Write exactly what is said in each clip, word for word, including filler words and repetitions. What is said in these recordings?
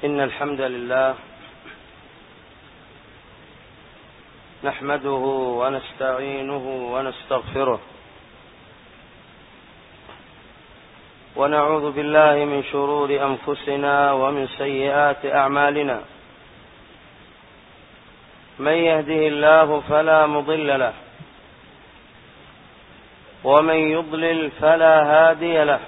إن الحمد لله نحمده ونستعينه ونستغفره ونعوذ بالله من شرور أنفسنا ومن سيئات أعمالنا. من يهده الله فلا مضل له ومن يضلل فلا هادي له،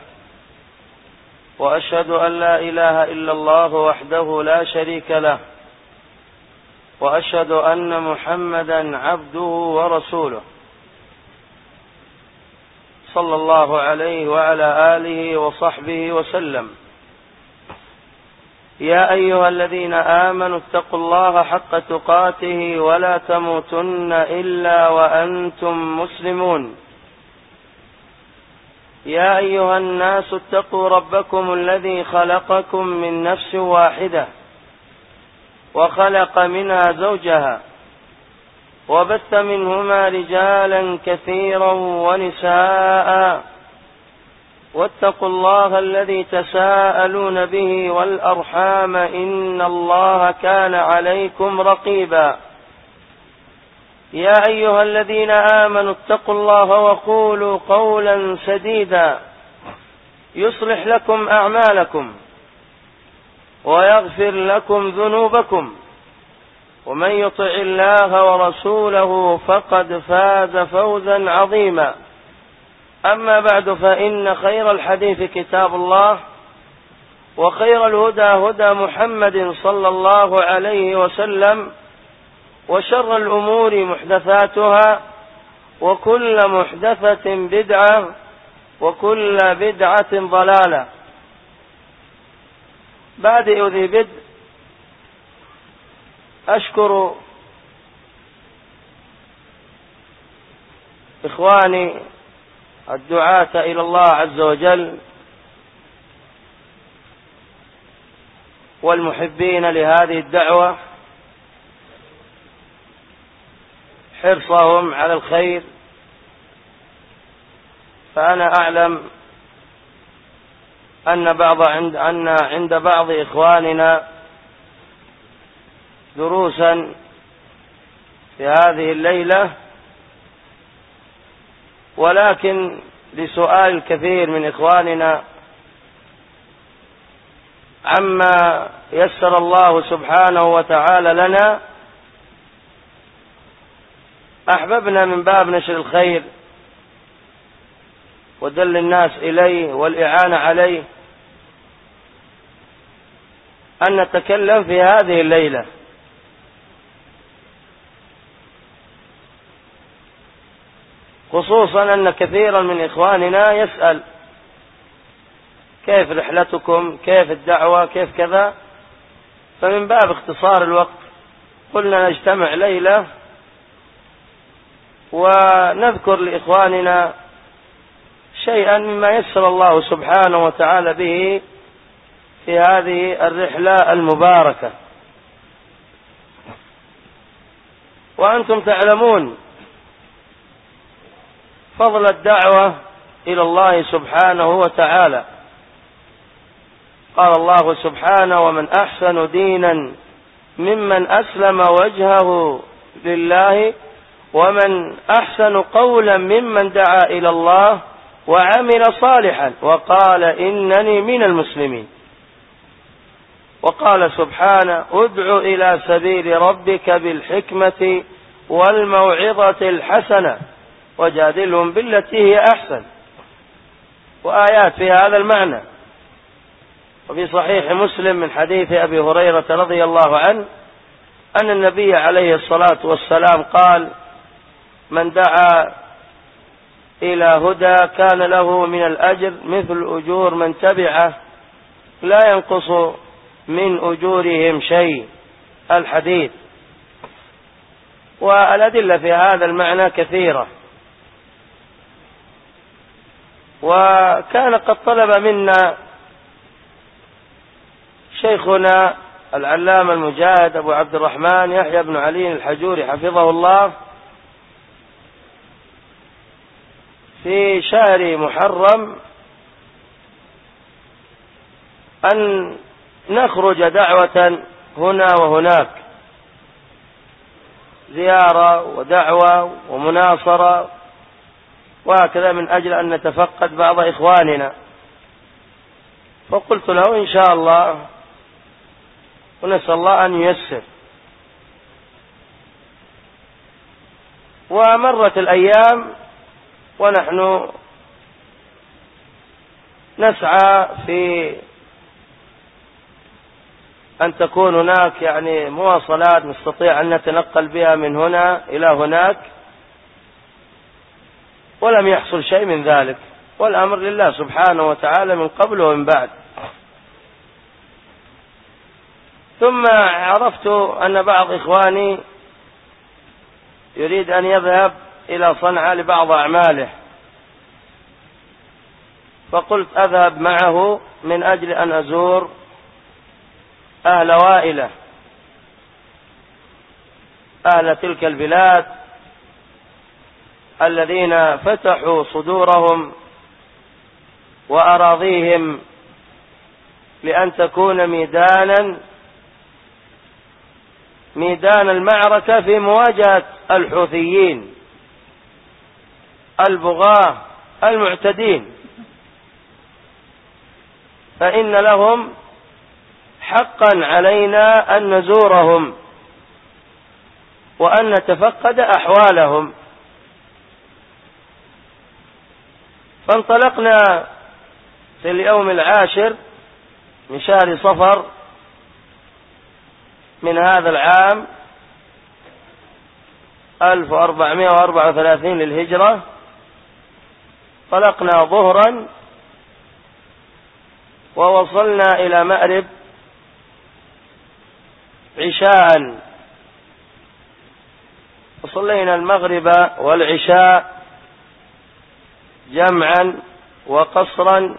وأشهد أن لا إله إلا الله وحده لا شريك له، وأشهد أن محمدا عبده ورسوله صلى الله عليه وعلى آله وصحبه وسلم. يا أيها الذين آمنوا اتقوا الله حق تقاته ولا تموتن إلا وأنتم مسلمون. يا أيها الناس اتقوا ربكم الذي خلقكم من نفس واحدة وخلق منها زوجها وبث منهما رجالا كثيرا ونساء، واتقوا الله الذي تساءلون به والأرحام إن الله كان عليكم رقيبا. يا أيها الذين آمنوا اتقوا الله وقولوا قولا سديدا يصلح لكم أعمالكم ويغفر لكم ذنوبكم، ومن يطع الله ورسوله فقد فاز فوزا عظيما. أما بعد، فإن خير الحديث كتاب الله، وخير الهدى هدى محمد صلى الله عليه وسلم، وشر الأمور محدثاتها، وكل محدثة بدعة، وكل بدعة ضلالة. بعد ذي بدء أشكر إخواني الدعاة إلى الله عز وجل والمحبين لهذه الدعوة حرصهم على الخير، فأنا أعلم أن بعض عند أن عند بعض إخواننا دروسا في هذه الليلة، ولكن لسؤال الكثير من إخواننا عما يسر الله سبحانه وتعالى لنا، أحببنا من باب نشر الخير ودل الناس إليه والإعانة عليه أن نتكلم في هذه الليلة. خصوصا أن كثيرا من إخواننا يسأل كيف رحلتكم، كيف الدعوة، كيف كذا، فمن باب اختصار الوقت قلنا نجتمع ليلة ونذكر لإخواننا شيئا مما يسر الله سبحانه وتعالى به في هذه الرحلة المباركة. وأنتم تعلمون فضل الدعوة إلى الله سبحانه وتعالى. قال الله سبحانه: ومن أحسن دينا ممن أسلم وجهه لله ومن أحسن قولا ممن دعا إلى الله وعمل صالحا وقال إنني من المسلمين. وقال سبحانه: ادع إلى سبيل ربك بالحكمة والموعظة الحسنة وجادلهم بالتي هي أحسن، وآيات في هذا المعنى. وفي صحيح مسلم من حديث أبي هريرة رضي الله عنه أن النبي عليه الصلاة والسلام قال: من دعا إلى هدى كان له من الأجر مثل أجور من تبعه لا ينقص من أجورهم شيء. الحديث. والأدلة في هذا المعنى كثيرة. وكان قد طلب منا شيخنا العلامة المجاهد أبو عبد الرحمن يحيى بن علي الحجوري حفظه الله في شهر محرم أن نخرج دعوة هنا وهناك، زيارة ودعوة ومناصرة، وهكذا من أجل أن نتفقد بعض إخواننا. فقلت له إن شاء الله، ونسأل الله أن ييسر. ومرت الأيام ونحن نسعى في أن تكون هناك يعني مواصلات نستطيع أن نتنقل بها من هنا إلى هناك، ولم يحصل شيء من ذلك، والأمر لله سبحانه وتعالى من قبل ومن بعد. ثم عرفت أن بعض إخواني يريد أن يذهب إلى صنعاء لبعض أعماله، فقلت أذهب معه من أجل أن أزور أهل وائلة، أهل تلك البلاد الذين فتحوا صدورهم وأراضيهم لأن تكون ميدانا ميدان المعركة في مواجهة الحوثيين البغاة المعتدين، فإن لهم حقا علينا أن نزورهم وأن نتفقد أحوالهم. فانطلقنا في اليوم العاشر من شهر صفر من هذا العام ألف وأربعمائة وأربعة وثلاثين للهجرة، طلقنا ظهرا ووصلنا إلى مأرب عشاء، وصلينا المغرب والعشاء جمعا وقصرا.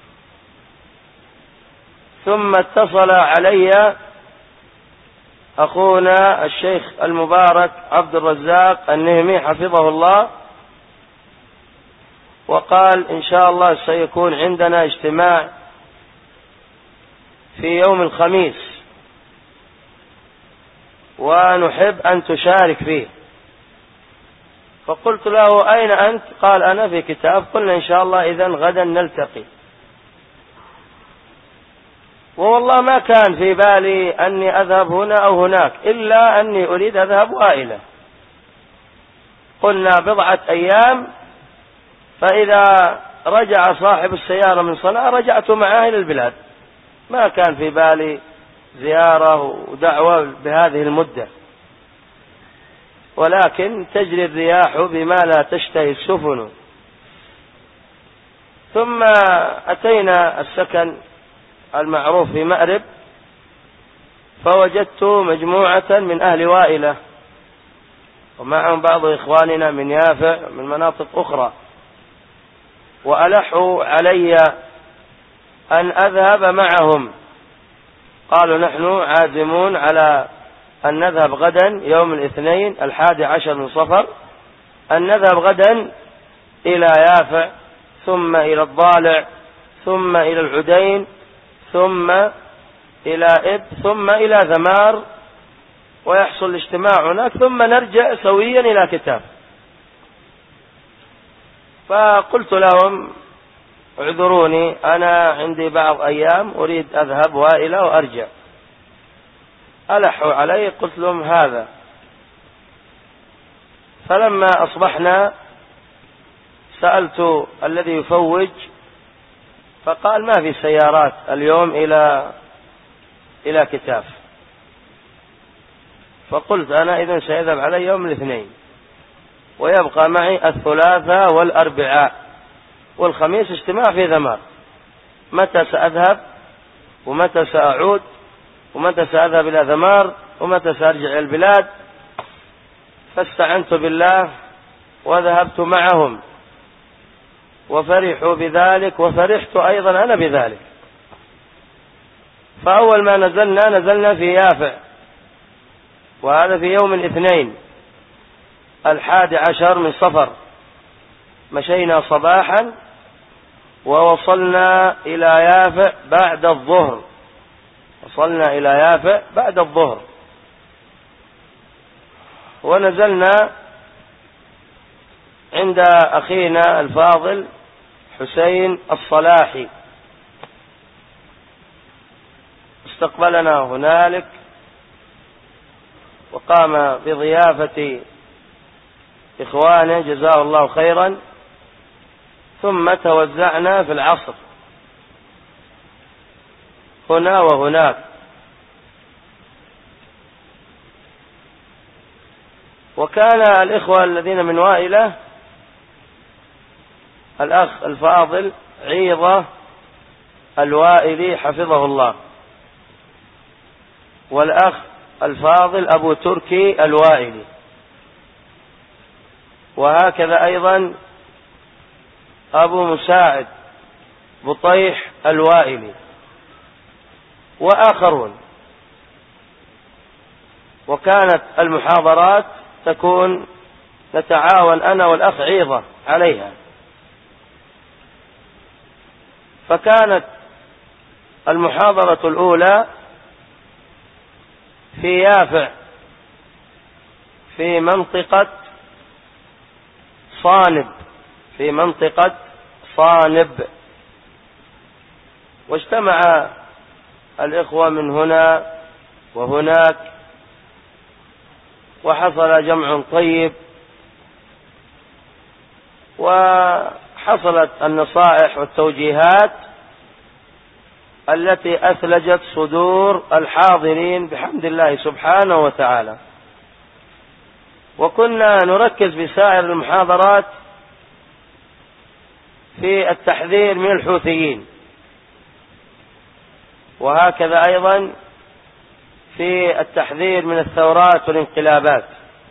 ثم اتصل علي أخونا الشيخ المبارك عبد الرزاق النهمي حفظه الله، وقال إن شاء الله سيكون عندنا اجتماع في يوم الخميس ونحب أن تشارك فيه. فقلت له أين أنت؟ قال أنا في كتاب. قلنا إن شاء الله إذن غدا نلتقي. والله ما كان في بالي أني أذهب هنا أو هناك، إلا أني أريد أذهب وائلة. قلنا بضعة أيام، فإذا رجع صاحب السيارة من صنعاء رجعت معه إلى البلاد. ما كان في بالي زيارة ودعوة بهذه المدة، ولكن تجري الرياح بما لا تشتهي السفن. ثم أتينا السكن المعروف في مأرب، فوجدت مجموعة من أهل وائلة ومعهم بعض إخواننا من يافع من مناطق أخرى، وألحوا علي أن أذهب معهم. قالوا نحن عازمون على أن نذهب غدا يوم الاثنين الحادي عشر من صفر، أن نذهب غدا إلى يافع، ثم إلى الضالع، ثم إلى العدين، ثم إلى إب، ثم إلى ذمار، ويحصل الاجتماع هناك، ثم نرجع سويا إلى كتاب. فقلت لهم اعذروني، أنا عندي بعض أيام أريد أذهب وائلة وأرجع. ألحوا علي، قلت لهم هذا. فلما أصبحنا سألت الذي يفوج، فقال ما في سيارات اليوم إلى إلى كتاف. فقلت أنا إذن سيذهب علي يوم الاثنين، ويبقى معي الثلاثاء والأربعاء والخميس اجتماع في ذمار. متى سأذهب ومتى سأعود ومتى سأذهب إلى ذمار ومتى سأرجع إلى البلاد؟ فاستعنت بالله وذهبت معهم، وفرحوا بذلك وفرحت أيضا أنا بذلك. فأول ما نزلنا نزلنا في يافع، وهذا في يوم الاثنين الحادي عشر من صفر. مشينا صباحا ووصلنا إلى يافع بعد الظهر، وصلنا إلى يافع بعد الظهر، ونزلنا عند أخينا الفاضل حسين الصلاحي، استقبلنا هنالك وقام بضيافة إخوانه جزاه الله خيرا، ثم توزعنا في العصر هنا وهناك. وكان الإخوة الذين من وائلة الأخ الفاضل عيضة الوائلي حفظه الله، والأخ الفاضل أبو تركي الوائلي، وهكذا أيضا أبو مساعد بطيح الوائلي وآخرون. وكانت المحاضرات تكون نتعاون أنا والأخ عيضة عليها، فكانت المحاضرة الأولى في يافع في منطقة صانب في منطقة صانب واجتمع الإخوة من هنا وهناك، وحصل جمع طيب، وحصلت النصائح والتوجيهات التي أثلجت صدور الحاضرين بحمد الله سبحانه وتعالى. وكنا نركز بسائر المحاضرات في التحذير من الحوثيين، وهكذا أيضا في التحذير من الثورات والانقلابات،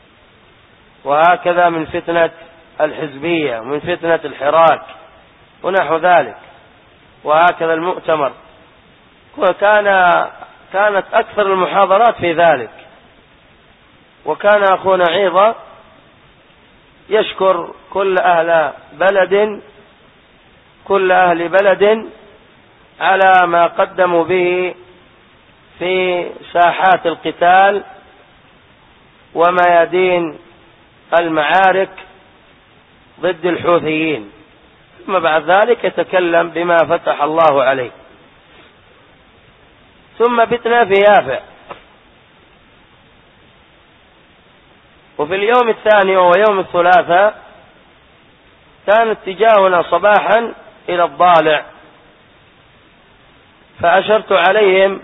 وهكذا من فتنة الحزبية ومن فتنة الحراك ونحو ذلك، وهكذا المؤتمر. وكان كانت أكثر المحاضرات في ذلك. وكان أخونا عيضة يشكر كل أهل بلد كل أهل بلد على ما قدموا به في ساحات القتال وميادين المعارك ضد الحوثيين، ثم بعد ذلك يتكلم بما فتح الله عليه. ثم بتنا في يافع، وفي اليوم الثاني وهو يوم الثلاثاء كان اتجاهنا صباحا إلى الضالع، فأشرت عليهم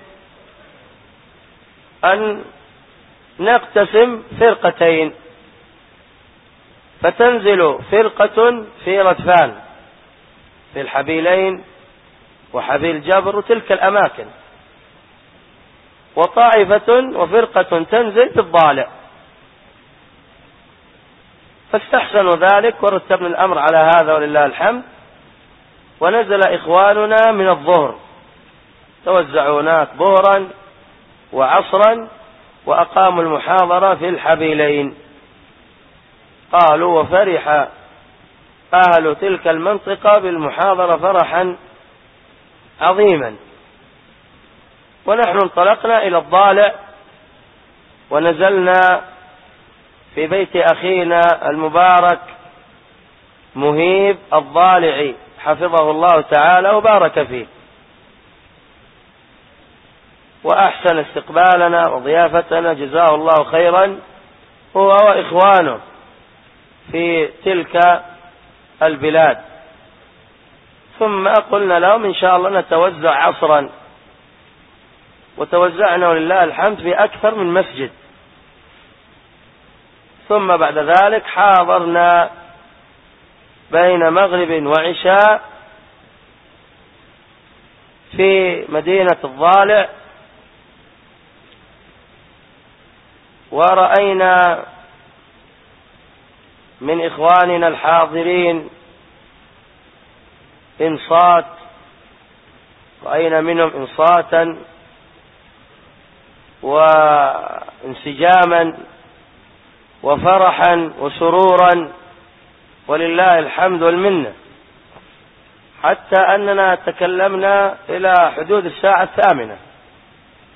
أن نقتسم فرقتين، فتنزل فرقة في ردفان في الحبيلين وحبيل جبر وتلك الأماكن، وطائفة وفرقة تنزل في الضالع. فاستحسنوا ذلك ورتبنا الأمر على هذا ولله الحمد. ونزل إخواننا من الظهر، توزعوا هناك ظهرا وعصرا، وأقاموا المحاضرة في الحبيلين. قالوا وفرح أهل تلك المنطقة بالمحاضرة فرحا عظيما. ونحن انطلقنا إلى الضالع، ونزلنا في بيت أخينا المبارك مهيب الضالعي حفظه الله تعالى وبارك فيه، وأحسن استقبالنا وضيافتنا جزاه الله خيرا هو وإخوانه في تلك البلاد. ثم قلنا لهم إن شاء الله نتوزع عصرا، وتوزعنا ولله الحمد في أكثر من مسجد. ثم بعد ذلك حاضرنا بين مغرب وعشاء في مدينة الضالع، ورأينا من إخواننا الحاضرين إنصات، رأينا منهم إنصاتا وانسجاما وفرحا وسرورا ولله الحمد والمنة، حتى أننا تكلمنا إلى حدود الساعة الثامنة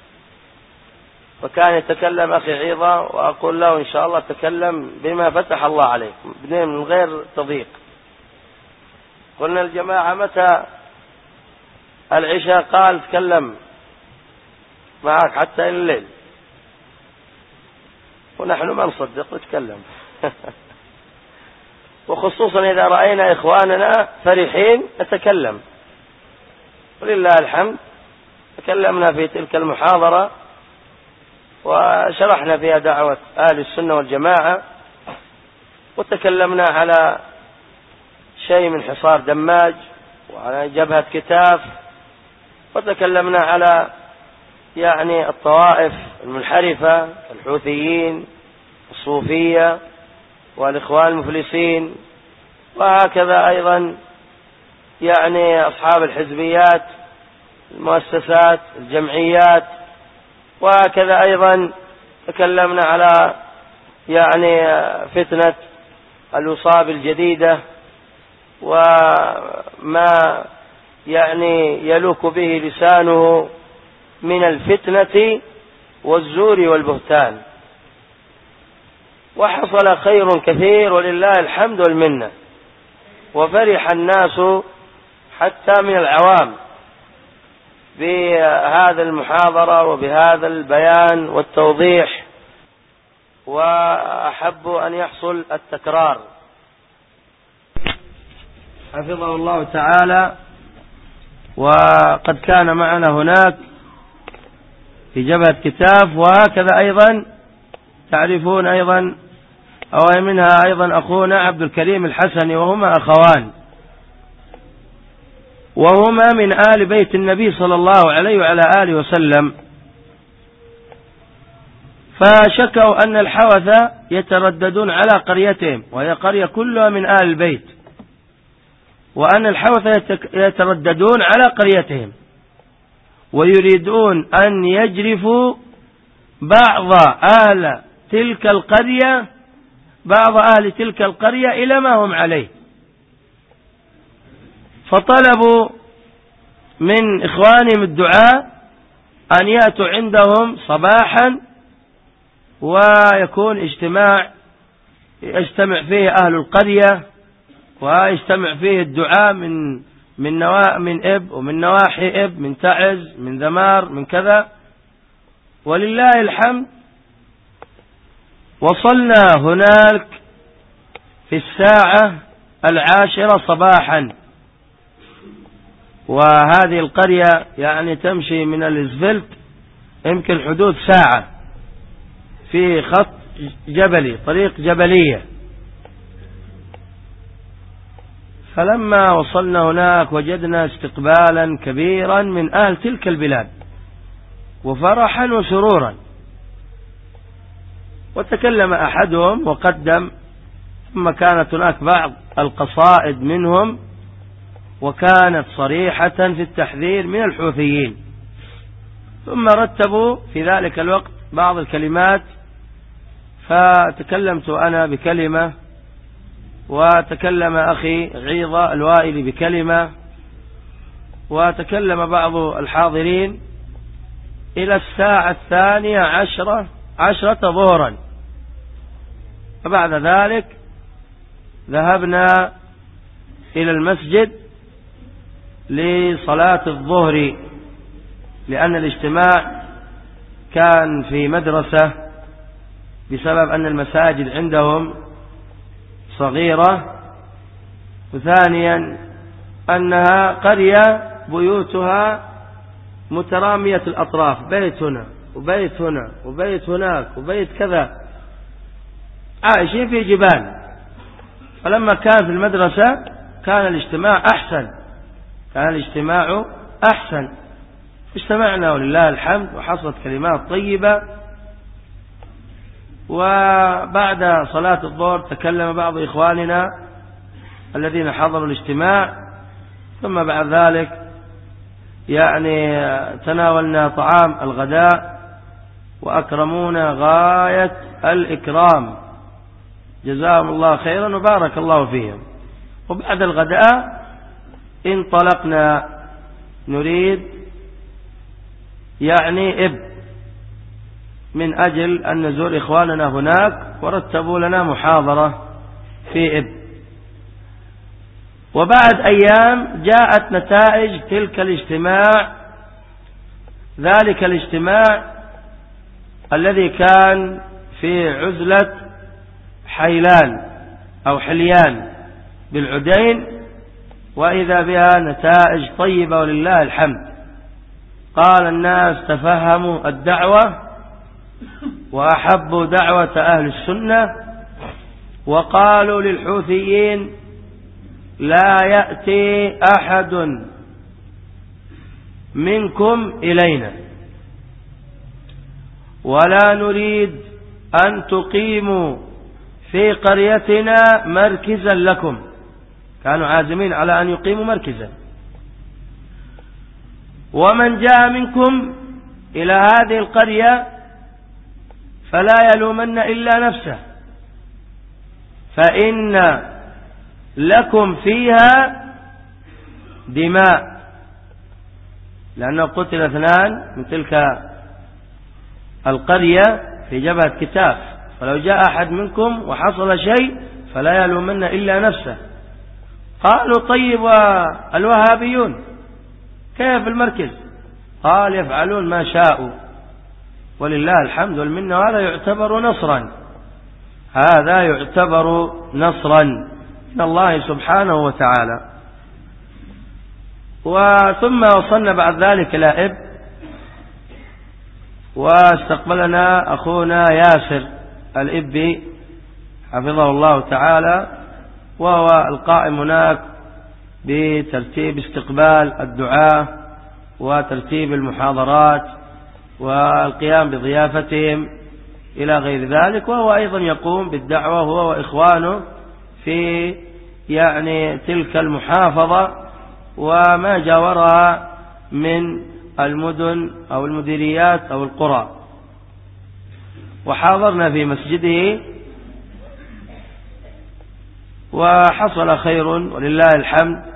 فكان يتكلم أخي عيضة وأقول له إن شاء الله تكلم بما فتح الله عليك من غير تضييق. قلنا الجماعة متى العشاء؟ قال تكلم معك حتى إلى الليل، ونحن ما نصدق نتكلم وخصوصا إذا رأينا إخواننا فرحين نتكلم. ولله الحمد تكلمنا في تلك المحاضرة وشرحنا فيها دعوة أهل السنة والجماعة، وتكلمنا على شيء من حصار دماج وعلى جبهة كتاف، وتكلمنا على يعني الطوائف المنحرفة الحوثيين الصوفية والإخوان المفلسين، وهكذا أيضا يعني أصحاب الحزبيات المؤسسات الجمعيات، وهكذا أيضا تكلمنا على يعني فتنة الوصاب الجديدة وما يعني يلوك به لسانه من الفتنة والزور والبهتان. وحصل خير كثير ولله الحمد والمنة، وفرح الناس حتى من العوام بهذا المحاضرة وبهذا البيان والتوضيح، وأحب أن يحصل التكرار. حفظه الله تعالى. وقد كان معنا هناك في جبهة كتاف، وهكذا أيضا تعرفون أيضا أو منها أيضا أخونا عبد الكريم الحسني، وهما أخوان، وهما من آل بيت النبي صلى الله عليه وعلى آله وسلم. فشكوا أن الحوثة يترددون على قريتهم، وهي قرية كلها من آل البيت، وأن الحوثة يترددون على قريتهم ويريدون أن يجرفوا بعض أهل تلك القرية بعض أهل تلك القرية إلى ما هم عليه. فطلبوا من إخوانهم الدعاء أن يأتوا عندهم صباحا ويكون اجتماع يجتمع فيه أهل القرية ويجتمع فيه الدعاء من من نوا من إب ومن نواحي إب، من تعز، من ذمار، من كذا. ولله الحمد وصلنا هناك في الساعة العاشرة صباحا، وهذه القرية يعني تمشي من الإسفلت يمكن حدود ساعة في خط جبلي، طريق جبلية. فلما وصلنا هناك وجدنا استقبالا كبيرا من أهل تلك البلاد وفرحا وسرورا. وتكلم أحدهم وقدم، ثم كانت هناك بعض القصائد منهم وكانت صريحة في التحذير من الحوثيين. ثم رتبوا في ذلك الوقت بعض الكلمات، فتكلمت أنا بكلمة، وتكلم أخي عيضة الوائلي بكلمة، وتكلم بعض الحاضرين إلى الساعة الثانية عشرة عشرة ظهرا. فبعد ذلك ذهبنا إلى المسجد لصلاة الظهر، لأن الاجتماع كان في مدرسة بسبب أن المساجد عندهم صغيرة، وثانيا أنها قرية بيوتها مترامية الأطراف، بيت هنا وبيت هنا وبيت هناك وبيت كذا، عايشين في جبال. فلما كان في المدرسة كان الاجتماع أحسن كان الاجتماع أحسن اجتمعنا ولله الحمد، وحصلت كلمات طيبة. وبعد صلاة الظهر تكلم بعض إخواننا الذين حضروا الاجتماع، ثم بعد ذلك يعني تناولنا طعام الغداء وأكرمونا غاية الإكرام، جزاهم الله خيرا وبارك الله فيهم. وبعد الغداء انطلقنا نريد يعني إب من أجل أن نزور إخواننا هناك، ورتبوا لنا محاضرة في إب. وبعد أيام جاءت نتائج تلك الاجتماع، ذلك الاجتماع الذي كان في عزلة حيلان أو حليان بالعدين، وإذا بها نتائج طيبة ولله الحمد. قال الناس تفهموا الدعوة وأحبوا دعوة أهل السنة، وقالوا للحوثيين لا يأتي أحد منكم إلينا، ولا نريد أن تقيموا في قريتنا مركزا لكم. كانوا عازمين على أن يقيموا مركزا. ومن جاء منكم إلى هذه القرية فلا يلومن إلا نفسه، فإن لكم فيها دماء، لأنه قتل اثنان من تلك القرية في جبهة كتاف، فلو جاء أحد منكم وحصل شيء فلا يلومن إلا نفسه. قالوا طيب والوهابيون كيف المركز؟ قال يفعلون ما شاءوا ولله الحمد والمنة، وهذا يعتبر نصرا، هذا يعتبر نصرا من الله سبحانه وتعالى. وثم وصلنا بعد ذلك إلى إب، واستقبلنا أخونا ياسر الإبي حفظه الله تعالى، وهو القائم هناك بترتيب استقبال الدعاة وترتيب المحاضرات والقيام بضيافتهم إلى غير ذلك، وهو أيضا يقوم بالدعوة هو وإخوانه في يعني تلك المحافظة وما جاورها من المدن أو المديريات أو القرى. وحاضرنا في مسجده وحصل خير ولله الحمد،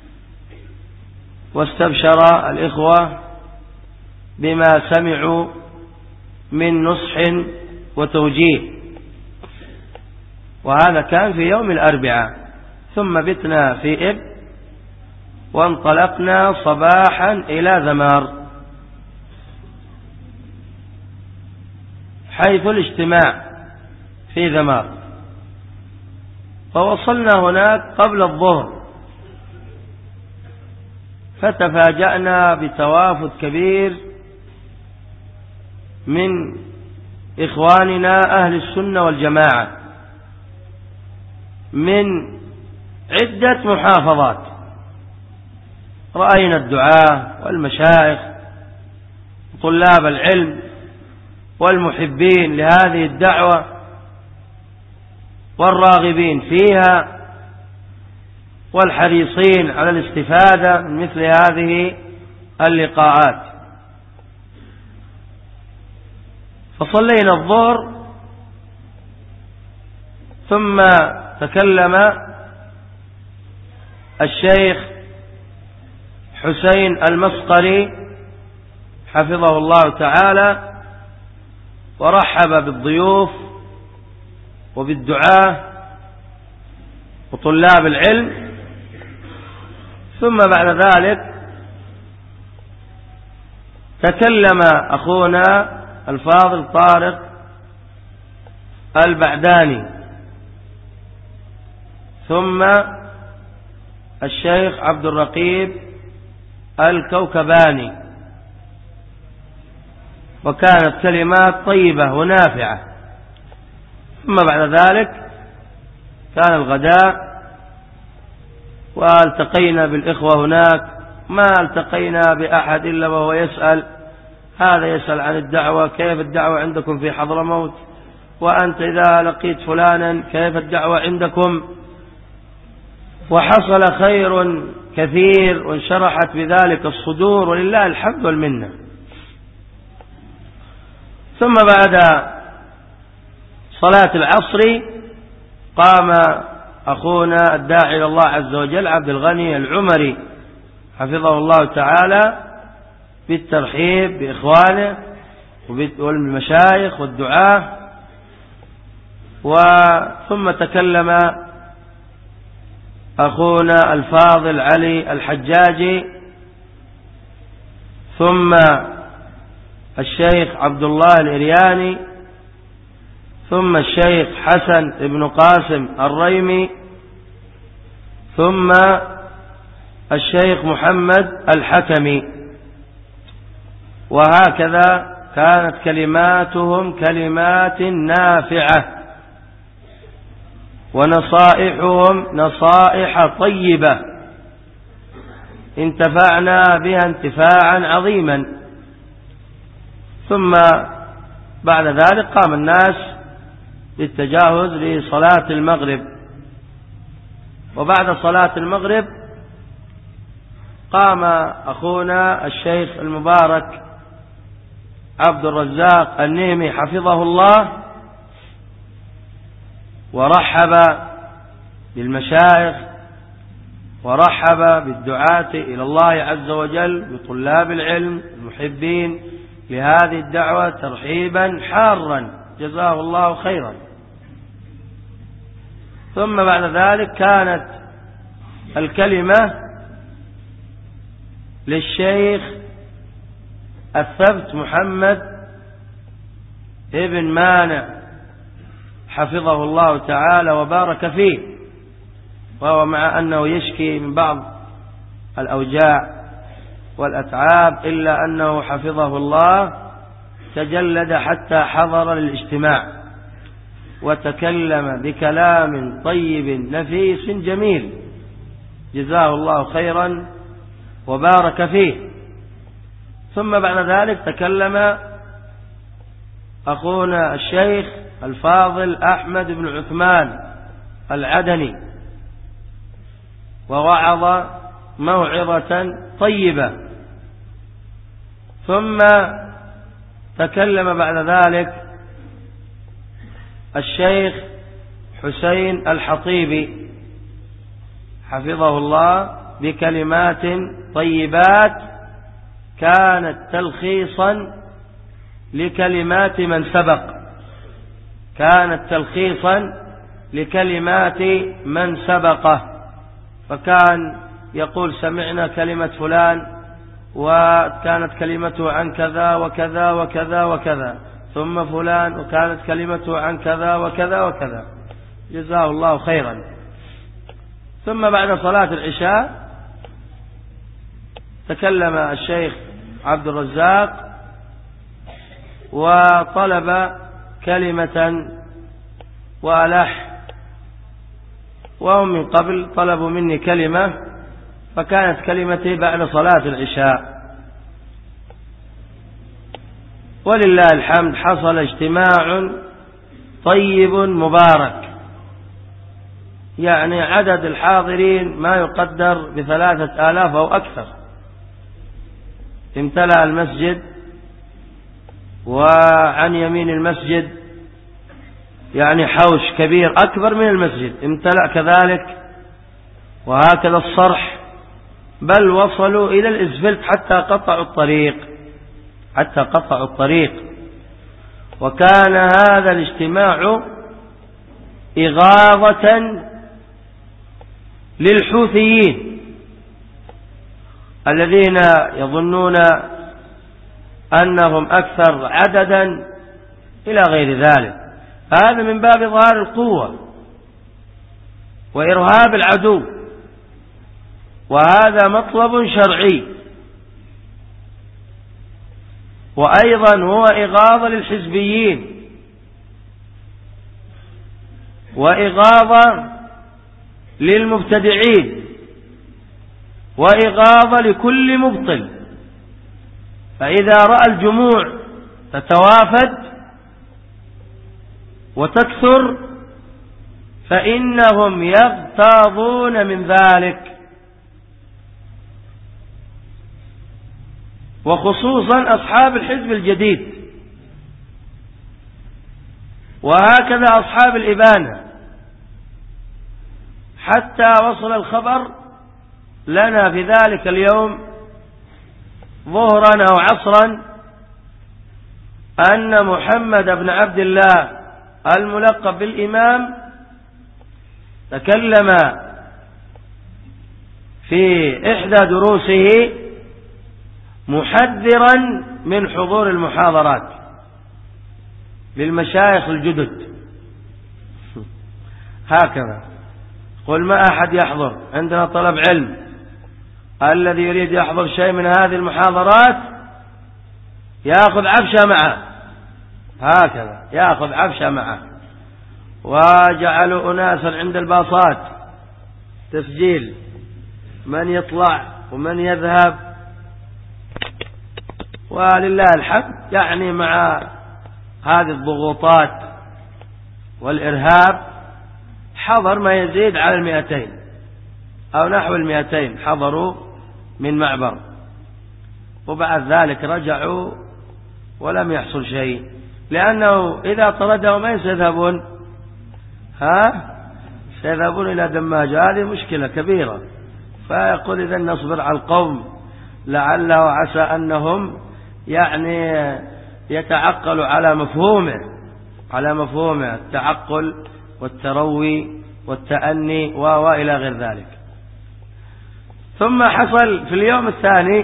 واستبشر الإخوة بما سمعوا من نصح وتوجيه، وهذا كان في يوم الأربعاء. ثم بتنا في إب وانطلقنا صباحا إلى ذمار حيث الاجتماع في ذمار، فوصلنا هناك قبل الظهر، فتفاجأنا بتوافد كبير من إخواننا أهل السنة والجماعة من عدة محافظات. رأينا الدعاة والمشايخ وطلاب العلم والمحبين لهذه الدعوة والراغبين فيها والحريصين على الاستفادة من مثل هذه اللقاءات. فصلينا الظهر، ثم تكلم الشيخ حسين المسقري حفظه الله تعالى، ورحب بالضيوف وبالدعاة وطلاب العلم. ثم بعد ذلك تكلم أخونا الفاضل طارق البعداني، ثم الشيخ عبد الرقيب الكوكباني، وكانت كلمات طيبة ونافعة. ثم بعد ذلك كان الغداء، والتقينا بالإخوة هناك، ما التقينا بأحد إلا وهو يسأل، هذا يسأل عن الدعوة، كيف الدعوة عندكم في حضرموت، وأنت إذا لقيت فلانا كيف الدعوة عندكم. وحصل خير كثير وانشرحت بذلك الصدور ولله الحمد والمنة. ثم بعد صلاة العصر قام أخونا الداعي إلى الله عز وجل عبد الغني العمري حفظه الله تعالى بالترحيب بإخوانه والمشايخ والدعاة. وثم تكلم أخونا الفاضل علي الحجاجي، ثم الشيخ عبد الله الإرياني، ثم الشيخ حسن بن قاسم الريمي، ثم الشيخ محمد الحكمي. وهكذا كانت كلماتهم كلمات نافعة، ونصائحهم نصائح طيبة انتفعنا بها انتفاعا عظيما. ثم بعد ذلك قام الناس بالتجهز لصلاة المغرب. وبعد صلاة المغرب قام أخونا الشيخ المبارك عبد الرزاق النيمي حفظه الله، ورحب بالمشايخ ورحب بالدعاة إلى الله عز وجل بطلاب العلم المحبين لهذه الدعوة ترحيبا حارا، جزاه الله خيرا. ثم بعد ذلك كانت الكلمة للشيخ الثبت محمد ابن مانع حفظه الله تعالى وبارك فيه، وهو مع أنه يشكي من بعض الأوجاع والأتعاب إلا أنه حفظه الله تجلد حتى حضر للاجتماع وتكلم بكلام طيب نفيس جميل، جزاه الله خيرا وبارك فيه. ثم بعد ذلك تكلم أخونا الشيخ الفاضل أحمد بن عثمان العدني، ووعظ موعظة طيبة. ثم تكلم بعد ذلك الشيخ حسين الحطيبي حفظه الله بكلمات طيبات كانت تلخيصا لكلمات من سبق، كانت تلخيصا لكلمات من سبقه. فكان يقول سمعنا كلمة فلان وكانت كلمته عن كذا وكذا وكذا وكذا، ثم فلان وكانت كلمته عن كذا وكذا وكذا، جزاه الله خيرا. ثم بعد صلاة العشاء تكلم الشيخ عبد الرزاق وطلب كلمة وألح، وهم من قبل طلبوا مني كلمة، فكانت كلمتي بعد صلاة العشاء. ولله الحمد حصل اجتماع طيب مبارك، يعني عدد الحاضرين ما يقدر بثلاثة آلاف أو أكثر. امتلأ المسجد، وعن يمين المسجد يعني حوش كبير أكبر من المسجد امتلأ كذلك، وهكذا الصرح، بل وصلوا إلى الإسفلت حتى قطعوا الطريق حتى قطعوا الطريق. وكان هذا الاجتماع إغاظة للحوثيين الذين يظنون أنهم أكثر عددا إلى غير ذلك. هذا من باب إظهار القوة وإرهاب العدو، وهذا مطلب شرعي، وأيضا هو إغاظة للحزبيين وإغاظة للمبتدعين وإغاظة لكل مبطل. فإذا رأى الجموع تتوافد وتكثر فإنهم يغتاظون من ذلك، وخصوصا أصحاب الحزب الجديد، وهكذا أصحاب الإبانة، حتى وصل الخبر لنا في ذلك اليوم ظهرا أو عصرا أن محمد بن عبد الله الملقب بالإمام تكلم في إحدى دروسه محذرا من حضور المحاضرات للمشايخ الجدد، هكذا قل ما أحد يحضر، عندنا طلب علم، الذي يريد يحضر شيء من هذه المحاضرات يأخذ عفشة معه، هكذا يأخذ عفشة معه. وجعلوا أناسا عند الباصات تسجيل من يطلع ومن يذهب، ولله الحمد يعني مع هذه الضغوطات والإرهاب حضر ما يزيد على المئتين أو نحو المئتين حضروا من معبر، وبعد ذلك رجعوا ولم يحصل شيء، لأنه إذا طردهم أين سيذهبون؟ ها سيذهبون إلى دماجة، هذه مشكلة كبيرة. فيقول إذن نصبر على القوم لعله وعسى أنهم يعني يتعقلوا على مفهومه على مفهومه التعقل والتروي والتأني وإلى غير ذلك. ثم حصل في اليوم الثاني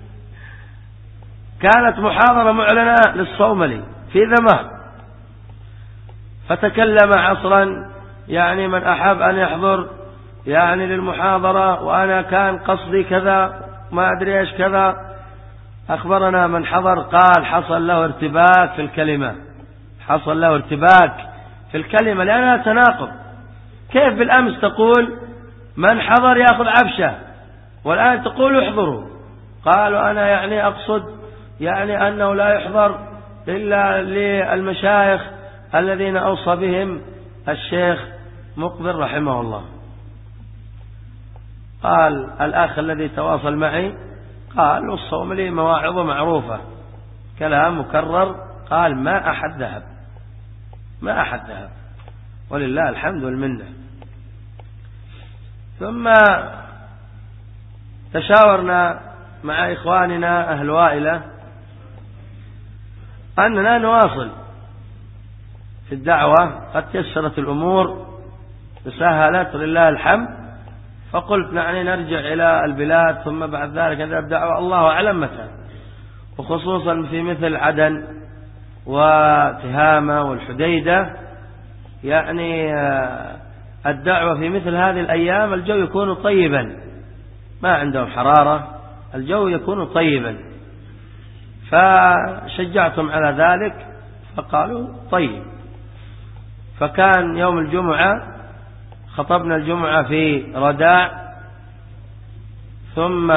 كانت محاضرة معلنة للصوملي في ذمام، فتكلم عصرا يعني من أحب أن يحضر يعني للمحاضرة، وأنا كان قصدي كذا ما أدري إيش كذا. أخبرنا من حضر قال حصل له ارتباك في الكلمة حصل له ارتباك في الكلمة لأنها تناقض. كيف بالأمس تقول من حضر يأخذ عفشة والآن تقول احضروا؟ قالوا أنا يعني أقصد يعني أنه لا يحضر إلا للمشايخ الذين أوصى بهم الشيخ مقبل رحمه الله. قال الأخ الذي تواصل معي قال الصوملي مواعظه معروفة، كلام مكرر، قال ما أحد ذهب ما أحد ذهب ولله الحمد والمنة. ثم تشاورنا مع إخواننا أهل وائلة أننا نواصل في الدعوة، قد تيسرت الأمور تسهلت ولله الحمد. فقلت يعني نرجع إلى البلاد ثم بعد ذلك نبدأ الدعوة، الله أعلم متى، وخصوصا في مثل عدن وتهامة والحديدة، يعني الدعوة في مثل هذه الأيام الجو يكون طيبا، ما عندهم حرارة، الجو يكون طيبا. فشجعتم على ذلك فقالوا طيب. فكان يوم الجمعة خطبنا الجمعة في رداع، ثم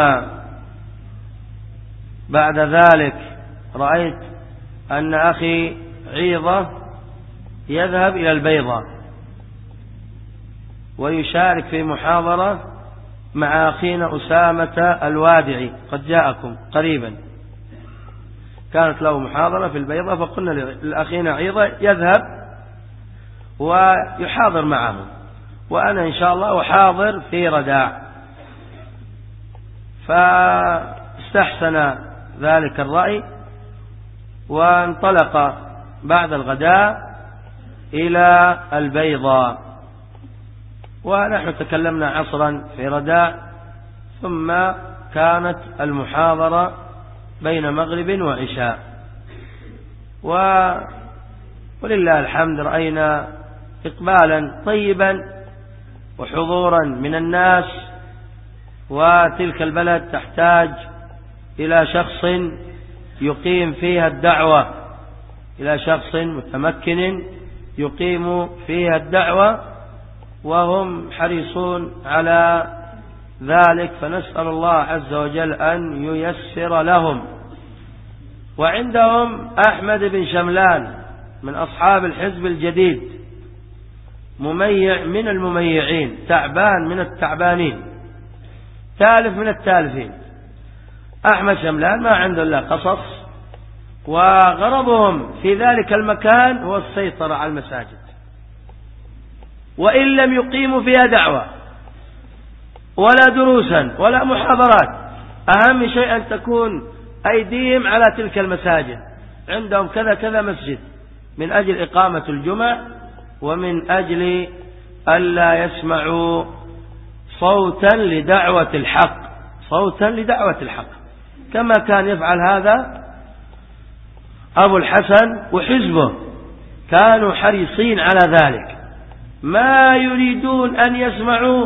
بعد ذلك رأيت أن أخي عيضة يذهب إلى البيضة ويشارك في محاضرة مع أخينا أسامة الوادعي، قد جاءكم قريبا، كانت له محاضرة في البيضة، فقلنا لأخينا عيضة يذهب ويحاضر معهم، وأنا إن شاء الله أحاضر في رداع. فاستحسن ذلك الرأي، وانطلق بعد الغداء إلى البيضة، ونحن تكلمنا عصرا في رداع، ثم كانت المحاضرة بين مغرب وعشاء. ولله الحمد رأينا إقبالا طيبا وحضورا من الناس، وتلك البلد تحتاج إلى شخص يقيم فيها الدعوة، إلى شخص متمكن يقيم فيها الدعوة، وهم حريصون على ذلك، فنسأل الله عز وجل أن ييسر لهم. وعندهم أحمد بن شملان من أصحاب الحزب الجديد، مميع من المميعين، تعبان من التعبانين، تالف من التالفين. أحمد شملان ما عنده إلا قصص، وغرضهم في ذلك المكان هو السيطرة على المساجد، وإن لم يقيموا فيها دعوة ولا دروسا ولا محاضرات، أهم شيء أن تكون أيديهم على تلك المساجد، عندهم كذا كذا مسجد من أجل إقامة الجمع ومن أجل ألا يسمعوا صوتا لدعوة الحق صوتا لدعوة الحق كما كان يفعل هذا أبو الحسن وحزبه كانوا حريصين على ذلك ما يريدون أن يسمعوا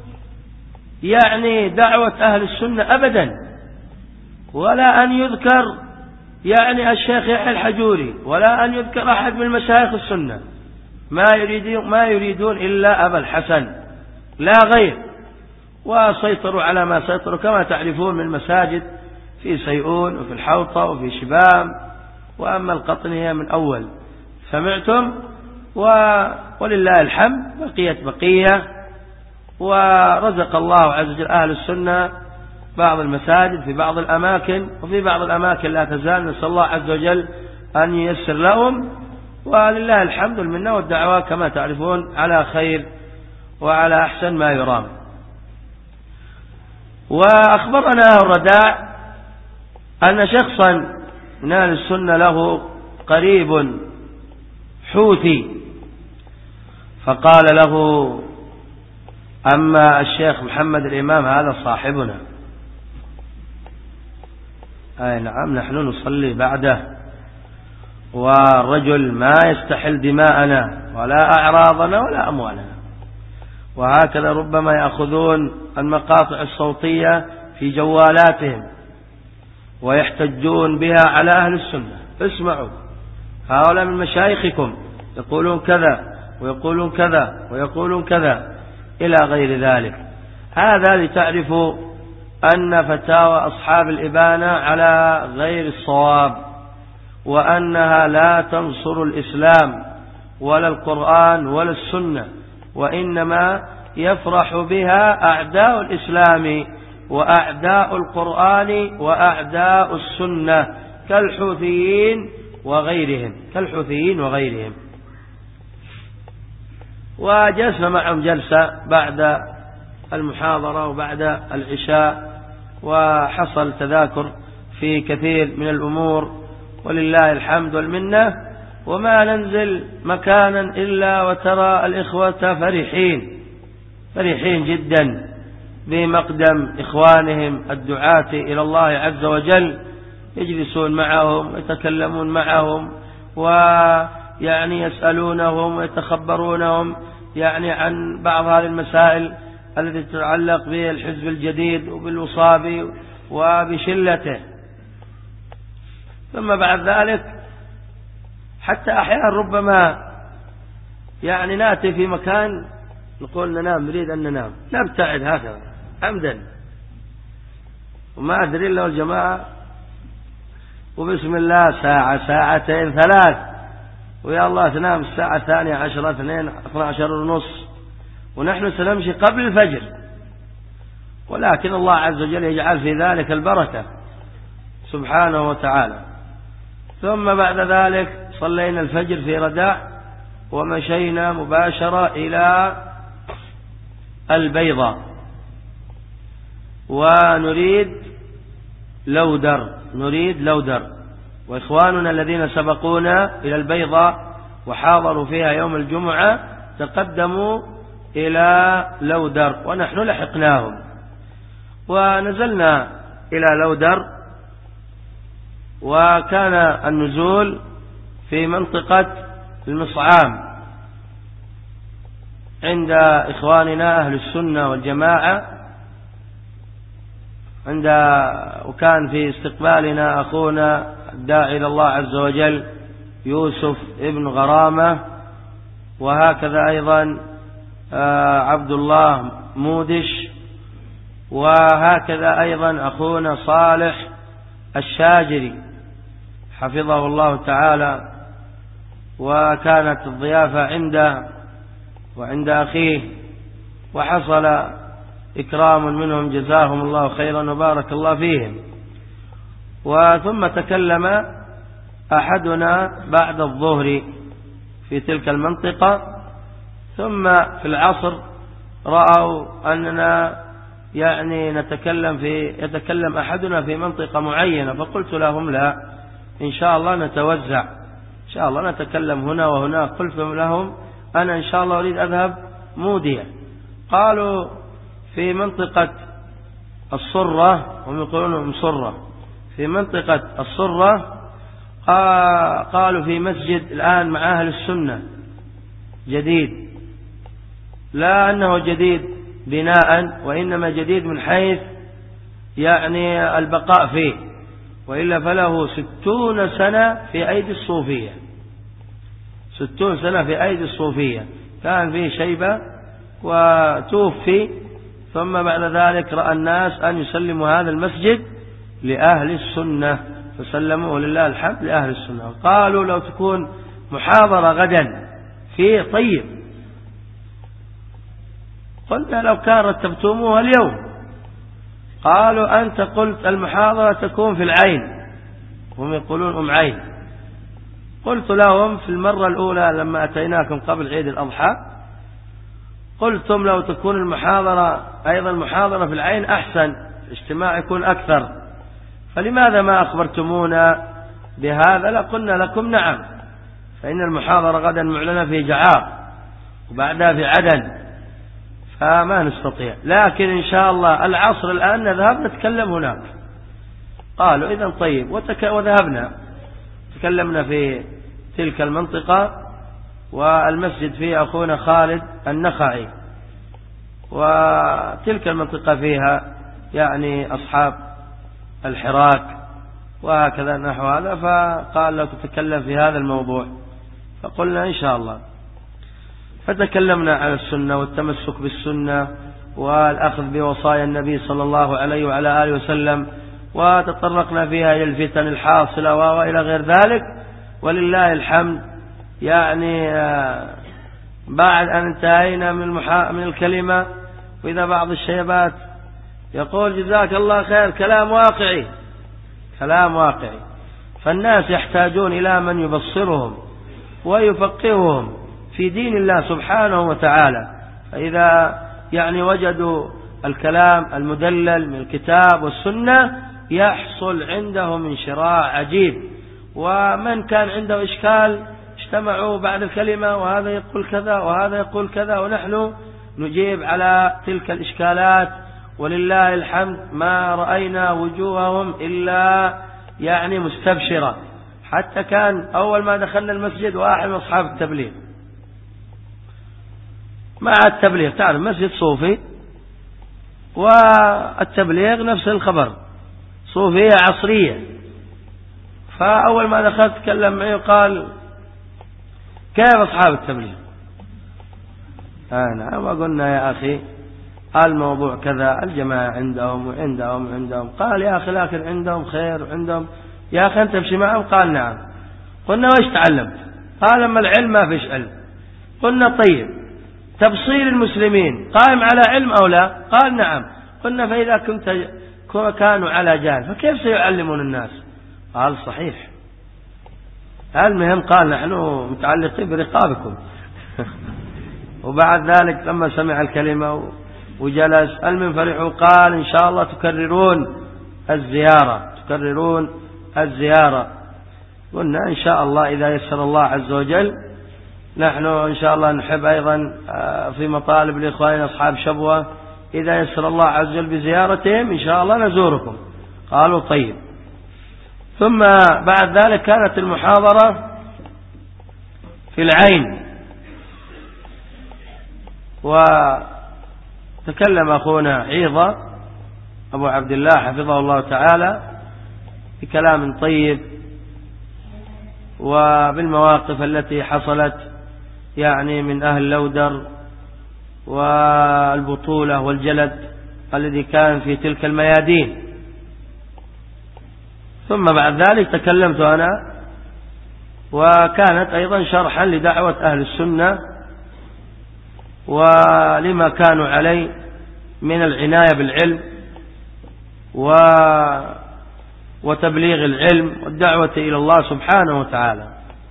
يعني دعوة أهل السنة أبدا ولا أن يذكر يعني الشيخ يحيى الحجوري ولا أن يذكر أحد من مشايخ السنة ما يريدون ما يريدون إلا أبا الحسن لا غير وسيطروا على ما سيطروا كما تعرفون من مساجد في سيئون وفي الحوطة وفي شبام وأما القطنية من أول سمعتم و... ولله الحمد بقيت بقية ورزق الله عز وجل أهل السنة بعض المساجد في بعض الأماكن وفي بعض الأماكن لا تزال نسأل الله عز وجل أن ييسر لهم ولله الحمد والمنة والدعوة كما تعرفون على خير وعلى أحسن ما يرام. وأخبرنا الرداع أن شخصا من أهل السنة له قريب حوثي فقال له أما الشيخ محمد الإمام هذا صاحبنا أي نعم نحن نصلي بعده والرجل ما يستحل دماءنا ولا أعراضنا ولا أموالنا وهكذا ربما يأخذون المقاطع الصوتية في جوالاتهم ويحتجون بها على أهل السنة اسمعوا هؤلاء من مشايخكم يقولون كذا ويقولون كذا ويقولون كذا إلى غير ذلك. هذا لتعرفوا أن فتاوى أصحاب الإبانة على غير الصواب وأنها لا تنصر الإسلام ولا القرآن ولا السنة وإنما يفرح بها أعداء الإسلام وأعداء القرآن وأعداء السنة كالحوثيين وغيرهم كالحوثيين وغيرهم. وجلسنا معهم جلسة بعد المحاضرة وبعد العشاء وحصل تذاكر في كثير من الأمور ولله الحمد والمنة وما ننزل مكانا إلا وترى الإخوة فرحين فرحين جدا بمقدم إخوانهم الدعاة إلى الله عز وجل يجلسون معهم ويتكلمون معهم ويعني يسألونهم ويتخبرونهم يعني عن بعض هذه المسائل التي تتعلق بالحزب الجديد وبالوصابي وبشلته. ثم بعد ذلك حتى أحيانا ربما يعني نأتي في مكان نقول ننام نريد أن ننام نبتعد هكذا عمدا وما أدري إلا الجماعة وبسم الله ساعة ساعتين ثلاث ويا الله تنام الساعة الثانية عشرة اثنين اثنى عشر ونص ونحن سنمشي قبل الفجر ولكن الله عز وجل يجعل في ذلك البركة سبحانه وتعالى. ثم بعد ذلك صلينا الفجر في رداع ومشينا مباشرة إلى البيضة ونريد لودر نريد لودر وإخواننا الذين سبقونا إلى البيضة وحاضروا فيها يوم الجمعة تقدموا إلى لودر ونحن لحقناهم ونزلنا إلى لودر وكان النزول في منطقة المصعام عند إخواننا أهل السنة والجماعة عند وكان في استقبالنا أخونا الداعي إلى الله عز وجل يوسف ابن غرامة وهكذا أيضا عبد الله مودش وهكذا أيضا أخونا صالح الشاجري حفظه الله تعالى وكانت الضيافة عنده وعند أخيه وحصل إكرام منهم جزاهم الله خيرا وبارك الله فيهم. وثم تكلم أحدنا بعد الظهر في تلك المنطقة ثم في العصر رأوا أننا يعني نتكلم في يتكلم أحدنا في منطقة معينة فقلت لهم لا إن شاء الله نتوزع، إن شاء الله نتكلم هنا وهنا. قلت لهم أنا إن شاء الله أريد أذهب مودية. قالوا في منطقة الصرة، هم يقولون مصرة، في منطقة الصرة قالوا في مسجد الآن مع أهل السنة جديد، لا أنه جديد بناء وإنما جديد من حيث يعني البقاء فيه، وإلا فله ستون سنة في أيدي الصوفية، ستون سنة في أيدي الصوفية، كان فيه شيبة وتوفي، ثم بعد ذلك رأى الناس أن يسلموا هذا المسجد لأهل السنة فسلموه لله الحمد لأهل السنة. قالوا لو تكون محاضرة غدا فيه طيب. قلنا لو كان رتبتموها اليوم. قالوا أنت قلت المحاضرة تكون في العين، هم يقولون أم عين. قلت لهم في المرة الأولى لما أتيناكم قبل عيد الأضحى قلتم لو تكون المحاضرة أيضا المحاضرة في العين أحسن، الاجتماع يكون أكثر، فلماذا ما أخبرتمونا بهذا؟ لقلنا لكم نعم، فإن المحاضرة غدا معلنة في جعار وبعدها في عدن، فما نستطيع، لكن إن شاء الله العصر الآن نذهب نتكلم هناك. قالوا إذن طيب، وذهبنا تكلمنا في تلك المنطقة، والمسجد فيه أخونا خالد النخعي، وتلك المنطقة فيها يعني أصحاب الحراك وهكذا نحو هذا، فقال لو تتكلم في هذا الموضوع، فقلنا إن شاء الله. فتكلمنا عن السنة والتمسك بالسنة والأخذ بوصايا النبي صلى الله عليه وعلى آله وسلم، وتطرقنا فيها إلى الفتن الحاصلة وإلى غير ذلك، ولله الحمد. يعني بعد أن انتهينا من, المحا... من الكلمة، وإذا بعض الشيبات يقول جزاك الله خير، كلام واقعي، كلام واقعي، فالناس يحتاجون إلى من يبصرهم ويفقههم في دين الله سبحانه وتعالى. فإذا يعني وجدوا الكلام المدلل من الكتاب والسنة يحصل عندهم انشراح عجيب، ومن كان عنده إشكال اجتمعوا بعد الكلمة، وهذا يقول كذا وهذا يقول كذا، ونحن نجيب على تلك الإشكالات، ولله الحمد ما رأينا وجوههم إلا يعني مستبشرة. حتى كان أول ما دخلنا المسجد واحد من أصحاب التبليغ مع التبليغ، تعرف مسجد صوفي والتبليغ نفس الخبر، صوفية عصرية، فأول ما دخلت تكلم معي وقال كيف أصحاب التبليغ؟ آه نعم. وقلنا يا أخي الموضوع كذا، الجماعة عندهم وعندهم وعندهم. قال يا أخي لكن عندهم خير وعندهم، يا أخي أنت تمشي معهم؟ قال نعم. قلنا وإيش تعلمت؟ قال لما العلم ما فيش علم. قلنا طيب تبصير المسلمين قائم على علم أو لا؟ قال نعم. قلنا فإذا كنت كانوا على جهل فكيف سيعلمون الناس؟ قال صحيح. المهم قال نحن متعلقين برقابكم. وبعد ذلك لما سمع الكلمة وجلس المهم فرحوا، قال إن شاء الله تكررون الزيارة، تكررون الزيارة. قلنا إن شاء الله إذا يسر الله عز وجل. نحن إن شاء الله نحب أيضا في مطالب لإخواننا أصحاب شبوة إذا يسر الله عز وجل بزيارتهم إن شاء الله نزوركم. قالوا طيب. ثم بعد ذلك كانت المحاضرة في العين، وتكلم أخونا عيضة أبو عبد الله حفظه الله تعالى بكلام طيب وبالمواقف التي حصلت يعني من أهل لودر والبطولة والجلد الذي كان في تلك الميادين. ثم بعد ذلك تكلمت أنا، وكانت أيضا شرحا لدعوة أهل السنة ولما كانوا عليه من العناية بالعلم و وتبليغ العلم والدعوة إلى الله سبحانه وتعالى.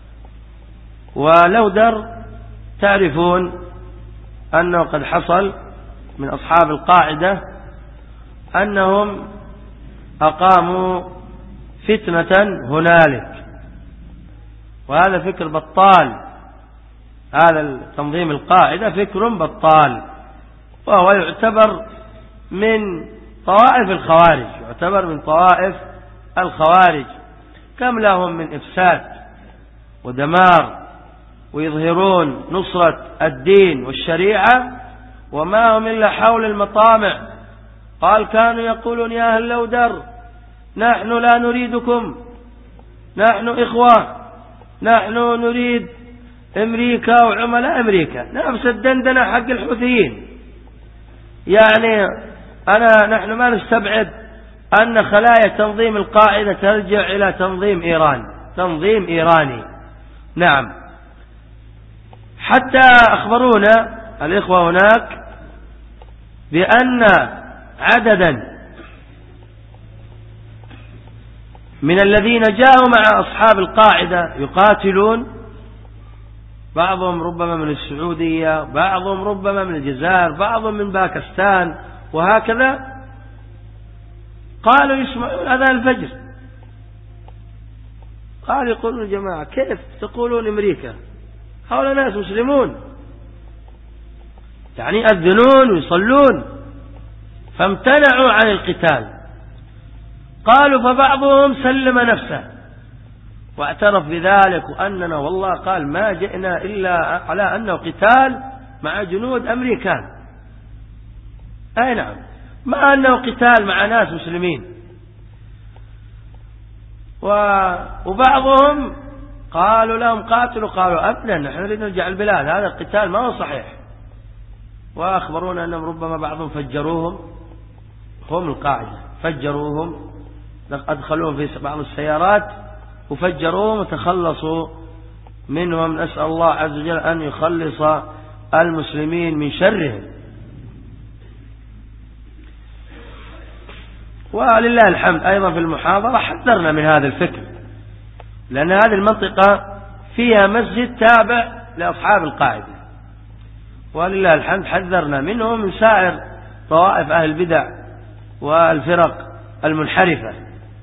ولودر تعرفون أنه قد حصل من أصحاب القاعدة أنهم أقاموا فتنة هنالك، وهذا فكر بطال، هذا تنظيم القاعدة فكر بطال، وهو يعتبر من طوائف الخوارج، يعتبر من طوائف الخوارج. كم لهم من إفساد ودمار، ويظهرون نصرة الدين والشريعة وما هم إلا حول المطامع. قال كانوا يقولون يا أهل لودر نحن لا نريدكم، نحن إخوة، نحن نريد أمريكا وعملاء أمريكا، نفس الدندنة حق الحوثيين. يعني أنا نحن ما نستبعد أن خلايا تنظيم القاعدة ترجع إلى تنظيم إيران، تنظيم إيراني. نعم، حتى أخبرونا الإخوة هناك بأن عددا من الذين جاءوا مع أصحاب القاعدة يقاتلون، بعضهم ربما من السعودية، بعضهم ربما من الجزائر، بعضهم من باكستان، وهكذا، قالوا يسمعون أذان الفجر. قالوا يقولون يا جماعة كيف تقولون أمريكا؟ هؤلاء ناس مسلمون، يعني يأذنون ويصلون. فامتنعوا عن القتال. قالوا فبعضهم سلم نفسه واعترف بذلك، وأننا والله قال ما جئنا إلا على أنه قتال مع جنود أمريكان. أي نعم، ما أنه قتال مع ناس مسلمين. وبعضهم قالوا لهم قاتلوا، قالوا أبدا نحن نريد نرجع البلاد، هذا القتال ما هو صحيح. وأخبرونا أنهم ربما بعضهم فجروهم، هم القاعدة فجروهم، أدخلوهم في بعض السيارات وفجروهم وتخلصوا منهم. نسأل الله عز وجل أن يخلص المسلمين من شرهم. ولله الحمد أيضا في المحاضرة حذرنا من هذا الفكر، لأن هذه المنطقة فيها مسجد تابع لأصحاب القاعدة، ولله الحمد حذرنا منه من سائر طوائف أهل البدع والفرق المنحرفة.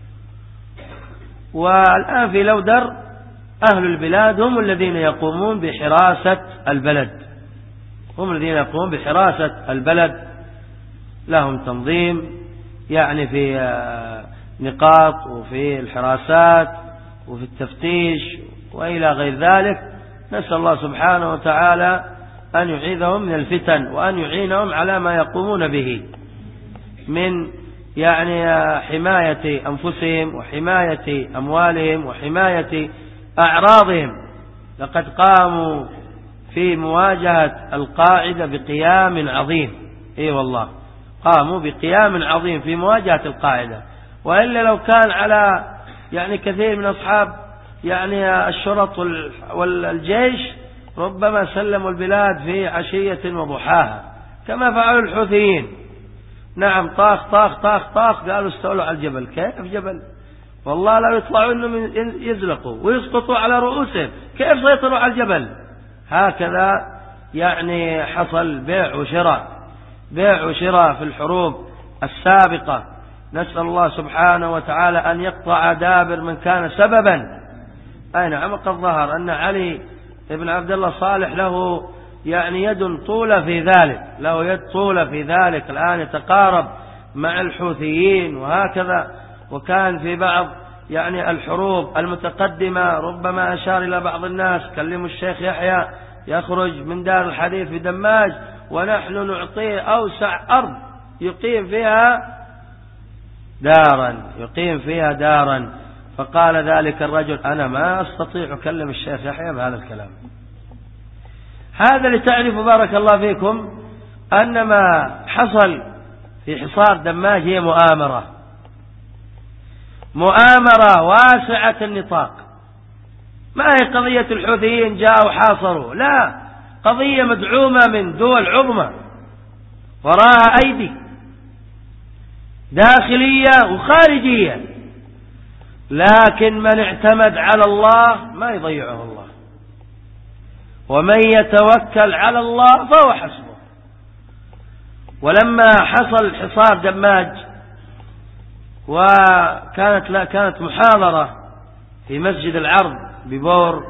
والآن في لودر أهل البلاد هم الذين يقومون بحراسة البلد، هم الذين يقومون بحراسة البلد، لهم تنظيم يعني في نقاط وفي الحراسات وفي التفتيش وإلى غير ذلك. نسأل الله سبحانه وتعالى أن يعيذهم من الفتن، وأن يعينهم على ما يقومون به من يعني حماية أنفسهم وحماية أموالهم وحماية أعراضهم. لقد قاموا في مواجهة القاعدة بقيام عظيم، إيه والله قاموا بقيام عظيم في مواجهة القاعدة. وإلا لو كان على يعني كثير من أصحاب يعني الشرط والجيش ربما سلموا البلاد في عشية وضحاها كما فعلوا الحوثيين. نعم، طاخ طاخ طاخ طاخ قالوا استولوا على الجبل. كيف جبل؟ والله لا يطلعوا انهم يزلقوا ويسقطوا على رؤوسهم، كيف سيطروا على الجبل؟ هكذا يعني حصل بيع وشراء، بيع وشراء في الحروب السابقة. نسأل الله سبحانه وتعالى أن يقطع دابر من كان سببا. أي نعم، قد ظهر أن علي ابن عبد الله صالح له يعني يد طولة في ذلك، له يد طولة في ذلك، الآن يتقارب مع الحوثيين وهكذا. وكان في بعض يعني الحروب المتقدمة ربما أشار إلى بعض الناس كلموا الشيخ يحيى يخرج من دار الحديث في دماج ونحن نعطيه أوسع أرض يقيم فيها دارا، يقيم فيها دارا. فقال ذلك الرجل أنا ما أستطيع أكلم الشيخ يحيى بهذا الكلام. هذا لتعرفوا بارك الله فيكم أن ما حصل في حصار دماج هي مؤامرة، مؤامرة واسعة النطاق، ما هي قضية الحوثيين جاءوا حاصروا، لا، قضية مدعومة من دول عظمى وراها أيدي داخلية وخارجية. لكن من اعتمد على الله ما يضيعه الله، ومن يتوكل على الله فهو حسبه. ولما حصل حصار دماج وكانت لا كانت محاضرة في مسجد العرض ببور،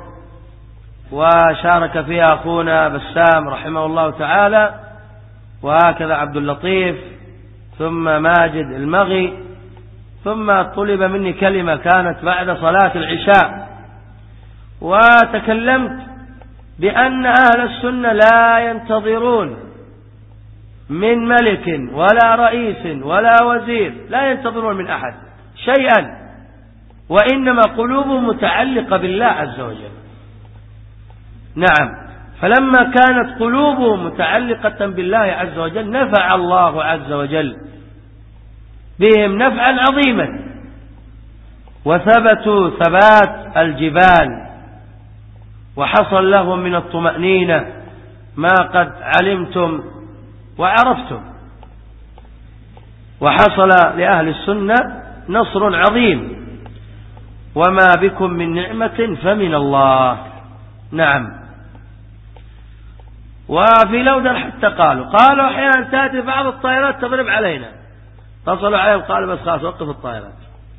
وشارك فيها أخونا بسام رحمه الله تعالى، وهكذا عبد اللطيف، ثم ماجد المغي. ثم طلب مني كلمة كانت بعد صلاة العشاء، وتكلمت بأن أهل السنة لا ينتظرون من ملك ولا رئيس ولا وزير، لا ينتظرون من أحد شيئا، وإنما قلوبهم متعلقة بالله عز وجل. نعم، فلما كانت قلوبهم متعلقة بالله عز وجل نفع الله عز وجل بهم نفعا عظيما، وثبتوا ثبات الجبال، وحصل لهم من الطمأنينة ما قد علمتم وعرفتم، وحصل لأهل السنة نصر عظيم، وما بكم من نعمة فمن الله. نعم. وفي لودر حتى قالوا قالوا أحيانا تأتي بعض الطائرات تضرب علينا، اتصلوا عليهم قالوا بس خلاص وقف الطائرات،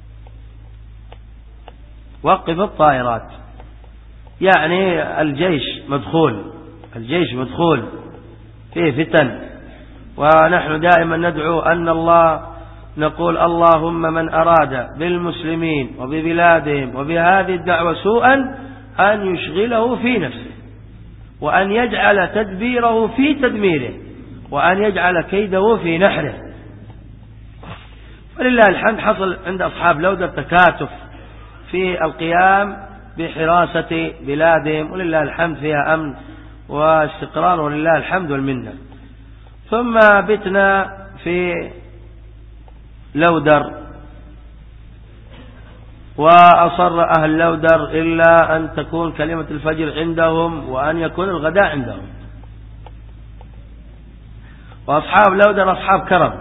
وقف الطائرات، يعني الجيش مدخول، الجيش مدخول فيه فتن. ونحن دائما ندعو أن الله نقول اللهم من أراد بالمسلمين وببلادهم وبهذه الدعوة سوءا أن يشغله في نفسه، وأن يجعل تدبيره في تدميره، وأن يجعل كيده في نحره. ولله الحمد حصل عند أصحاب لودر تكاتف في القيام بحراسة بلادهم، ولله الحمد فيها أمن واستقرار، ولله الحمد والمنة. ثم بتنا في لودر، وأصر أهل لودر إلا أن تكون كلمة الفجر عندهم وأن يكون الغداء عندهم. وأصحاب لودر أصحاب كرم،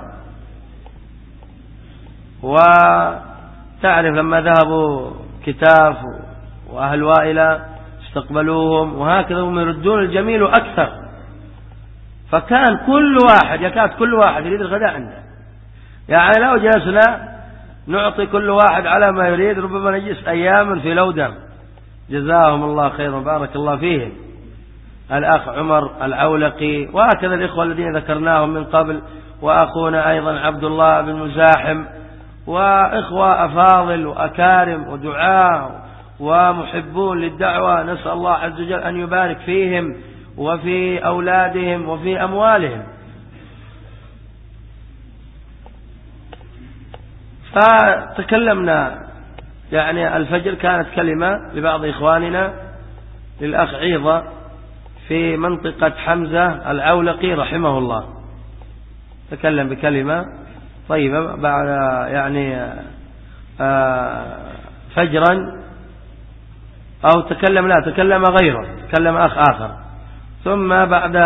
وتعرف لما ذهبوا كتاف وأهل وائلة استقبلوهم، وهكذا هم يردون الجميل أكثر، فكان كل واحد يكاد كل واحد يريد الغداء عنده. يعني لو جلسنا نعطي كل واحد على ما يريد، ربما نجلس أياما في لودر. جزاهم الله خيرا وبارك الله فيهم، الأخ عمر العولقي، وهكذا الإخوة الذين ذكرناهم من قبل، وأخونا أيضا عبد الله بن مزاحم، وإخوة أفاضل وأكارم ودعاء ومحبون للدعوة. نسأل الله عز وجل أن يبارك فيهم وفي أولادهم وفي أموالهم. فتكلمنا يعني الفجر كانت كلمة لبعض إخواننا، للأخ عيضة في منطقة حمزة العولقي رحمه الله، تكلم بكلمة طيبة بعد يعني فجرا، أو تكلم لا تكلم غيره، تكلم أخ آخر. ثم بعد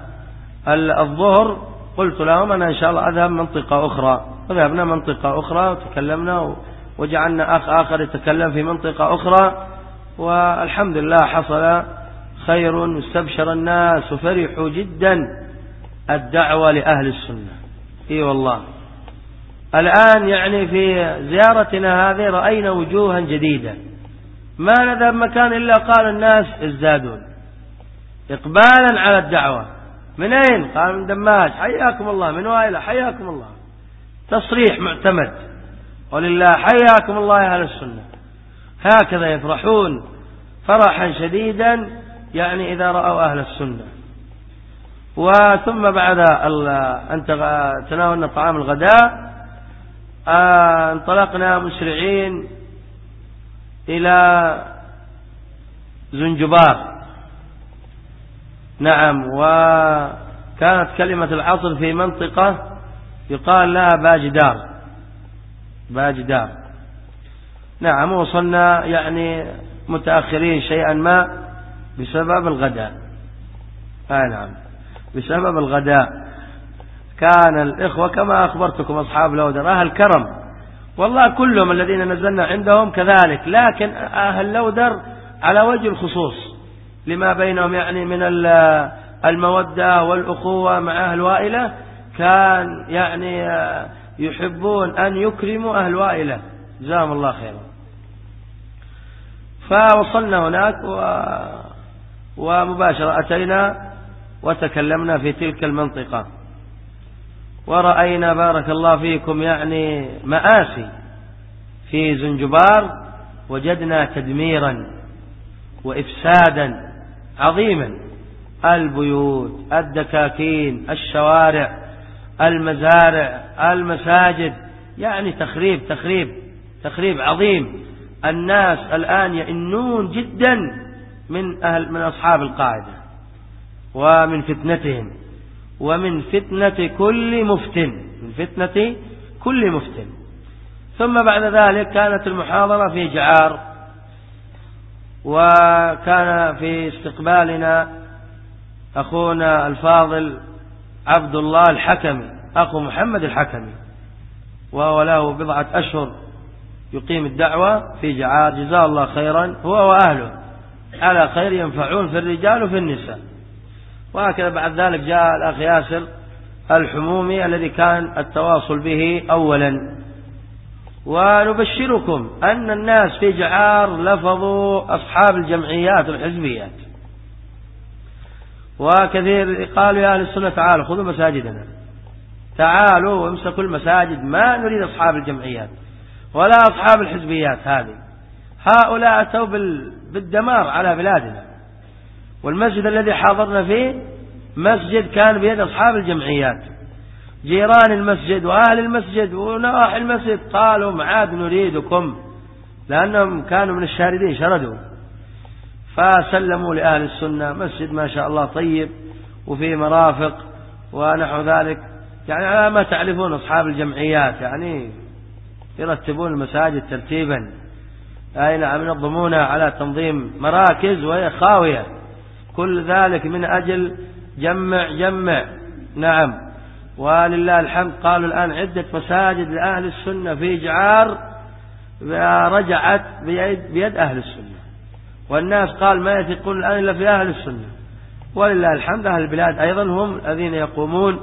الظهر قلت لهم أنا إن شاء الله أذهب منطقة أخرى، وذهبنا منطقة أخرى وتكلمنا، وجعلنا أخ آخر يتكلم في منطقة أخرى، والحمد لله حصل خير واستبشر الناس وفرحوا جدا. الدعوة لأهل السنة إي والله. الآن يعني في زيارتنا هذه رأينا وجوها جديدة، ما نذهب مكان إلا قال الناس ازدادون إقبالا على الدعوة. من أين؟ قال من دماج، حياكم الله. من وائلة، حياكم الله. تصريح معتمد، ولله حياكم الله يا أهل السنة. هكذا يفرحون فرحا شديدا يعني إذا رأوا أهل السنة. وثم بعد أن تناولنا طعام الغداء انطلقنا مسرعين إلى زنجبار. نعم. وكانت كلمة العصر في منطقة يقال لها باجدار، باجدار. نعم. وصلنا يعني متأخرين شيئا ما بسبب الغداء. آه نعم، بسبب الغداء. كان الإخوة كما أخبرتكم أصحاب لودر أهل كرم، والله كلهم الذين نزلنا عندهم كذلك، لكن أهل لودر على وجه الخصوص لما بينهم يعني من المودة والأخوة مع أهل وائلة، كان يعني يحبون أن يكرموا أهل وائلة، جزاهم الله خيرا. فوصلنا هناك و... ومباشرة أتينا وتكلمنا في تلك المنطقة، ورأينا بارك الله فيكم يعني مآسي في زنجبار، وجدنا تدميرا وإفسادا عظيما، البيوت، الدكاكين، الشوارع، المزارع، المساجد، يعني تخريب تخريب تخريب عظيم. الناس الآن يئنون جدا من أهل من أصحاب القاعدة ومن فتنتهم ومن فتنة كل مفتن، من فتنة كل مفتن. ثم بعد ذلك كانت المحاضرة في جعار، وكان في استقبالنا أخونا الفاضل عبد الله الحكمي، أخو محمد الحكمي، وهو له بضعة أشهر يقيم الدعوة في جعار، جزاه الله خيرا، هو وأهله على خير، ينفعون في الرجال وفي النساء. وهكذا بعد ذلك جاء الأخ ياسر الحمومي الذي كان التواصل به أولا. ونبشركم أن الناس في جعار لفظوا أصحاب الجمعيات والحزبيات، وكثير قالوا يا أهل السنة تعالوا خذوا مساجدنا، تعالوا وامسكوا المساجد، ما نريد أصحاب الجمعيات ولا أصحاب الحزبيات هذه، هؤلاء أتوا بالدمار على بلادنا. والمسجد الذي حاضرنا فيه مسجد كان بيد أصحاب الجمعيات، جيران المسجد وأهل المسجد ونواحي المسجد قالوا معاد نريدكم، لأنهم كانوا من الشاردين شردوا، فسلموا لأهل السنة. مسجد ما شاء الله طيب وفيه مرافق ونحو ذلك، يعني على ما تعرفون أصحاب الجمعيات يعني يرتبون المساجد ترتيبا، أي نعم، ينظمونها على تنظيم مراكز وهي خاوية، كل ذلك من أجل جمع جمع. نعم، ولله الحمد قالوا الآن عدة مساجد لأهل السنة في جعار رجعت بيد, بيد أهل السنة، والناس قال ما يثقون الآن إلا في أهل السنة، ولله الحمد أهل البلاد أيضا هم الذين يقومون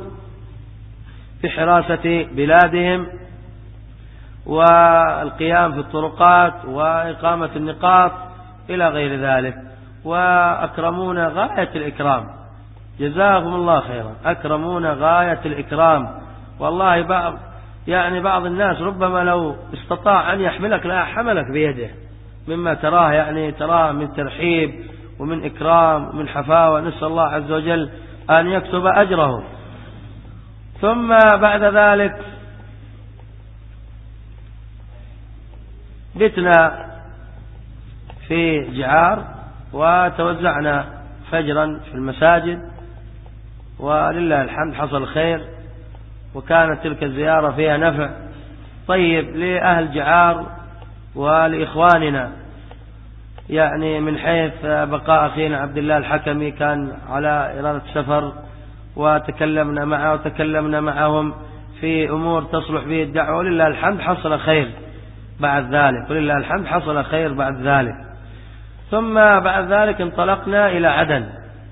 بحراسة بلادهم والقيام في الطرقات وإقامة النقاط إلى غير ذلك، وأكرمونا غاية الإكرام، جزاهم الله خيرا، أكرمونا غاية الإكرام. والله بعض يعني بعض الناس ربما لو استطاع أن يحملك لا حملك بيده، مما تراه يعني تراه من ترحيب ومن إكرام ومن حفاوة، نسأل الله عز وجل أن يكتب أجره. ثم بعد ذلك بتنا في جعار وتوزعنا فجرا في المساجد، ولله الحمد حصل خير، وكانت تلك الزيارة فيها نفع طيب لأهل جعار ولإخواننا، يعني من حيث بقاء أخينا عبد الله الحكمي كان على إرادة سفر، وتكلمنا معه وتكلمنا معهم في أمور تصلح به الدعوة، ولله الحمد حصل خير بعد ذلك، ولله الحمد حصل خير بعد ذلك. ثم بعد ذلك انطلقنا إلى عدن،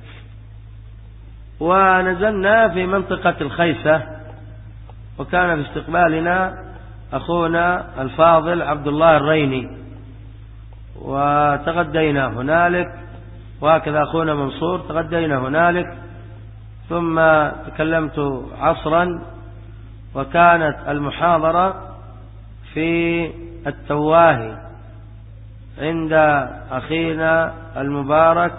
ونزلنا في منطقة الخيسة، وكان في استقبالنا أخونا الفاضل عبد الله الريني، وتغدينا هنالك، وهكذا أخونا منصور تغدينا هنالك. ثم تكلمت عصرا، وكانت المحاضرة في التواهي عند أخينا المبارك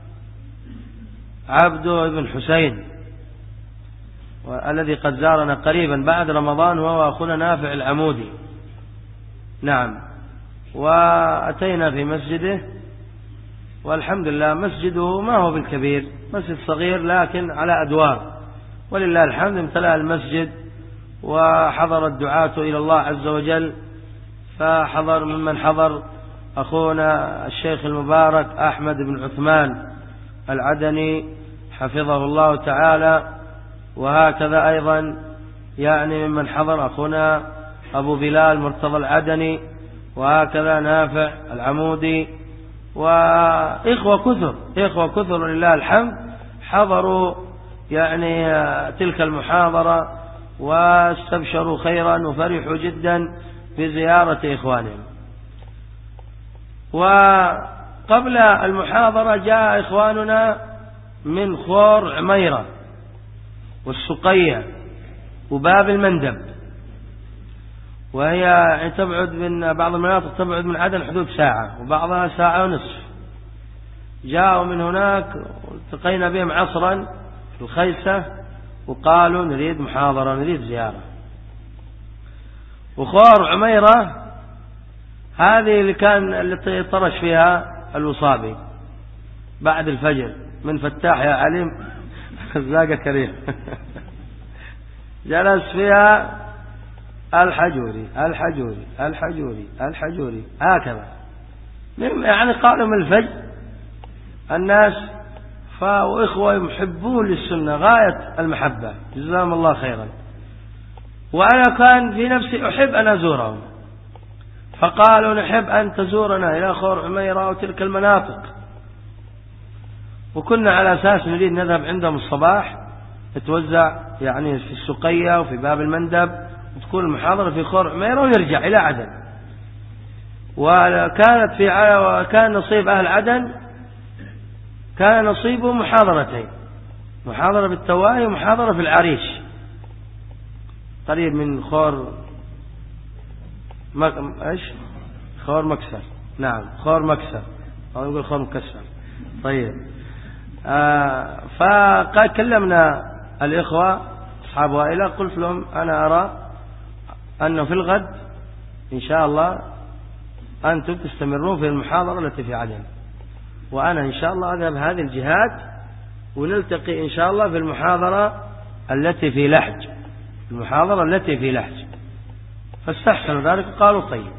عبده بن حسين، والذي قد زارنا قريبا بعد رمضان، وهو أخونا نافع العمودي. نعم، وأتينا في مسجده، والحمد لله مسجده ما هو بالكبير، مسجد صغير لكن على أدوار، ولله الحمد امتلأ المسجد، وحضر الدعاة إلى الله عز وجل، فحضر ممن حضر أخونا الشيخ المبارك أحمد بن عثمان العدني حفظه الله تعالى، وهكذا أيضا يعني ممن حضر أخونا أبو بلال مرتضى العدني، وهكذا نافع العمودي، وإخوة كثر إخوة كثر لله الحمد حضروا يعني تلك المحاضرة، واستبشروا خيرا وفرحوا جدا بزيارة إخوانهم. وقبل المحاضرة جاء إخواننا من خور عميرة والسقية وباب المندب، وهي يعني تبعد من بعض المناطق تبعد من عدن حدود ساعة وبعضها ساعة ونصف. جاءوا من هناك والتقينا بهم عصرا في الخيسة وقالوا نريد محاضرة نريد زيارة. وخور عميرة هذه اللي كان اللي طرش فيها الوصابي بعد الفجر من فتاح يا عليم زاقة كريم جلس فيها الحجوري الحجوري الحجوري الحجوري هكذا، يعني قالوا من الفجر الناس فإخوة محبون للسنة غاية المحبة جزاهم الله خيرا. وأنا كان في نفسي أحب أن أزورهم، فقالوا نحب أن تزورنا إلى خور عميرة وتلك المناطق، وكنا على أساس نريد نذهب عندهم الصباح نتوزع يعني في السقية وفي باب المندب وتكون المحاضرة في خور عميرة ونرجع إلى عدن. وكانت في وكان نصيب أهل عدن كان نصيبه محاضرتين، محاضرة بالتواهي ومحاضرة في العريش قريب من خور م... ايش خور مكسر، نعم خور مكسر أو نقول خور مكسر. طيب آه فكلمنا الإخوة أصحاب وائلة، قلت لهم أنا أرى أنه في الغد إن شاء الله أنتم تستمرون في المحاضرة التي في عدن، وأنا إن شاء الله أذهب هذه الجهات ونلتقي إن شاء الله في المحاضرة التي في لحج المحاضرة التي في لحج. فاستحسنوا ذلك قالوا طيب.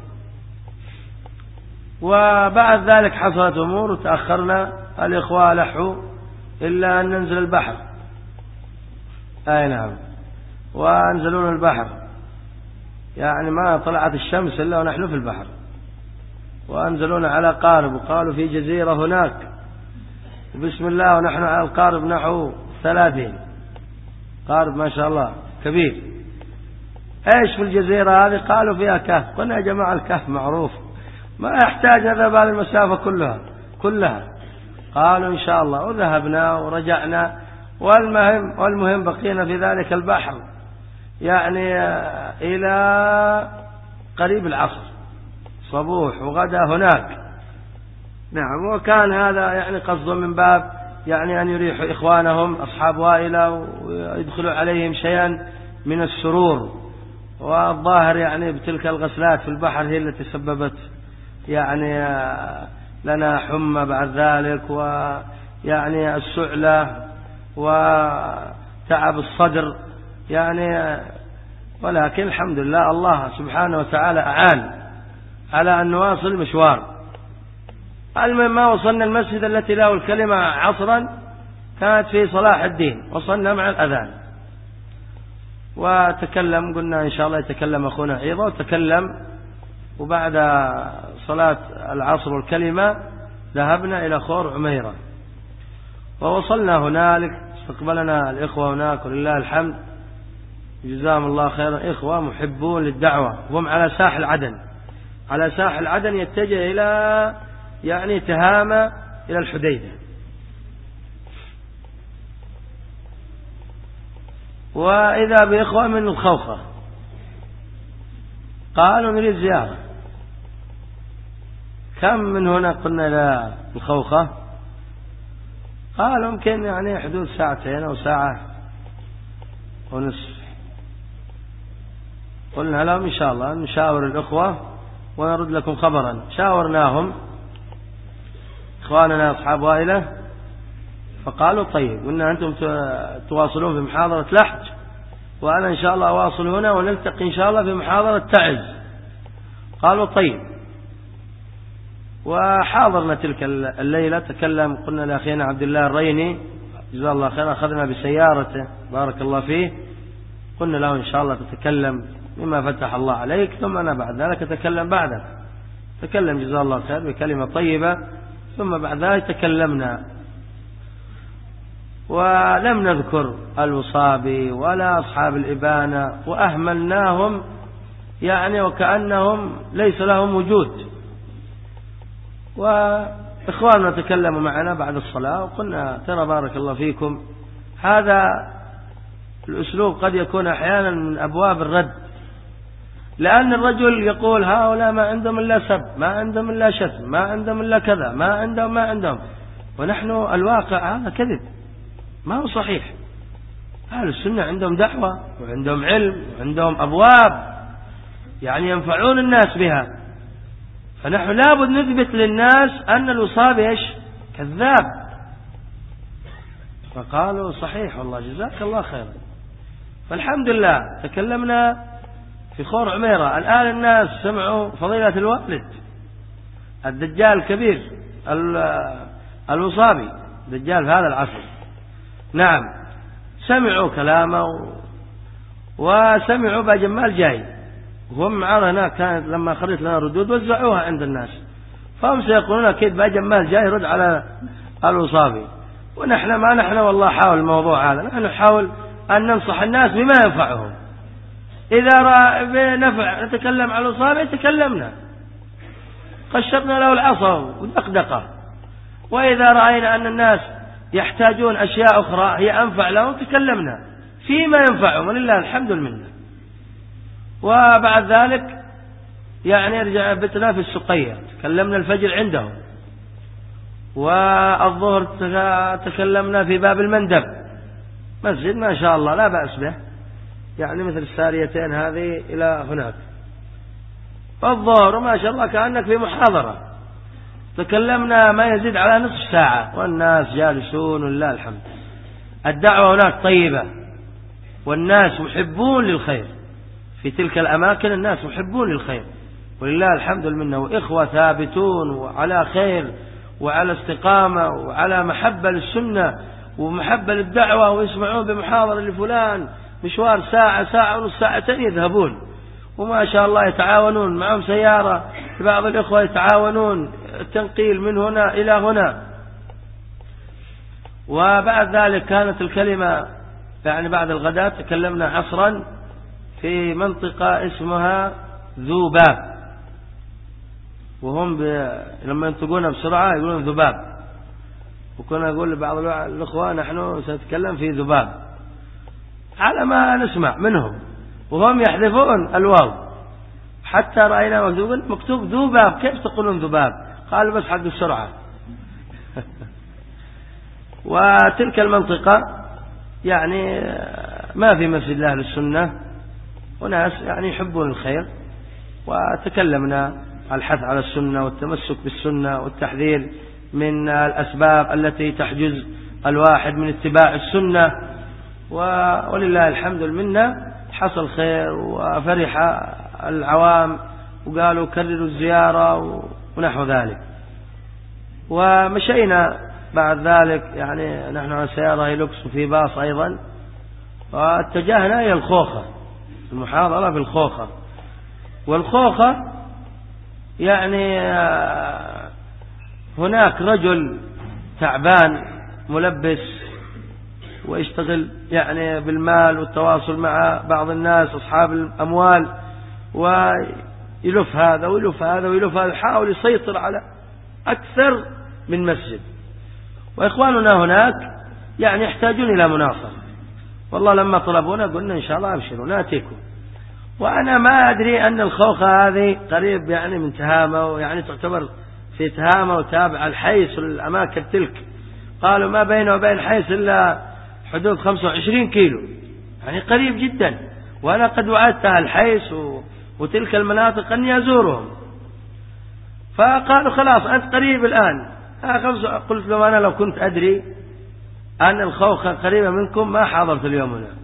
وبعد ذلك حصلت أمور وتأخرنا، الإخوة لحوا إلا أن ننزل البحر، أي نعم، وأنزلون البحر يعني ما طلعت الشمس إلا ونحن في البحر، وأنزلون على قارب وقالوا في جزيرة هناك بسم الله، ونحن على القارب نحو ثلاثين قارب ما شاء الله كبير. ايش في الجزيرة هذه؟ قالوا فيها كهف. قلنا يا جماعة الكهف معروف ما يحتاج نذهب هذه المسافة كلها كلها. قالوا إن شاء الله، وذهبنا ورجعنا، والمهم والمهم بقينا في ذلك البحر يعني إلى قريب العصر، صبوح وغدا هناك. نعم، وكان هذا يعني قصد من باب يعني أن يريحوا إخوانهم أصحاب وائلة ويدخلوا عليهم شيئا من السرور. والظاهر يعني بتلك الغسلات في البحر هي التي سببت يعني لنا حمى بعد ذلك، ويعني السعلة وتعب الصدر يعني. ولكن الحمد لله الله سبحانه وتعالى أعان على أن نواصل المشوار. المهم ما وصلنا المسجد التي له الكلمة عصرا كانت في صلاح الدين، وصلنا مع الأذان وتكلم، قلنا إن شاء الله يتكلم أخونا عيضة، وتكلم. وبعد صلاة العصر والكلمة ذهبنا إلى خور عميرة، ووصلنا هنالك استقبلنا الإخوة هناك ولله الحمد جزاهم الله خيرا، إخوة محبون للدعوة، وهم على ساحل عدن على ساحل عدن يتجه إلى يعني تهامة إلى الحديدة. وإذا بإخوة من الخوخة قالوا نريد زيارة. كم من هنا قلنا إلى الخوخة؟ قالوا يمكن يعني حدود ساعتين أو ساعة ونصف. قلنا لهم إن شاء الله نشاور الأخوة ونرد لكم خبرا. شاورناهم إخواننا أصحاب وائلة فقالوا طيب، قلنا أنتم تواصلون في محاضرة لحج، وأنا إن شاء الله أواصل هنا ونلتقي إن شاء الله في محاضرة تعز. قالوا طيب. وحاضرنا تلك الليلة. تكلم قلنا لأخينا عبد الله الريني جزاه الله خير، أخذنا بسيارته بارك الله فيه، قلنا له إن شاء الله تتكلم مما فتح الله عليك، ثم أنا بعد ذلك أتكلم بعدك. تكلم جزاه الله خير بكلمة طيبة، ثم بعد ذلك تكلمنا، ولم نذكر الوصابي ولا أصحاب الإبانة، وأهملناهم يعني وكأنهم ليس لهم وجود. وإخواننا تكلموا معنا بعد الصلاة وقلنا ترى بارك الله فيكم هذا الأسلوب قد يكون أحيانا من أبواب الرد، لأن الرجل يقول هؤلاء ما عندهم إلا سب، ما عندهم إلا شتم، ما عندهم إلا كذا، ما عندهم ما عندهم، ونحن الواقع هذا كذب، ما هو صحيح. أهل السنة عندهم دعوة وعندهم علم وعندهم أبواب يعني ينفعون الناس بها، فنحن لابد نثبت للناس أن الوصاب إيش؟ كذاب. فقالوا صحيح والله جزاك الله خيرا. فالحمد لله تكلمنا في خور عميرة، الآن الناس سمعوا فضيلة الوالد الدجال الكبير الوصابي، دجال في هذا العصر، نعم سمعوا كلامه وسمعوا بجمال جاي وهم معنا هناك، كانت لما خرجت لنا ردود وزعوها عند الناس، فهم سيقولون أكيد بجمال جاي يرد على الوصابي، ونحن ما نحن والله حاول الموضوع هذا، نحن نحاول أن ننصح الناس بما ينفعهم. إذا رأى بنفع نتكلم على الوصابي تكلمنا، قشرنا له العصا ودقدقه، وإذا رأينا أن الناس يحتاجون أشياء أخرى هي أنفع لهم تكلمنا فيما ينفعهم، ولله الحمد منه. وبعد ذلك يعني رجع بتنا في السقية تكلمنا الفجر عندهم، والظهر تكلمنا في باب المندب، مسجد ما شاء الله لا بأس به، يعني مثل الساريتين هذه إلى هناك، فالظهر ما شاء الله كأنك في محاضرة، تكلمنا ما يزيد على نصف ساعة والناس جالسون ولله الحمد. الدعوة هناك طيبة والناس محبون للخير، في تلك الأماكن الناس محبون للخير ولله الحمد منه، وإخوة ثابتون وعلى خير وعلى استقامة وعلى محبة للسنة ومحبة للدعوة، ويسمعون بمحاضرة لفلان مشوار ساعة ساعة ونص ساعتين يذهبون، وما شاء الله يتعاونون معهم سيارة، بعض الإخوة يتعاونون التنقيل من هنا إلى هنا. وبعد ذلك كانت الكلمة يعني بعد الغداء تكلمنا عصرا في منطقة اسمها ذوباب، وهم ب... لما ينطقون بسرعة يقولون ذباب، وكنا نقول لبعض الأخوة نحن سنتكلم في ذباب على ما نسمع منهم، وهم يحذفون الواو حتى رأينا مكتوب ذوباب، كيف تقولون ذباب؟ قالوا بس حق السرعة. وتلك المنطقة يعني ما في مسجد أهل السنة، وناس يعني يحبون الخير، وتكلمنا على الحث على السنة والتمسك بالسنة والتحذير من الأسباب التي تحجز الواحد من اتباع السنة، ولله الحمد منا حصل خير وفرح العوام وقالوا كرروا الزيارة ونحو ذلك. ومشينا بعد ذلك يعني نحن على سيارة هيلوكس وفي باص أيضا، واتجهنا إلى الخوخة، المحاضرة في الخوخة. والخوخة يعني هناك رجل تعبان ملبس ويشتغل يعني بالمال والتواصل مع بعض الناس أصحاب الأموال، ويلف هذا ويلف هذا ويلف هذا، يحاول يسيطر على أكثر من مسجد. وإخواننا هناك يعني يحتاجون إلى مناصرة، والله لما طلبونا قلنا إن شاء الله أبشروا ناتيكم. وأنا ما أدري أن الخوخة هذه قريب يعني من تهامة، يعني تعتبر في تهامة وتابع الحيس والأماكن تلك، قالوا ما بينه وبين حيس إلا حدود خمسة وعشرين كيلو، يعني قريب جدا. وأنا قد وعدت الحيس وتلك المناطق أني أزورهم، فقالوا خلاص أنت قريب الآن. قلت لهم أنا لو كنت أدري أن الخوخة قريبة منكم ما حضرت اليوم هنا.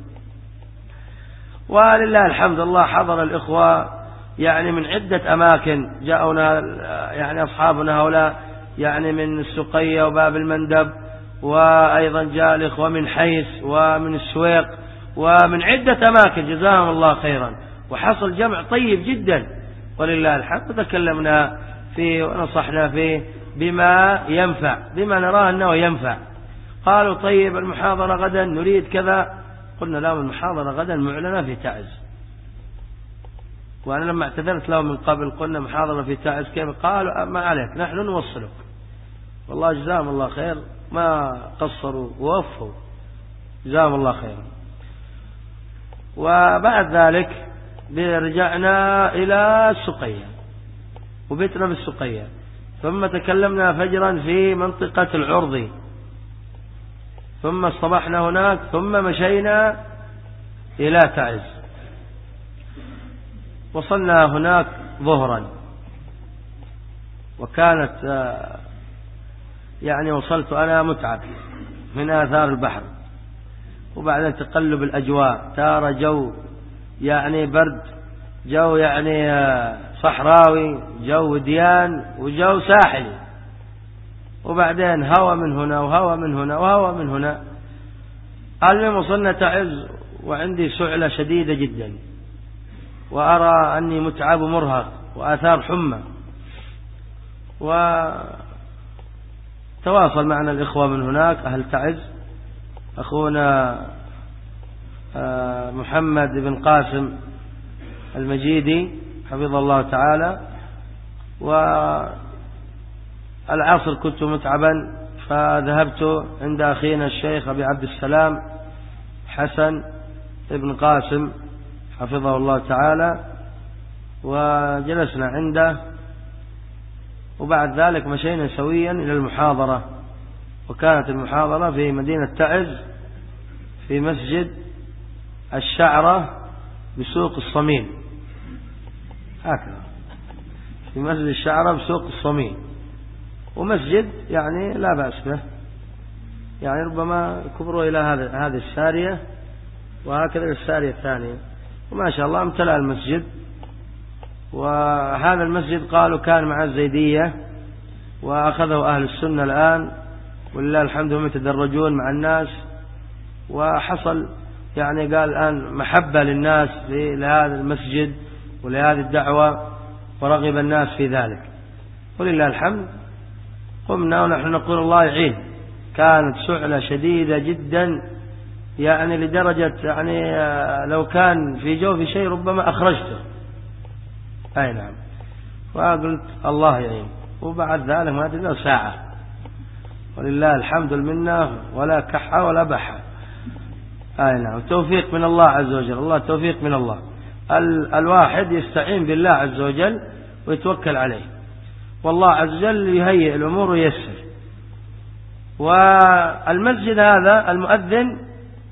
ولله الحمد لله حضر الإخوة يعني من عدة أماكن، جاءونا يعني أصحابنا هؤلاء يعني من السقية وباب المندب، وأيضا جاء الإخوة من حيس ومن السويق ومن عدة أماكن، جزاهم الله خيرا، وحصل جمع طيب جدا ولله الحمد. تكلمنا فيه ونصحنا فيه بما ينفع، بما نراه أنه ينفع. قالوا طيب المحاضرة غدا نريد كذا، قلنا لهم المحاضرة غدا معلنة في تعز، وأنا لما اعتذرت لهم من قبل قلنا محاضرة في تعز كيف، قالوا ما عليك نحن نوصلك. والله جزاهم الله خير، ما قصروا ووفوا، جزاهم الله خير. وبعد ذلك رجعنا إلى السقية وبيتنا بالسقية، ثم تكلمنا فجرا في منطقة العرض، ثم اصطبحنا هناك، ثم مشينا إلى تعز. وصلنا هناك ظهرا، وكانت يعني وصلت أنا متعب من آثار البحر، وبعدين تقلب الأجواء، تارة جو يعني برد، جو يعني صحراوي، جو ديان، وجو ساحلي، وبعدين هوا من هنا وهوا من هنا وهوا من هنا. المهم وصلنا تعز وعندي سعلة شديدة جدا، وأرى أني متعب ومرهق وآثار حمى. وتواصل معنا الإخوة من هناك أهل تعز، أخونا محمد بن قاسم المجيدي حفظه الله تعالى. والعصر كنت متعبا، فذهبت عند أخينا الشيخ أبي عبد السلام حسن بن قاسم حفظه الله تعالى، وجلسنا عنده، وبعد ذلك مشينا سويا إلى المحاضرة. وكانت المحاضرة في مدينة تعز في مسجد الشعرة بسوق الصميم، هكذا في مسجد الشعرة بسوق الصميم، ومسجد يعني لا بأس به، يعني ربما كبروا إلى هذا هذه السارية وهكذا السارية الثانية، وما شاء الله امتلأ المسجد. وهذا المسجد قالوا كان مع الزيدية، وأخذه أهل السنة الآن ولله الحمد هم يتدرجون مع الناس، وحصل يعني قال الآن محبة للناس لهذا المسجد ولهذه الدعوة، ورغب الناس في ذلك ولله الحمد. قمنا ونحن نقول الله يعين. كانت سعلة شديدة جدا، يعني لدرجة يعني لو كان في جوفي شيء ربما أخرجته، أي نعم. وقلت الله يعين. وبعد ذلك ما أدري ساعة ولله الحمد المنة، ولا كحة ولا بحة، أي نعم. توفيق من الله عز وجل، الله توفيق من الله. ال الواحد يستعين بالله عز وجل ويتوكل عليه، والله عز وجل يهيئ الأمور وييسر. والمسجد هذا المؤذن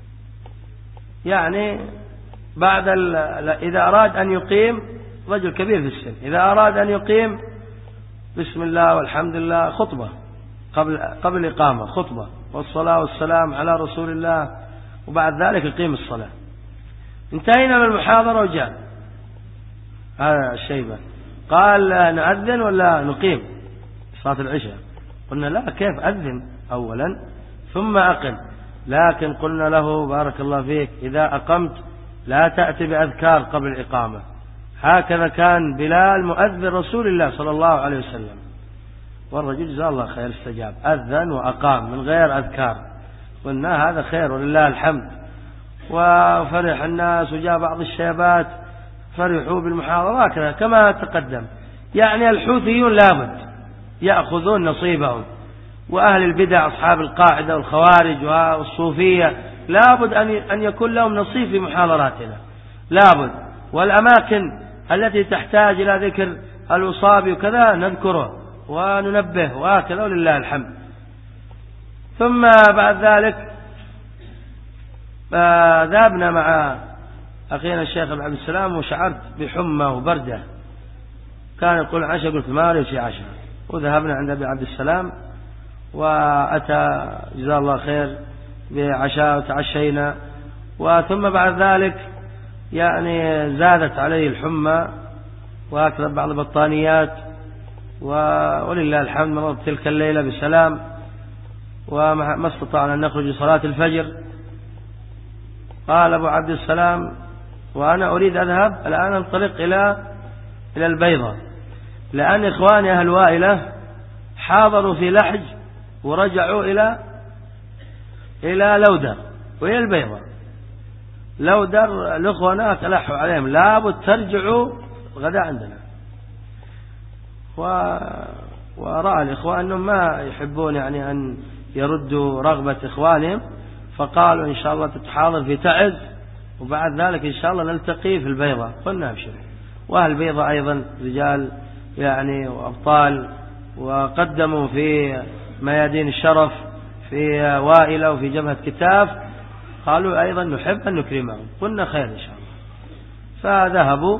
يعني بعد إذا أراد أن يقيم، رجل كبير في السن، إذا أراد أن يقيم بسم الله والحمد لله خطبة قبل قبل الإقامة، خطبة والصلاة والسلام على رسول الله، وبعد ذلك يقيم الصلاة. انتهينا من المحاضرة وجاء هذا الشيبة قال نأذن ولا نقيم صلاة العشاء؟ قلنا لا، كيف أذن أولا ثم أقم. لكن قلنا له بارك الله فيك إذا أقمت لا تأتي بأذكار قبل الإقامة، هكذا كان بلال مؤذن رسول الله صلى الله عليه وسلم. والرجل جزاه الله خير استجاب، أذن وأقام من غير أذكار. قلنا هذا خير ولله الحمد. وفرح الناس، وجاء بعض الشباب فرحوا بالمحاضرة هكذا كما تقدم. يعني الحوثيون لابد يأخذون نصيبهم، وأهل البدع أصحاب القاعدة والخوارج والصوفية لابد أن يكون لهم نصيب في محاضراتنا، لابد. والأماكن التي تحتاج إلى ذكر الوصابي وكذا نذكره وننبه وهكذا ولله الحمد. ثم بعد ذلك ذهبنا مع أخينا الشيخ عبد السلام، وشعرت بحمى وبردة، كان يقول عشاء، قلت ما أريد شيء عشاء. وذهبنا عند أبي عبد السلام، وأتى جزاه الله خير بعشاء وتعشينا. وثم بعد ذلك يعني زادت عليه الحمى، وأكل بعض البطانيات، ولله الحمد مرضت تلك الليلة بسلام، وما استطعنا أن نخرج صلاة الفجر. قال أبو عبد السلام وأنا أريد أذهب الآن انطلق إلى إلى البيضة، لأن إخواني أهل وائلة حاضروا في لحج ورجعوا إلى إلى لودر وإلى البيضة. لودر الأخوة هناك ألحوا عليهم، لابد ترجعوا غدا عندنا. و... ورأى الإخوان أنهم ما يحبون يعني أن يردوا رغبة إخوانهم، فقالوا إن شاء الله تتحاضر في تعز، وبعد ذلك إن شاء الله نلتقي في البيضة. قلنا أبشر. وأهل البيضة أيضا رجال يعني وأبطال، وقدموا في ميادين الشرف في وائلة وفي جبهة كتاف، قالوا أيضا نحب أن نكرمهم. قلنا خير إن شاء الله. فذهبوا،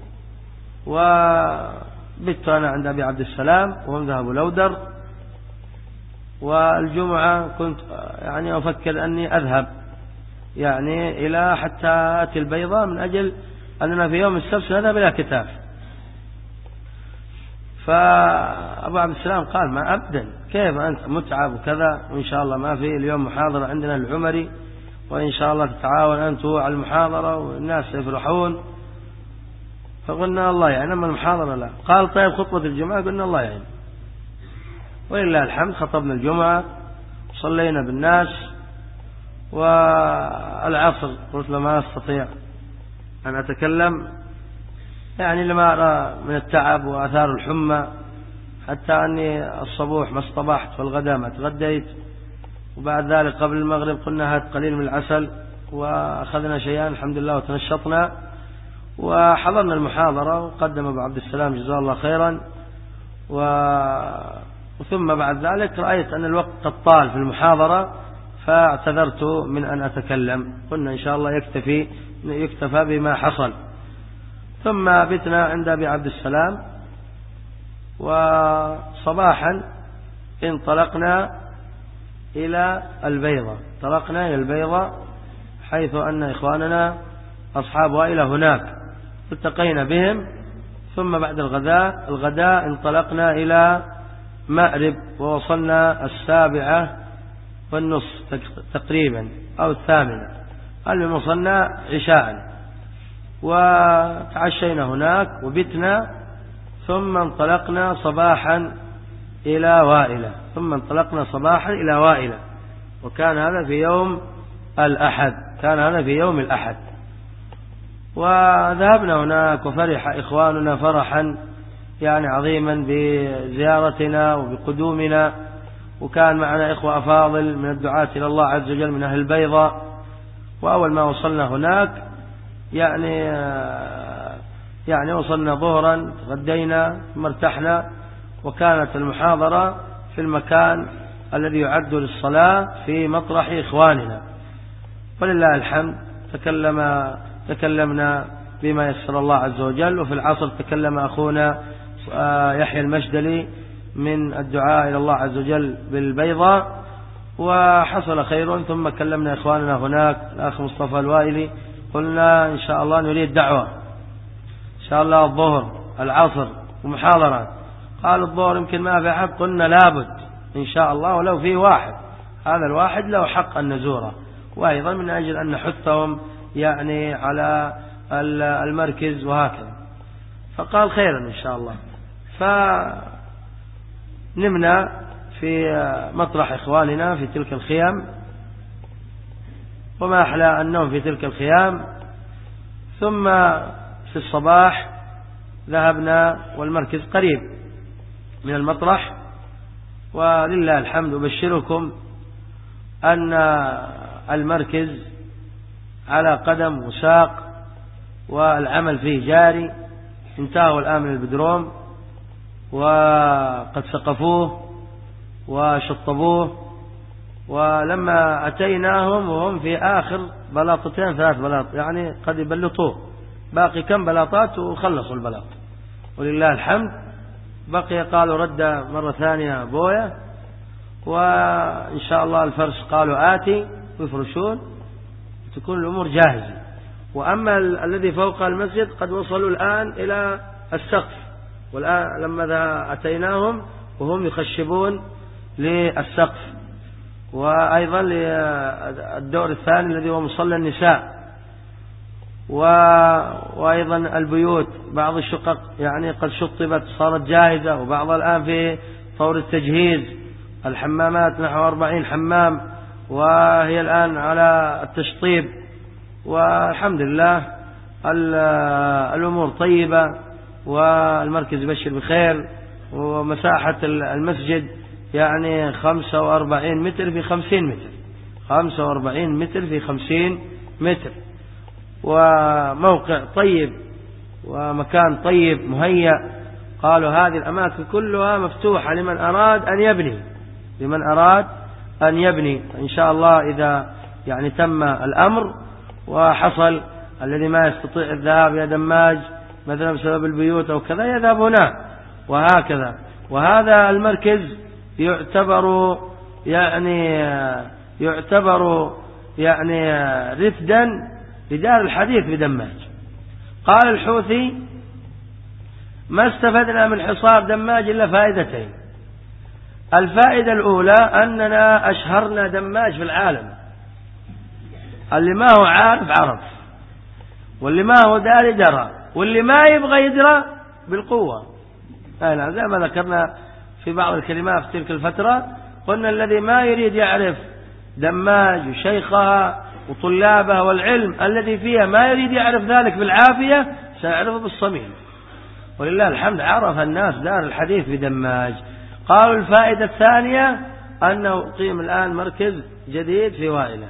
وبت أنا عند أبي عبد السلام وهم ذهبوا لودر. والجمعة كنت يعني أفكر أني أذهب يعني إلى حتى أتي البيضة، من أجل أننا في يوم السبت نذهب إلى كتاف. فأبو عبد السلام قال ما أبدا، كيف أنت متعب وكذا، وإن شاء الله ما في اليوم محاضرة عندنا العمري، وإن شاء الله تتعاون أنت على المحاضرة والناس يفرحون. فقلنا الله يعني، أما المحاضرة لا. قال طيب خطبة الجمعة، قلنا الله يعني. ولله الحمد خطبنا الجمعة، صلينا بالناس. والعصر قلت له ما أستطيع أن أتكلم يعني لما أرى من التعب وآثار الحمى، حتى أني الصبوح ما اصطبحت والغداء ما تغديت. وبعد ذلك قبل المغرب قلنا هات قليل من العسل، وأخذنا شيئا الحمد لله وتنشطنا وحضرنا المحاضرة. وقدم أبو عبد السلام جزاه الله خيرا. و... ثم بعد ذلك رأيت أن الوقت قد طال في المحاضرة، فاعتذرت من أن أتكلم. قلنا إن شاء الله يكتفي يكتفى بما حصل. ثم بتنا عند أبي عبد السلام، وصباحا انطلقنا إلى البيضة. انطلقنا إلى البيضة حيث أن إخواننا أصحاب وائلة هناك، التقينا بهم. ثم بعد الغداء الغداء انطلقنا إلى مأرب، ووصلنا السابعة والنصف تقريبا أو الثامنة، المهم وصلنا عشاء، وتعشينا هناك وبتنا. ثم انطلقنا صباحا إلى وائلة ثم انطلقنا صباحا إلى وائلة وكان هذا في يوم الأحد كان هذا في يوم الأحد. وذهبنا هناك، وفرح إخواننا فرحا يعني عظيما بزيارتنا وبقدومنا. وكان معنا إخوة أفاضل من الدعاة إلى الله عز وجل من أهل البيضة. وأول ما وصلنا هناك يعني يعني وصلنا ظهرا، غدينا ثم ارتحنا. وكانت المحاضرة في المكان الذي يعد للصلاة في مطرح إخواننا، ولله الحمد. تكلم تكلمنا بما يسر الله عز وجل. وفي العصر تكلم أخونا يحيى المشدلي من الدعاء إلى الله عز وجل بالبيضة، وحصل خير. ثم كلمنا إخواننا هناك، الأخ مصطفى الوائلي، قلنا إن شاء الله نريد دعوة إن شاء الله الظهر العصر ومحاضرة. قال الظهر يمكن ما في أحد، قلنا لابد إن شاء الله ولو في واحد، هذا الواحد له حق أن نزوره، وأيضا من أجل أن نحثهم يعني على المركز وهكذا. فقال خيرا إن شاء الله. فنمنا في مطرح إخواننا في تلك الخيام، وما أحلى النوم في تلك الخيام. ثم في الصباح ذهبنا، والمركز قريب من المطرح، ولله الحمد. أبشركم أن المركز على قدم وساق، والعمل فيه جاري. انتهوا الآن من البدروم، وقد سقفوه وشطبوه. ولما أتيناهم وهم في آخر بلاطتين ثلاث بلاط، يعني قد يبلطوه، باقي كم بلاطات وخلصوا البلاط ولله الحمد. بقي قالوا رد مرة ثانية بوية، وإن شاء الله الفرش قالوا آتي ويفرشون، تكون الأمور جاهزة. وأما الذي فوق المسجد قد وصلوا الآن إلى السقف، والآن لما أتيناهم وهم يخشبون للسقف، وأيضا للدور الثاني الذي هو مصلى النساء. وأيضا البيوت بعض الشقق يعني قد شطبت صارت جاهزة، وبعض الآن في طور التجهيز. الحمامات نحو أربعين حمام، وهي الآن على التشطيب. والحمد لله الأمور طيبة، والمركز يبشر بخير، ومساحة المسجد يعني خمسة وأربعين متر في خمسين متر، خمسة وأربعين متر في خمسين متر، وموقع طيب ومكان طيب مهيأ. قالوا هذه الأماكن كلها مفتوحة لمن أراد أن يبني، لمن أراد أن يبني. إن شاء الله إذا يعني تم الأمر وحصل الذي ما يستطيع الذهاب إلى دماج مثلا بسبب البيوت أو كذا يذهب هناك، وهكذا. وهذا المركز يعتبر يعني يعتبر يعني رفدا لدار الحديث بدماج. قال الحوثي: ما استفدنا من حصار دماج إلا فائدتين. الفائدة الأولى أننا أشهرنا دماج في العالم، اللي ما هو عارف عرف، واللي ما هو داري درى، واللي ما يبغى يدرى بالقوة. أنا زي ما ذكرنا في بعض الكلمات في تلك الفترة، قلنا الذي ما يريد يعرف دماج وشيخها وطلابها والعلم الذي فيها ما يريد يعرف ذلك بالعافية سيعرفه بالصميم. ولله الحمد عرف الناس دار الحديث بدماج. قالوا الفائدة الثانية أنه أقيم الآن مركز جديد في وائلة،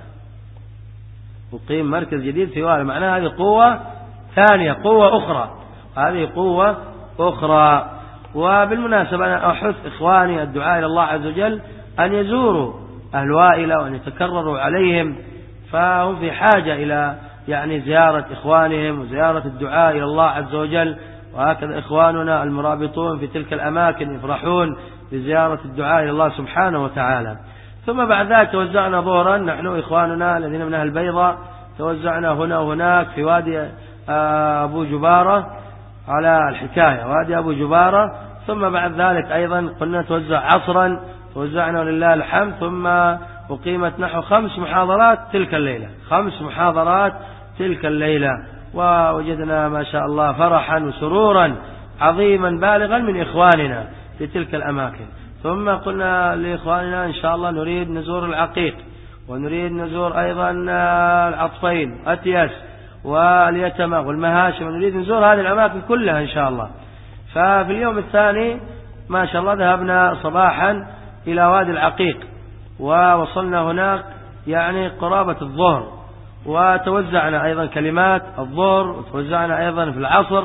أقيم مركز جديد في وائلة، معناها هذه قوة ثانية، قوة أخرى، هذه قوة أخرى. وبالمناسبة أنا أحث إخواني الدعاء إلى الله عز وجل أن يزوروا أهل وائلة وأن يتكرروا عليهم، فهم في حاجة إلى يعني زيارة إخوانهم وزيارة الدعاء إلى الله عز وجل. وهكذا إخواننا المرابطون في تلك الأماكن يفرحون بزيارة الدعاء إلى الله سبحانه وتعالى. ثم بعد ذلك توزعنا ظهرا نحن إخواننا الذين من أهل البيضاء، توزعنا هنا وهناك في وادي أبو جبارة على الحكاية، وادي أبو جبارة. ثم بعد ذلك أيضا قلنا توزع عصرا، توزعنا ولله الحمد. ثم أقيمت نحو خمس محاضرات تلك الليلة، خمس محاضرات تلك الليلة، ووجدنا ما شاء الله فرحا وسرورا عظيما بالغا من إخواننا في تلك الأماكن. ثم قلنا لإخواننا إن شاء الله نريد نزور العقيق، ونريد نزور أيضا العطفين أتياس واليتمى والمهاشم، ونريد نزور هذه الأماكن كلها إن شاء الله. ففي اليوم الثاني ما شاء الله ذهبنا صباحا إلى وادي العقيق، ووصلنا هناك يعني قرابة الظهر، وتوزعنا أيضا كلمات الظهر، وتوزعنا أيضا في العصر.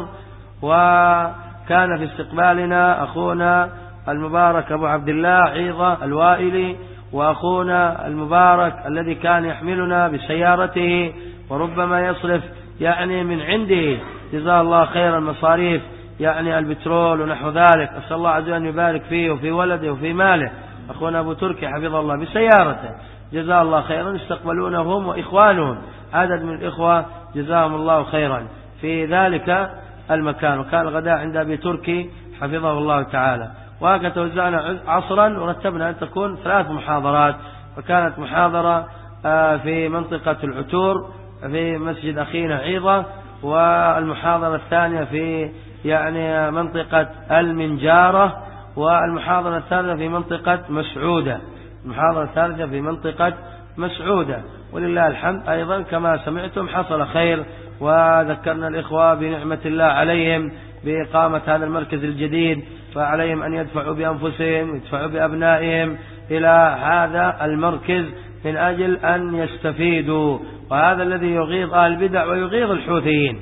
وكان في استقبالنا أخونا المبارك أبو عبد الله عيضة الوائلي، وأخونا المبارك الذي كان يحملنا بسيارته وربما يصرف يعني من عنده جزاه الله خير المصاريف، يعني البترول ونحو ذلك. أسأل الله عز وجل أن يبارك فيه وفي ولده وفي ماله. أخونا أبو تركي حفظه الله بسيارته جزاه الله خيرا، استقبلونهم وإخوانهم عدد من الإخوة جزاهم الله خيرا في ذلك المكان. وكان الغداء عند أبي تركي حفظه الله تعالى. وهكذا توزعنا عصرا، ورتبنا أن تكون ثلاث محاضرات. فكانت محاضرة في منطقة العتور في مسجد أخينا عيضة، والمحاضرة الثانية في يعني منطقة المنجارة، والمحاضرة الثالثة في منطقة مسعودة، المحاضرة الثالثة في منطقة مسعودة. ولله الحمد أيضا كما سمعتم حصل خير، وذكرنا الإخوة بنعمة الله عليهم بإقامة هذا المركز الجديد، فعليهم أن يدفعوا بأنفسهم ويدفعوا بأبنائهم إلى هذا المركز من أجل أن يستفيدوا، وهذا الذي يغيظ أهل البدع ويغيظ الحوثيين.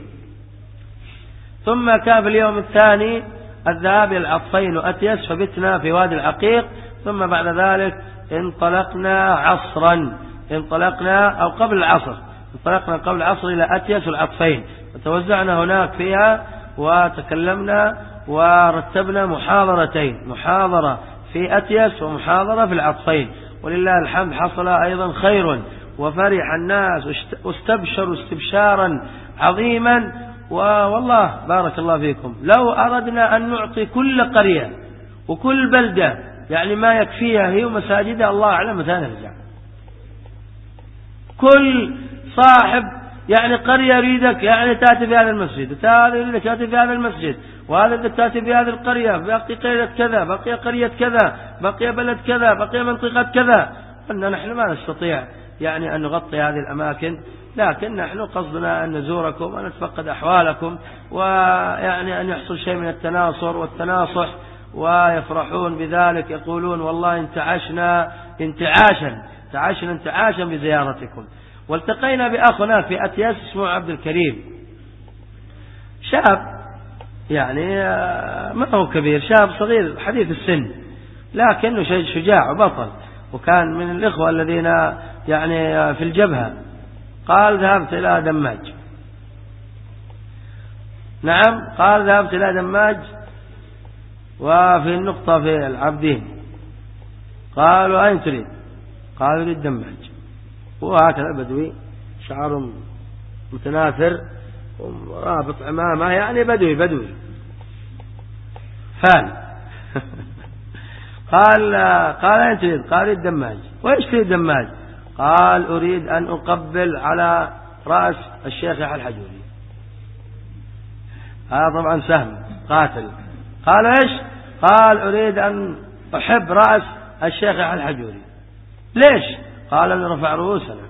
ثم كان في اليوم الثاني الذهاب إلى العطفين وأتيس، فبتنا في وادي العقيق. ثم بعد ذلك انطلقنا عصرا، انطلقنا أو قبل العصر، انطلقنا قبل العصر إلى أتيس والعطفين، وتوزعنا هناك فيها وتكلمنا ورتبنا محاضرتين، محاضرة في أتيس ومحاضرة في العطفين. ولله الحمد حصل أيضا خير، وفرح الناس واستبشروا استبشارا عظيما. والله بارك الله فيكم، لو أردنا أن نعطي كل قرية وكل بلدة يعني ما يكفيها هي مساجدها، الله أعلم متى نرجع. كل صاحب يعني قرية يريدك يعني تأتي في هذا المسجد، وهذا يريدك تأتي في هذا المسجد، وهذا يريدك تأتي في هذه القرية، بقي قرية كذا، بقي قرية كذا، بقي بلد كذا، بقي منطقة كذا. قلنا نحن ما نستطيع يعني أن نغطي هذه الأماكن، لكن نحن قصدنا أن نزوركم ونتفقد أحوالكم، ويعني أن يحصل شيء من التناصر والتناصح، ويفرحون بذلك، يقولون والله انتعشنا انتعاشا انتعاشنا انتعاشا بزيارتكم. والتقينا بأخ هناك في أتياس اسمه عبد الكريم، شاب يعني ما هو كبير، شاب صغير حديث السن، لكنه شجاع وبطل، وكان من الإخوة الذين يعني في الجبهة. قال ذهبت إلى دماج، نعم قال ذهبت إلى دماج وفي النقطة في العبدين. قالوا أين تريد؟ قالوا لي الدماج. وهكذا بدوي، شعر متناثر ورابط عمامه، يعني بدوي بدوي فان. قال قال أين تريد؟ قال الدماج. وإيش تريد الدماج؟ قال أريد أن أقبل على رأس الشيخ يحيى الحجوري. هذا طبعا سهم قاتل. قال إيش؟ قال أريد أن أحب رأس الشيخ يحيى الحجوري. ليش؟ قال أن رفع رؤوسنا.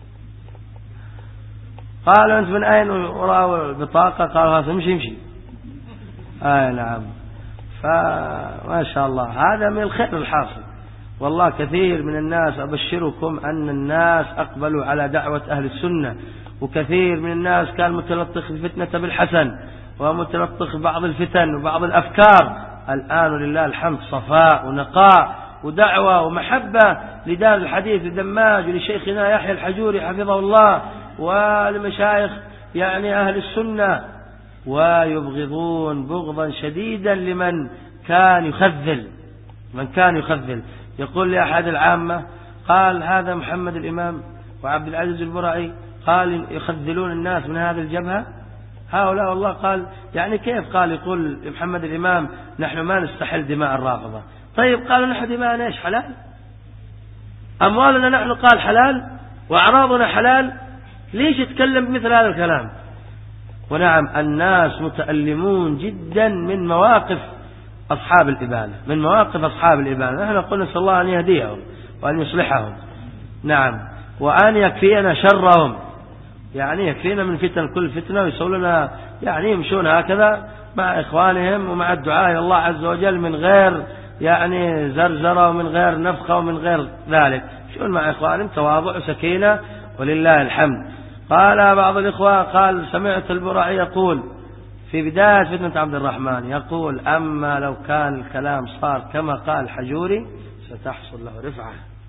قال أنت من أين؟ وراه البطاقة. قال هذا امشي امشي. آه نعم. فما شاء الله هذا من الخير الحاصل. والله كثير من الناس أبشركم أن الناس أقبلوا على دعوة أهل السنة، وكثير من الناس كان متلطخ الفتنة بالحسن ومتلطخ بعض الفتن وبعض الأفكار. الآن لله الحمد صفاء ونقاء ودعوة ومحبة لدار الحديث لدماج ولشيخنا يحيى الحجوري حفظه الله ولمشايخ يعني أهل السنة، ويبغضون بغضا شديدا لمن كان يخذل من كان يخذل. يقول لي أحد العامة، قال هذا محمد الإمام وعبد العزيز البرعي قال يخذلون الناس من هذه الجبهة هؤلاء. والله قال يعني كيف؟ قال يقول محمد الإمام نحن ما نستحل دماء الرافضة. طيب قالوا نحن دماءنا ايش حلال؟ أموالنا نحن قال حلال وأعراضنا حلال، ليش يتكلم بمثل هذا الكلام؟ ونعم الناس متألمون جدا من مواقف أصحاب الإبانة، من مواقف أصحاب الإبانة. نحن نقول نسأل الله أن يهديهم وأن يصلحهم، نعم، وأن يكفينا شرهم، يعني يكفينا من فتن كل فتنة، ويسوون لنا يعني يمشون هكذا مع إخوانهم ومع الدعاء إلى الله عز وجل من غير يعني زرزرة ومن غير نفخة ومن غير ذلك، شون مع إخوانهم تواضع وسكينة ولله الحمد. قال بعض الإخوة قال سمعت البرعي يقول في بداية فتنة عبد الرحمن يقول أما لو كان الكلام صار كما قال حجوري ستحصل له رفعة.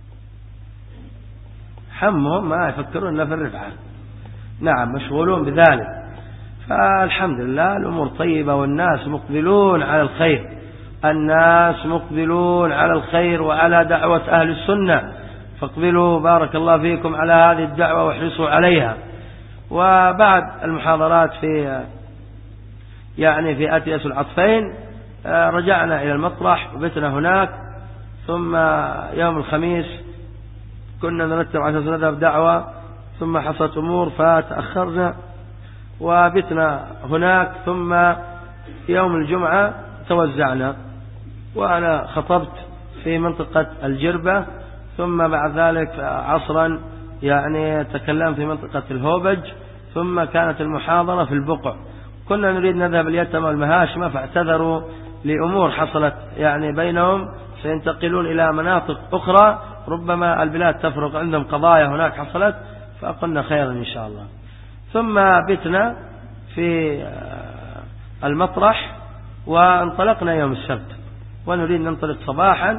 همهم ما يفكرون إلا في الرفعة، نعم مشغولون بذلك. فالحمد لله الأمور طيبة والناس مقبلون على الخير، الناس مقبلون على الخير وعلى دعوة أهل السنة، فاقبلوا بارك الله فيكم على هذه الدعوة واحرصوا عليها. وبعد المحاضرات في يعني في أتياس العطفين رجعنا إلى المطرح وبتنا هناك، ثم يوم الخميس كنا نرتب على أساس نذهب دعوة، ثم حصلت أمور فتأخرنا وبتنا هناك، ثم يوم الجمعة توزعنا، وأنا خطبت في منطقة الجربة، ثم بعد ذلك عصرا يعني تكلم في منطقة الهوبج، ثم كانت المحاضرة في البقع. كنا نريد نذهب اليتم والمهاشمة فاعتذروا لأمور حصلت يعني بينهم، سينتقلون إلى مناطق أخرى، ربما البلاد تفرق عندهم قضايا هناك حصلت، فقلنا خيرا إن شاء الله. ثم بتنا في المطرح وانطلقنا يوم السبت، ونريد ننطلق صباحا،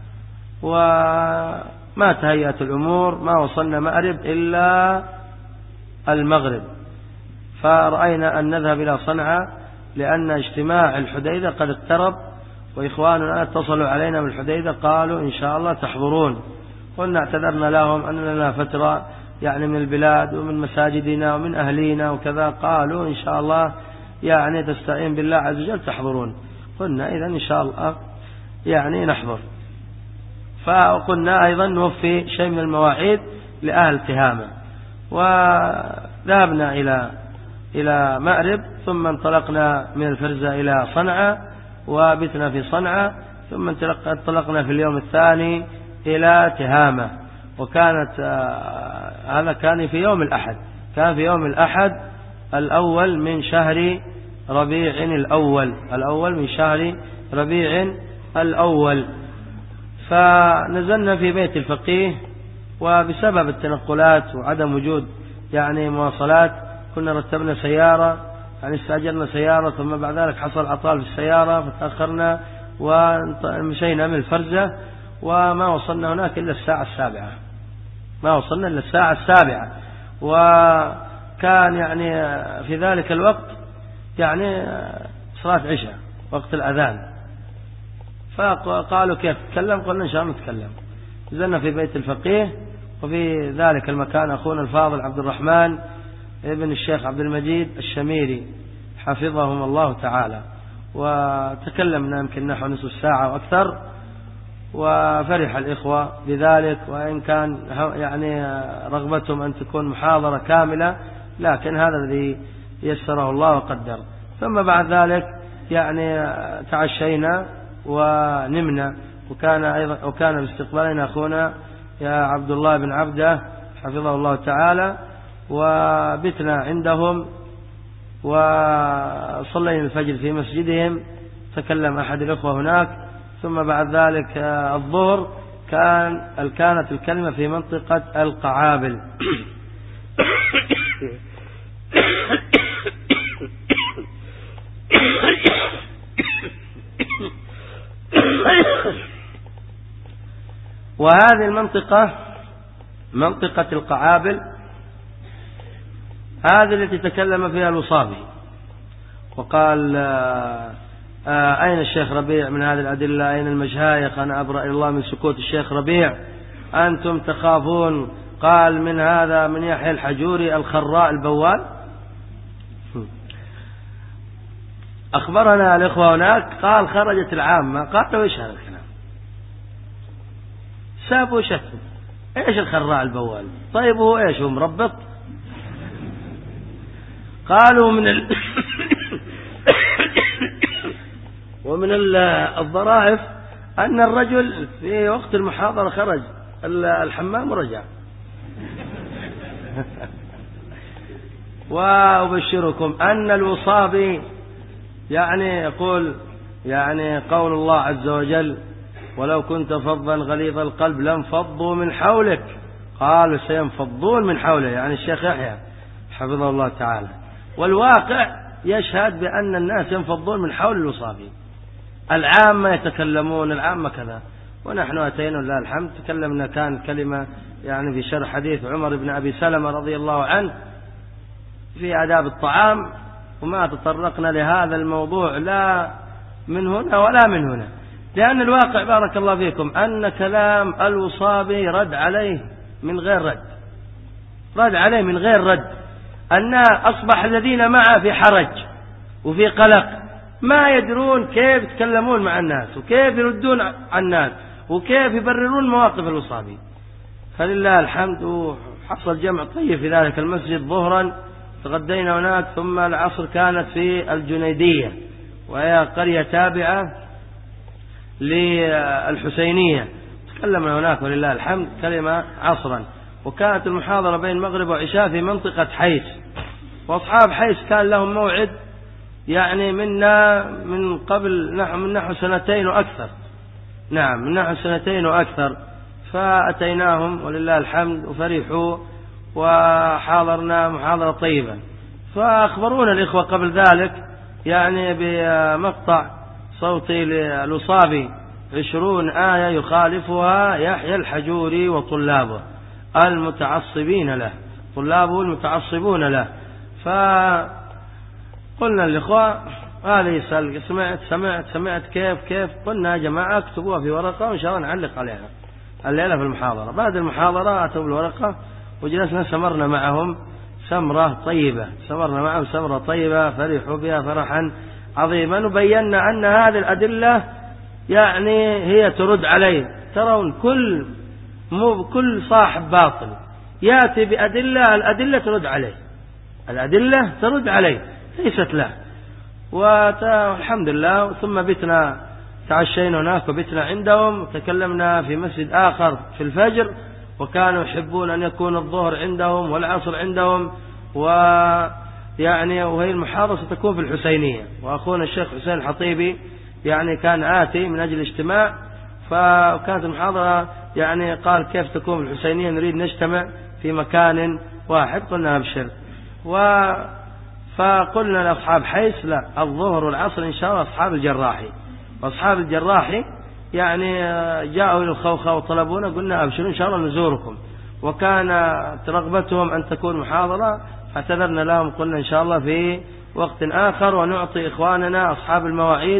وما تهيأت الأمور، ما وصلنا مأرب إلا المغرب، فرأينا أن نذهب إلى صنعاء لأن اجتماع الحديدة قد اقترب، وإخواننا اتصلوا علينا من الحديدة قالوا إن شاء الله تحضرون. قلنا اعتذرنا لهم أن لنا فترة يعني من البلاد ومن مساجدنا ومن أهلينا وكذا، قالوا إن شاء الله يعني تستعين بالله عز وجل تحضرون. قلنا إذن إن شاء الله يعني نحضر. فقلنا أيضا نوفي شيء من المواعيد لأهل تهامة، وذهبنا إلى إلى مأرب، ثم انطلقنا من الفرزة إلى صنعاء وبتنا في صنعاء، ثم انطلقنا في اليوم الثاني إلى تهامة، وكانت هذا كان في يوم الأحد، كان في يوم الأحد الأول من شهر ربيع الأول، الأول من شهر ربيع الأول. فنزلنا في بيت الفقيه، وبسبب التنقلات وعدم وجود يعني مواصلات كنا رتبنا سيارة، يعني استأجرنا سيارة، ثم بعد ذلك حصل عطال في السيارة فتأخرنا ومشينا من الفرزة، وما وصلنا هناك إلا الساعة السابعة، ما وصلنا إلا الساعة السابعة. وكان يعني في ذلك الوقت يعني صلاة عشاء وقت الأذان، فقالوا كيف تتكلم؟ قلنا إن شاء الله نتكلم. نزلنا في بيت الفقيه، وفي ذلك المكان أخونا الفاضل عبد الرحمن ابن الشيخ عبد المجيد الشميري حفظهم الله تعالى، وتكلمنا يمكن نحو نصف ساعة وأكثر، وفرح الإخوة بذلك، وإن كان يعني رغبتهم أن تكون محاضرة كاملة، لكن هذا الذي يسره الله وقدر. ثم بعد ذلك يعني تعشينا ونمنا، وكان أيضا وكان باستقبالنا أخونا يا عبد الله بن عبده حفظه الله تعالى، وبتنا عندهم وصلينا الفجر في مسجدهم. تكلم أحد الأخوة هناك، ثم بعد ذلك الظهر كان كانت الكلمة في منطقة القعابل. وهذه المنطقة منطقة القعابل هذه التي تكلم فيها الوصابي، وقال آه أين الشيخ ربيع من هذه الأدلة؟ أين المشايخ؟ أنا أبرأ إلى الله من سكوت الشيخ ربيع، أنتم تخافون. قال من هذا من يحيى الحجوري الخراء البوال. أخبرنا الإخوة هناك، قال خرجت العامة، قالوا إيش هذا الكلام؟ سابوا شتم، إيش الخراء البوال؟ طيب هو إيش هو مربط؟ قالوا من ال... ومن الظرائف أن الرجل في وقت المحاضرة خرج الحمام ورجع. وأبشركم أن الوصابي يعني يقول يعني قول الله عز وجل ولو كنت فظا غليظ القلب لانفضوا من حولك، قال سينفضون من حوله، يعني الشيخ يحيى حفظه الله تعالى. والواقع يشهد بأن الناس ينفضون من حول الوصابي، العامة يتكلمون، العامة كذا. ونحن أتينا لله الحمد تكلمنا، كان كلمة يعني في شرح حديث عمر بن أبي سلمة رضي الله عنه في آداب الطعام، وما تطرقنا لهذا الموضوع لا من هنا ولا من هنا، لأن الواقع بارك الله فيكم أن كلام الوصابي رد عليه من غير رد، رد عليه من غير رد. أن أصبح الذين معه في حرج وفي قلق، ما يدرون كيف يتكلمون مع الناس وكيف يردون على الناس وكيف يبررون مواقف الوصابي. فلله الحمد، وحصل جمع طيب في ذلك المسجد ظهرا، تغدينا هناك، ثم العصر كانت في الجنيدية، وهي قرية تابعة للحسينية، تكلمنا هناك ولله الحمد كلمة عصرا. وكانت المحاضرة بين المغرب وعشاء في منطقة حيس، وأصحاب حيس كان لهم موعد يعني منا من قبل نحو من نحو سنتين وأكثر، نعم من نحو سنتين وأكثر. فأتيناهم ولله الحمد وفرحوا، وحاضرنا محاضرة طيبة. فأخبرونا الإخوة قبل ذلك يعني بمقطع صوتي للوصابي عشرون آية يخالفها يحيى الحجوري وطلابه المتعصبين له، طلابه المتعصبون له. فقلنا للإخوة هذا يسأل سمعت سمعت سمعت كيف كيف قلنا يا جماعة اكتبوها في ورقة وإن شاء الله نعلق عليها الليلة في المحاضرة. بعد المحاضرة أتوا بالورقة وجلسنا سمرنا معهم سمرة طيبة، سمرنا معهم سمرة طيبة، فرحوا بها فرحا عظيما، وبينا أن هذه الأدلة يعني هي ترد عليه. ترون كل مو كل صاحب باطل يأتي بأدلة، الأدلة ترد عليه، الأدلة ترد عليه ليست له. والحمد لله. ثم بتنا تعشينا هناك وبتنا عندهم، تكلمنا في مسجد آخر في الفجر، وكانوا يحبون أن يكون الظهر عندهم والعصر عندهم، ويعني وهي المحاضرة ستكون في الحسينية، وأخونا الشيخ حسين الحطيبي يعني كان آتي من أجل اجتماع، فكانت المحاضرة يعني قال كيف تكون في الحسينية، نريد نجتمع في مكان واحد. قلنا أبشر، و فقلنا لأصحاب حيث لا، الظهر والعصر إن شاء الله أصحاب الجراحي، وأصحاب الجراحي يعني جاءوا إلى الخوخة وطلبونا، قلنا أبشروا إن شاء الله نزوركم، وكان رغبتهم أن تكون محاضرة، فاعتذرنا لهم، قلنا إن شاء الله في وقت آخر، ونعطي إخواننا أصحاب المواعيد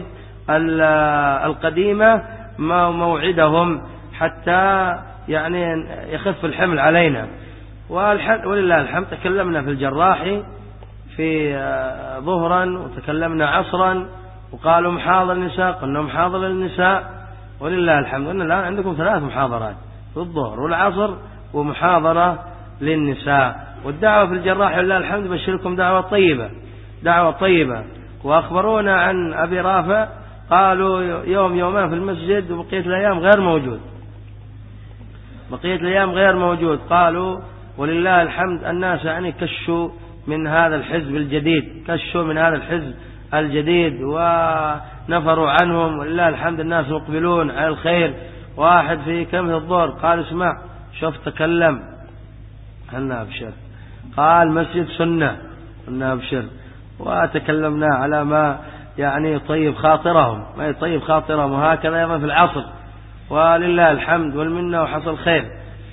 القديمة موعدهم حتى يعني يخف الحمل علينا. ولله الحمد تكلمنا في الجراحي في ظهرا، وتكلمنا عصرا، وقالوا محاضر النساء، قلنا محاضر للنساء، ولله الحمد. قلنا الآن عندكم ثلاث محاضرات في الظهر والعصر، ومحاضرة للنساء. والدعوة في الجراحي ولله الحمد بشركم دعوة طيبة، دعوة طيبة. وأخبرونا عن أبي رافع قالوا يوم يومان في المسجد، وبقية الأيام غير موجود، بقية الأيام غير موجود. قالوا ولله الحمد الناس يعني كشوا من هذا الحزب الجديد، كشوا من هذا الحزب الجديد ونفروا عنهم، ولله الحمد الناس مقبلون على الخير. واحد في كلمة الظهر قال اسمع شوف تكلم، قلنا أبشر، قال مسجد سنة، قلنا أبشر، وتكلمنا على ما يعني يطيب خاطرهم، ما يطيب خاطرهم، وهكذا أيضا في العصر، ولله الحمد والمنة وحصل خير.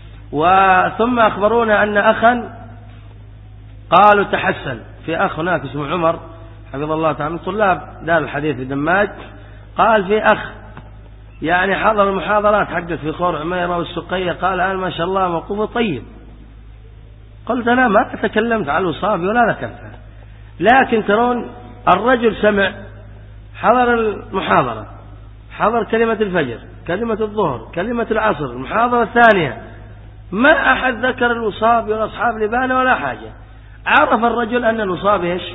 وثم أخبرونا أن أخا قالوا تحسن، في أخ هناك اسمه عمر حفظ الله تعالى من طلاب دار الحديث في دماج، قال في أخ يعني حضر المحاضرات حقت في خور عميرة والسقية، قال الآن ما شاء الله موقوفه طيب. قلت أنا ما تكلمت على الوصابي ولا ذكرتها، لكن ترون الرجل سمع، حضر المحاضرة، حضر كلمة الفجر، كلمة الظهر، كلمة العصر، المحاضرة الثانية، ما أحد ذكر الوصابي ولا أصحاب لبانة ولا حاجة. عرف الرجل أن الوصابي إيش؟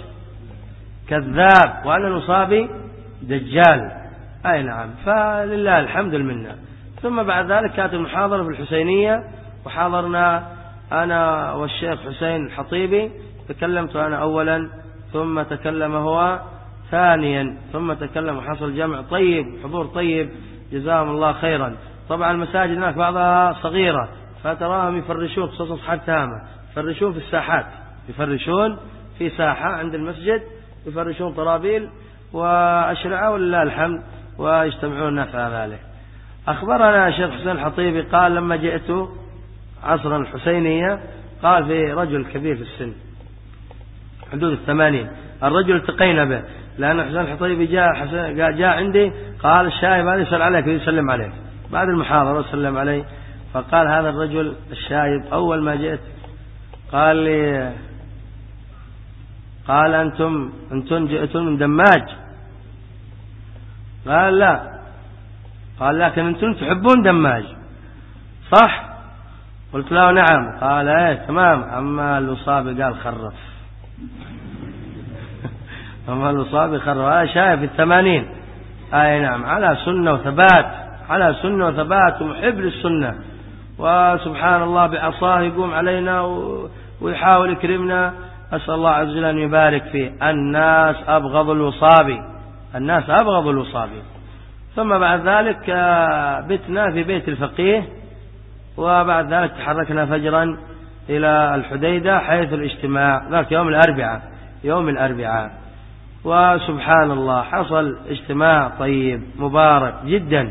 كذاب، وأن الوصابي دجال. أي نعم، فلله الحمد المنة. ثم بعد ذلك كانت المحاضرة في الحسينية، وحاضرنا أنا والشيخ حسين الحطيبي، تكلمت أنا أولا، ثم تكلم هو ثانيا، ثم تكلم وحصل جمع طيب، حضور طيب، جزاهم الله خيرا. طبعا المساجد هناك بعضها صغيرة، فتراهم يفرشون، خصوصا أصحاب تهامة، يفرشون في الساحات، يفرشون في ساحة عند المسجد، يفرشون طرابيل وأشرعة ولله الحمد، ويجتمعون الناس على ذلك. أخبرنا الشيخ حسين الحطيبي قال لما جئت عصرا الحسينية، قال في رجل كبير في السن حدود الثمانين، الرجل التقينا به، لأن حسين الحطيبي جاء, جاء عندي، قال الشايب هذا يسأل عليك ويسلم عليك بعد المحاضرة، وسلم علي. فقال هذا الرجل الشايب أول ما جئت قال لي، قال أنتم أنتم جئتم من دماج؟ قال لا. قال لكن أنتم تحبون دماج صح؟ قلت له نعم. قال ايه تمام، أما الوصابي قال خرف أما الوصابي خرف. هذا شايف في الثمانين، أي نعم، على سنة وثبات، على سنة وثبات، ومحب للسنة، وسبحان الله بعصاه يقوم علينا ويحاول يكرمنا. أسأل الله عز وجل أن يبارك فيه. الناس أبغض الوصابي، الناس أبغض الوصابي. ثم بعد ذلك بتنا في بيت الفقيه، وبعد ذلك تحركنا فجرا إلى الحديدة حيث الاجتماع، ذاك يوم الأربعاء، يوم الأربعاء. وسبحان الله حصل اجتماع طيب مبارك جدا.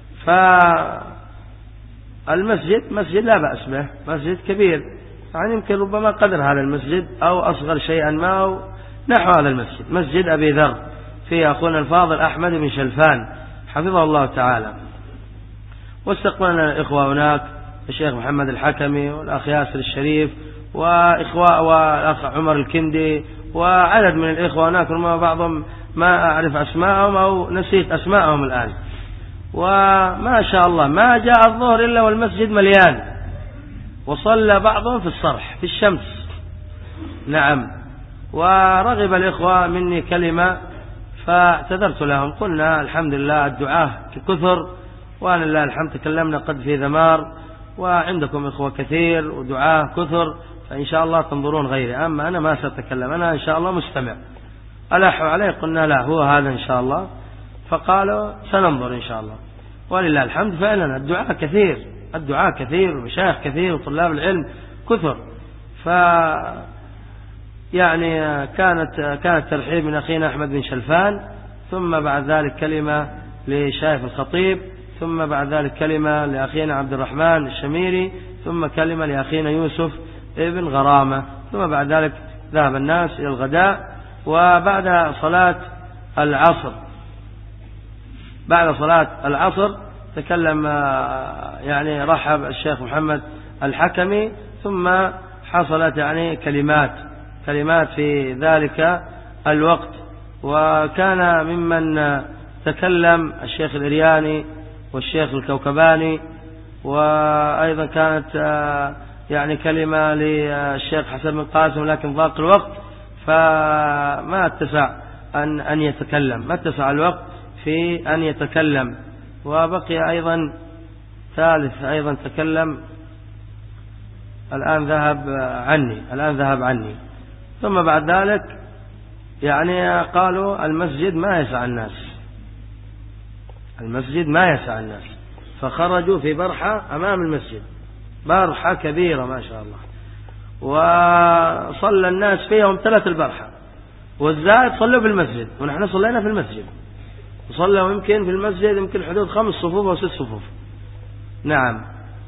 فالمسجد مسجد لا بأس به، مسجد كبير، يعني يمكن ربما قدر هذا المسجد أو أصغر شيئا ما أو نحو هذا المسجد، مسجد أبي ذر، فيه أخونا الفاضل أحمد بن شلفان حفظه الله تعالى. واستقبلنا الإخوة هناك، الشيخ محمد الحكمي والأخ ياسر الشريف وإخوة والأخ عمر الكندي وعدد من الإخوة هناك، ربما بعضهم ما أعرف أسماءهم أو نسيت أسماءهم الآن. وما شاء الله ما جاء الظهر إلا والمسجد مليان، وصلى بعضهم في الصرح في الشمس. نعم. ورغب الإخوة مني كلمة فاعتذرت لهم، قلنا الحمد لله الدعاء كثر، وأن الله الحمد تكلمنا قد في ذمار، وعندكم إخوة كثير ودعاة كثر، فإن شاء الله تنظرون غيري، أما أنا ما سأتكلم، أنا إن شاء الله مستمع. ألحوا عليه، قلنا لا هو هذا إن شاء الله، فقالوا سننظر إن شاء الله. ولله الحمد فعلا الدعاء كثير، الدعاء كثير ومشايخ كثير وطلاب العلم كثر. ف يعني كانت كانت ترحيب من أخينا أحمد بن شلفان، ثم بعد ذلك كلمة لشايف الخطيب، ثم بعد ذلك كلمة لأخينا عبد الرحمن الشميري، ثم كلمة لأخينا يوسف ابن غرامة، ثم بعد ذلك ذهب الناس إلى الغداء. وبعد صلاة العصر بعد صلاة العصر تكلم يعني رحب الشيخ محمد الحكمي، ثم حصلت يعني كلمات كلمات في ذلك الوقت. وكان ممن تكلم الشيخ الإرياني والشيخ الكوكباني، وأيضا كانت يعني كلمة للشيخ حسن بن قاسم، لكن ضاق الوقت فما اتسع أن أن يتكلم، ما اتسع الوقت في أن يتكلم. وبقي أيضا ثالث أيضا تكلم، الآن ذهب عني الآن ذهب عني ثم بعد ذلك يعني قالوا المسجد ما يسع الناس، المسجد ما يسع الناس، فخرجوا في برحة أمام المسجد، برحة كبيرة ما شاء الله، وصلى الناس فيهم ثلاث البرحة، والزائد صلوا في المسجد، ونحن صلينا في المسجد، وصلوا يمكن في المسجد يمكن حدود خمس صفوف أو ست صفوف. نعم.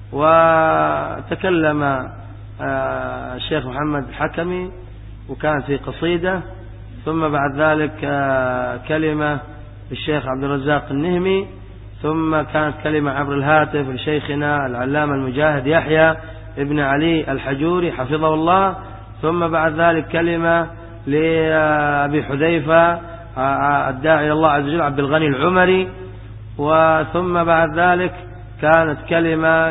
وتكلم الشيخ محمد الحكمي وكانت في قصيدة، ثم بعد ذلك كلمة للشيخ عبد الرزاق النهمي، ثم كانت كلمة عبر الهاتف لشيخنا العلامة المجاهد يحيى ابن علي الحجوري حفظه الله، ثم بعد ذلك كلمة لأبي حذيفة الداعي إلى الله عز وجل عبد الغني العمري، وثم بعد ذلك كانت كلمة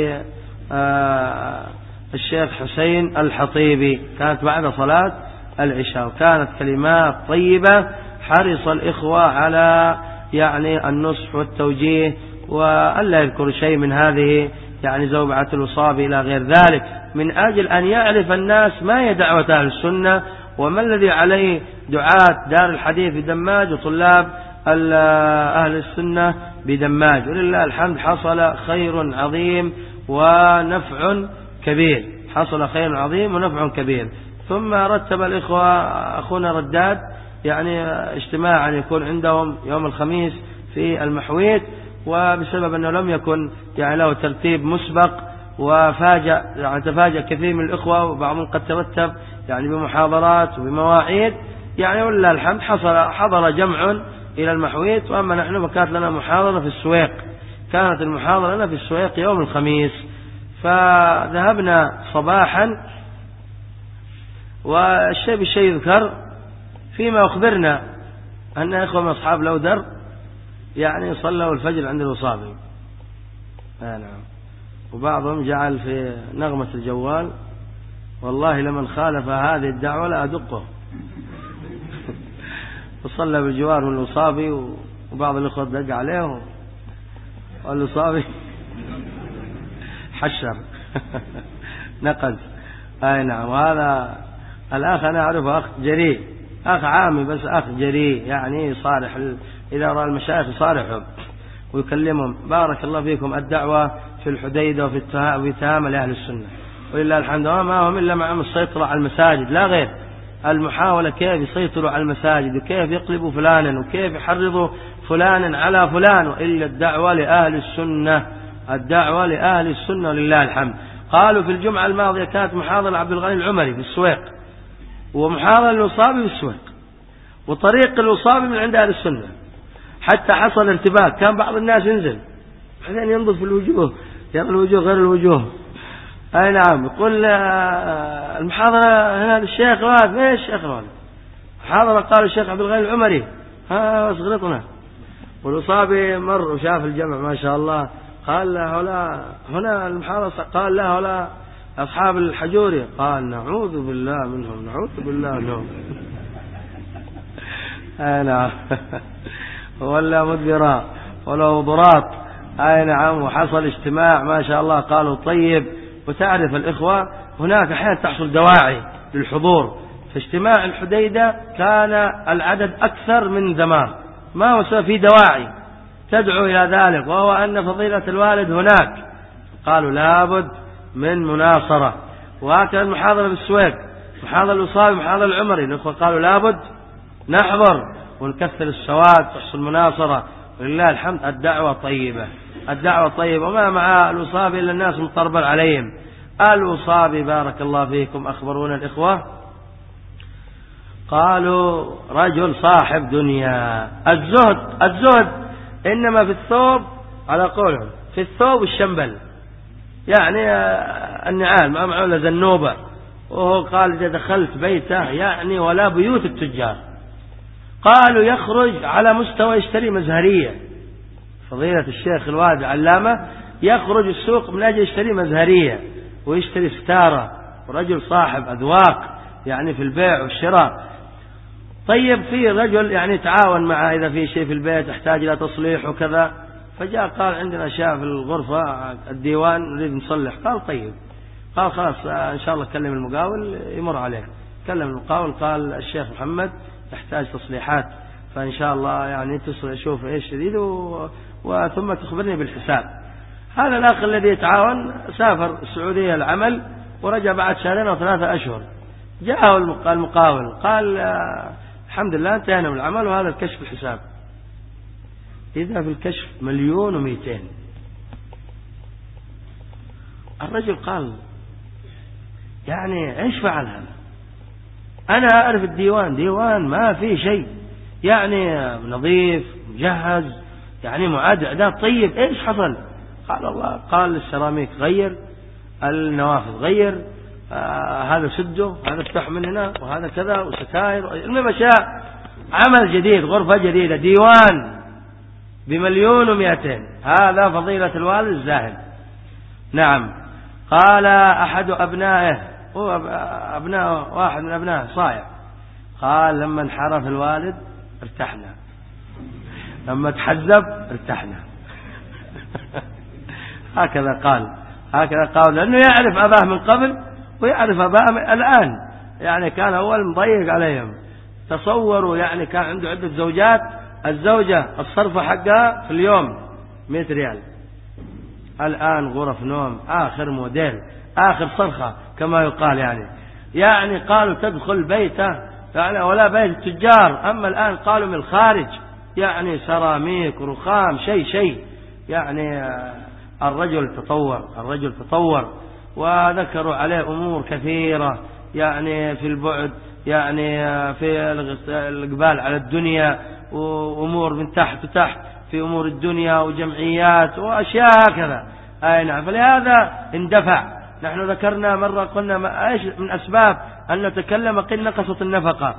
للشيخ حسين الحطيبي، كانت بعد صلاة العشاء، وكانت كلمات طيبة حرص الإخوة على يعني النصح والتوجيه، وألا يذكر شيء من هذه يعني زوبعة الوصاب إلى غير ذلك، من أجل أن يعرف الناس ما هي دعوة أهل السنة، وما الذي عليه دعاة دار الحديث بدماج وطلاب أهل السنة بدماج. ولله الحمد حصل خير عظيم ونفع كبير، حصل خير عظيم ونفع كبير. ثم رتب الإخوة أخونا رداد يعني اجتماعا يكون عندهم يوم الخميس في المحويت، وبسبب أنه لم يكن يعني له ترتيب مسبق، وفاجأ يعني تفاجأ كثير من الإخوة، وبعضهم قد ترتب يعني بمحاضرات وبمواعيد يعني، ولله الحمد حصل حضر جمع إلى المحويت. وأما نحن فكانت لنا محاضرة في السويق، كانت المحاضرة لنا في السويق يوم الخميس، فذهبنا صباحا. والشيء بالشيء يذكر فيما أخبرنا أن إخوة من أصحاب لودر يعني صلوا الفجر عند الوصابي، آه نعم، وبعضهم جعل في نغمة الجوال والله لمن خالف هذه الدعوة لا أدقه وصلى بالجوار من الوصابي، وبعض الإخوة دق عليه والوصابي حشر نقز. أي نعم. وهذا الأخ أنا أعرفه أخ جريء، أخ عامي بس أخ جريء يعني صالح، إذا رأى المشايخ صالحهم ويكلمهم. بارك الله فيكم. الدعوة في الحديدة وفي التهامة لأهل السنة ولله الحمد، ما هم إلا معهم السيطرة على المساجد لا غير، المحاولة كيف يسيطروا على المساجد وكيف يقلبوا فلانا وكيف يحرضوا فلانا على فلان، وإلا الدعوة لأهل السنة، الدعوة لأهل السنة ولله الحمد. قالوا في الجمعة الماضية كانت محاضرة عبد الغني العمري في السويق، ومحاضرة الوصابي في السويق، وطريق الوصابي من عند أهل السنة، حتى حصل ارتباك، كان بعض الناس ينزل بعدين ينظر في الوجوه يرى الوجوه غير الوجوه. أي نعم. يقول المحاضرة هنا للشيخ راد، ايش الشيخ راد؟ محاضرة قال الشيخ عبد الغني العمري، ها صغرتنا. والوصابي مر وشاف الجمع ما شاء الله، قال له هؤلاء هنا المحاضرة، قال له هؤلاء أصحاب الحجوري، قال نعوذ بالله منهم نعوذ بالله منهم. أي نعم. ولا مدبرا ولا ضراط أي نعم. وحصل اجتماع ما شاء الله قالوا طيب. وتعرف الإخوة هناك أحيانا تحصل دواعي للحضور. في اجتماع الحديدة كان العدد أكثر من زمان، ما هو في دواعي تدعو إلى ذلك، وهو أن فضيلة الوالد هناك. قالوا لابد من مناصرة. وهكذا المحاضرة بالسويق، محاضرة الوصابي، محاضرة العمري، الأخوة قالوا لابد نحضر ونكثر السواد تحصل مناصرة. ولله الحمد الدعوة طيبة، الدعوة طيبة. وما مع الوصابي إلا الناس مطربل عليهم. الوصابي بارك الله فيكم أخبرونا الإخوة قالوا رجل صاحب دنيا. الزهد الزهد إنما في الثوب، على قولهم في الثوب والشنبل، يعني النعال ما معه إلا زنوبة. وهو قال إذا دخلت بيته يعني ولا بيوت التجار. قالوا يخرج على مستوى يشتري مزهرية. فضيلة الشيخ الوالد علامة يخرج السوق من أجل يشتري مزهرية ويشتري ستارة، ورجل صاحب أذواق يعني في البيع والشراء. طيب في رجل يعني تعاون معه إذا في شيء في البيت يحتاج إلى تصليح وكذا، فجاء قال عندنا أشياء في الغرفة الديوان نريد نصلح. قال طيب. قال خلاص إن شاء الله كلم المقاول يمر عليه. كلم المقاول قال الشيخ محمد يحتاج تصليحات، فإن شاء الله يعني تصل شوف إيش جديد و... وثم تخبرني بالحساب. هذا الأخ الذي يتعاون سافر السعودية العمل ورجع بعد شهرين أو ثلاثة أشهر. جاءه المقاول قال الحمد لله انتهينا من العمل وهذا الكشف الحساب. إذا في الكشف مليون ومئتين. الرجل قال يعني ايش فعل هذا؟ أنا أعرف الديوان ديوان ما في شيء، يعني نظيف مجهز يعني معد إعداد طيب، ايش حصل؟ قال الله قال السيراميك غير، النوافذ غير، آه هذا سده، هذا افتح من هنا، وهذا كذا، وستائر. المهم أشياء عمل جديد، غرفة جديدة، ديوان بمليون ومئتين. هذا فضيلة الوالد الزاهد. نعم. قال أحد أبنائه، هو أبناء واحد من أبنائه صايع، قال لما انحرف الوالد ارتحنا، لما تحزب ارتحنا. هكذا قال هكذا قال لأنه يعرف أباه من قبل ويعرف أباه الآن. يعني كان أول مضيق عليهم. تصوروا يعني كان عنده عدة زوجات، الزوجة الصرفة حقها في اليوم مئة ريال. الآن غرف نوم آخر موديل، آخر صرخة كما يقال. يعني يعني قالوا تدخل بيته يعني ولا بيت التجار. أما الآن قالوا من الخارج، يعني سيراميك رخام شيء شيء. يعني الرجل تطور، الرجل تطور. وذكروا عليه أمور كثيرة، يعني في البعد، يعني في الإقبال على الدنيا، وأمور من تحت وتحت في أمور الدنيا وجمعيات وأشياء هكذا. أي نعم. فلهذا اندفع. نحن ذكرنا مرة قلنا ايش من أسباب أن نتكلم قل نقصت النفقة،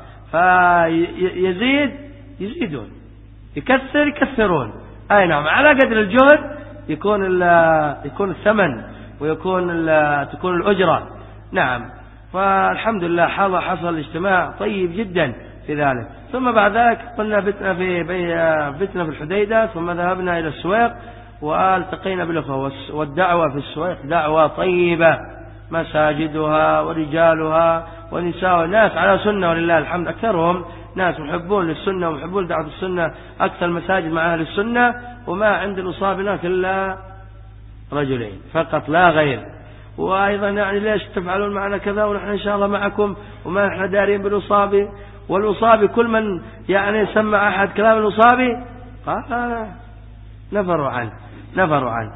فيزيد يزيدون، يكثر يكثرون. أي نعم. على قدر الجهد يكون يكون الثمن ويكون تكون الأجرة. نعم. فالحمد لله حصل اجتماع طيب جدا في ذلك. ثم بعد ذلك قلنا بتنا في بتنا في الحديدة، ثم ذهبنا إلى السويق والتقينا بالأخوة. والدعوة في السويق دعوة طيبة، مساجدها ورجالها ونساء ناس على سنة ولله الحمد. أكثرهم ناس محبون للسنة ومحبون دعوة السنة. أكثر المساجد مع أهل السنة، وما عند الأصابنا إلا رجلين فقط لا غير. وأيضا يعني ليش تفعلون معنا كذا ونحن إن شاء الله معكم وما نحن دارين بالأصابي. والأصابي كل من يعني سمع أحد كلام الأصابي قال نفروا عنه نفروا عنه.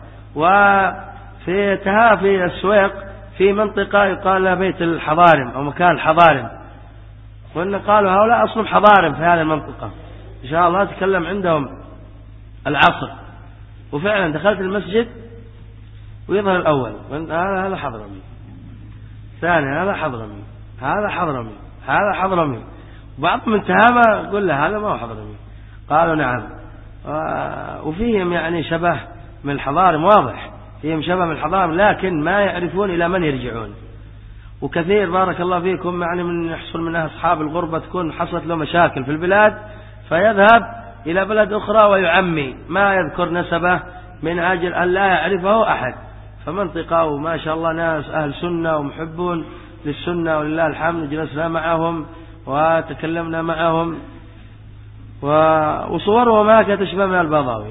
وفي تهافي السويق في منطقة يقال لها بيت الحضارم أو مكان الحضارم، وإن قالوا هؤلاء أصلهم حضارم في هذه المنطقة، إن شاء الله تكلم عندهم العصر. وفعلا دخلت المسجد ويظهر الأول هذا هذا حضرمي، ثاني هذا حضرمي، هذا حضرمي، هذا حضرمي. وبعضهم انتهى قل له هذا ما هو حضرمي. قالوا نعم. وفيهم يعني شبه من الحضارم واضح، فيهم شبه من الحضارم، لكن ما يعرفون إلى من يرجعون. وكثير بارك الله فيكم يعني من يحصل منها أصحاب الغربة تكون حصلت له مشاكل في البلاد، فيذهب إلى بلد أخرى ويعمي، ما يذكر نسبه من أجل أن لا يعرفه أحد. فمنطقة ما شاء الله ناس أهل سنة ومحبون للسنة ولله الحمد، جلسنا معهم وتكلمنا معهم، وصورهم هكذا تشبه من البضاوي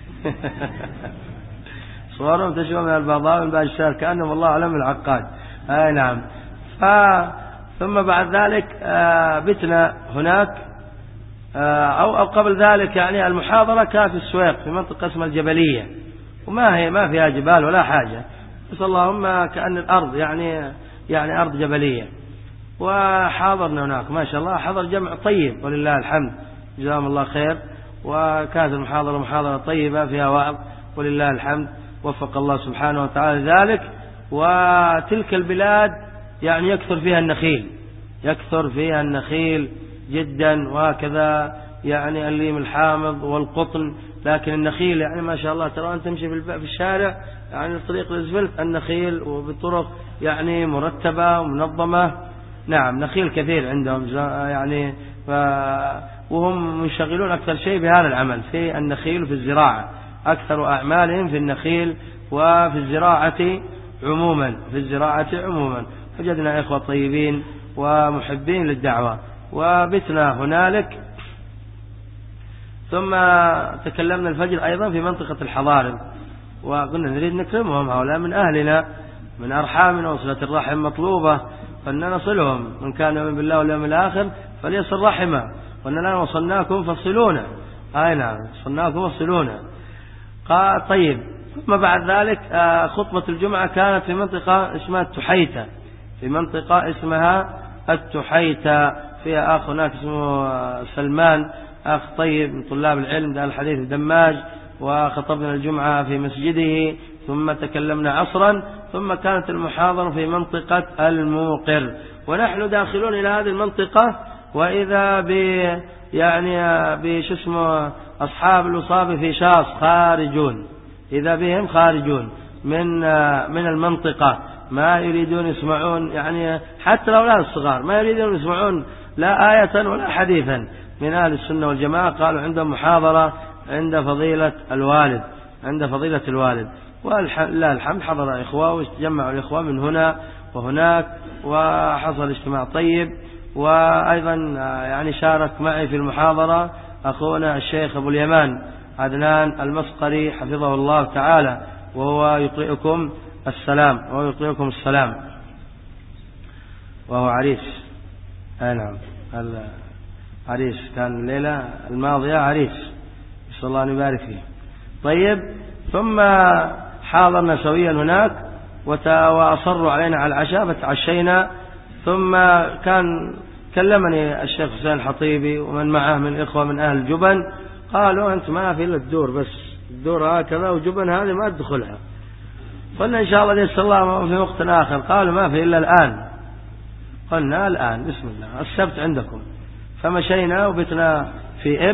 صورهم تشبه من البضاوي الباجسار كأنهم الله أعلم العقاد. أي نعم. ف... ثم بعد ذلك بتنا هناك، أو, أو قبل ذلك يعني المحاضرة كانت في السويق في منطقة اسمها الجبلية، وما هي ما فيها جبال ولا حاجة، بس اللهم كأن الأرض يعني يعني أرض جبلية. وحاضرنا هناك ما شاء الله، حضر جمع طيب ولله الحمد، جزاهم الله خير. وكانت المحاضرة محاضرة طيبة فيها وعظ ولله الحمد، وفق الله سبحانه وتعالى ذلك. وتلك البلاد يعني يكثر فيها النخيل، يكثر فيها النخيل جدا، وهكذا يعني الليم الحامض والقطن. لكن النخيل يعني ما شاء الله ترى أن تمشي في الشارع يعني طريق الاسفلت النخيل، وبطرق يعني مرتبة ومنظمة. نعم نخيل كثير عندهم يعني، وهم منشغلون أكثر شيء بهذا العمل في النخيل وفي الزراعة، أكثر أعمالهم في النخيل وفي الزراعة عموما، في الزراعة عموما. وجدنا إخوة طيبين ومحبين للدعوة، وبتنا هنالك. ثم تكلمنا الفجر أيضا في منطقة الحضارب، وقلنا نريد نكرمهم، هؤلاء من أهلنا من أرحامنا، وصلة الرحم مطلوبة، فإننا نصلهم. من كان يؤمن بالله واليوم الآخر فليصل رحمه، وإننا وصلناكم فصلونا. أي نعم وصلناكم فصلونا. قال طيب. ثم بعد ذلك خطبة الجمعة كانت في منطقة اسمها التحيتة، في منطقة اسمها التحيتة، فيها أخ هناك اسمه سلمان، أخ طيب من طلاب العلم ده الحديث الدماج، وخطبنا الجمعة في مسجده. ثم تكلمنا عصرا، ثم كانت المحاضرة في منطقة الموقر. ونحن داخلون إلى هذه المنطقة، وإذا ب يعني بش اسمه أصحاب الوصاب في شاص خارجون، إذا بهم خارجون من من المنطقة، ما يريدون يسمعون يعني حتى الأولاد الصغار ما يريدون يسمعون لا آية ولا حديثا من أهل السنة والجماعة. قالوا عندهم محاضرة عند فضيلة الوالد، عند فضيلة الوالد. ولله الحمد حضر إخوة واجتمعوا الإخوة من هنا وهناك، وحصل اجتماع طيب. وأيضا يعني شارك معي في المحاضرة أخونا الشيخ أبو اليمان عدنان المسقري حفظه الله تعالى، وهو يقرئكم السلام وهو يقرئكم السلام وهو عريس. أي نعم عريس، كان الليلة الماضية عريس، نسأل الله أن يبارك فيه. طيب. ثم حاضرنا سويا هناك، وأصروا علينا على العشاء فتعشينا. ثم كان كلمني الشيخ حسين الحطيبي ومن معه من إخوة من أهل جبن، قالوا أنت ما في إلا الدور بس، الدور هكذا وجبن هذه ما تدخلها. قلنا إن شاء الله نسأل الله في وقت آخر. قالوا ما في إلا الآن. قلنا الآن بسم الله السبت عندكم. فمشينا وبتنا في إب،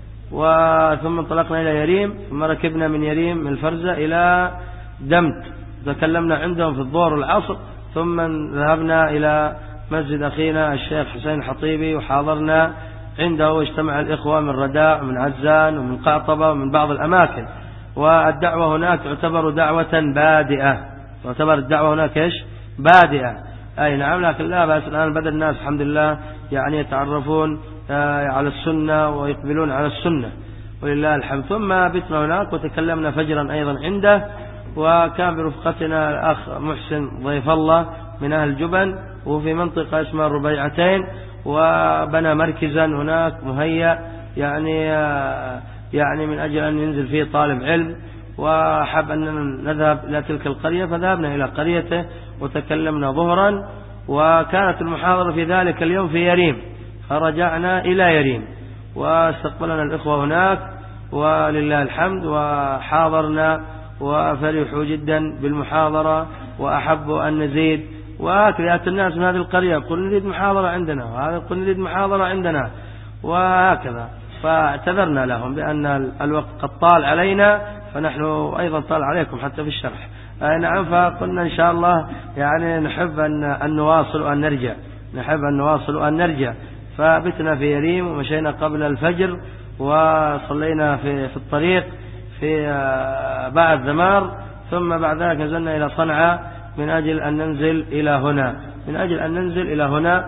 وثم انطلقنا إلى يريم، ثم ركبنا من يريم من الفرزة إلى دمت، تكلمنا عندهم في الظهر والعصر. ثم ذهبنا إلى مسجد أخينا الشيخ حسين الحطيبي وحاضرنا عنده، واجتمع الإخوة من رداء ومن عزان ومن قعطبة ومن بعض الأماكن. والدعوة هناك تعتبر دعوة بادئة، تعتبر الدعوة هناك إيش بادئة. أي نعم. لكن لا بأس، الآن بدأ الناس الحمد لله يعني يتعرفون على السنة ويقبلون على السنة ولله الحمد. ثم بتنا هناك وتكلمنا فجرا أيضا عنده، وكان برفقتنا الأخ محسن ضيف الله من أهل الجبن، وفي منطقة اسمها الربيعتين، وبنى مركزا هناك مهيأ يعني يعني من أجل أن ينزل فيه طالب علم، وحب أننا نذهب إلى تلك القرية، فذهبنا إلى قريته وتكلمنا ظهرا. وكانت المحاضرة في ذلك اليوم في يريم، فرجعنا إلى يريم واستقبلنا الإخوة هناك ولله الحمد، وحاضرنا وفرحوا جدا بالمحاضرة وأحبوا أن نزيد. وهكذا يأتي الناس من هذه القرية قل نريد محاضرة عندنا، وهذا قل نريد محاضرة عندنا، وهكذا. فاعتذرنا لهم بأن الوقت قد طال علينا، فنحن أيضا طال عليكم حتى في الشرح. نعم. فقلنا إن شاء الله يعني نحب أن, أن نواصل وأن نرجع، نحب أن نواصل وأن نرجع. فبتنا في يريم ومشينا قبل الفجر، وصلينا في, في الطريق في في بعد ذمار، ثم بعد ذلك نزلنا إلى صنعاء من أجل أن ننزل إلى هنا من أجل أن ننزل إلى هنا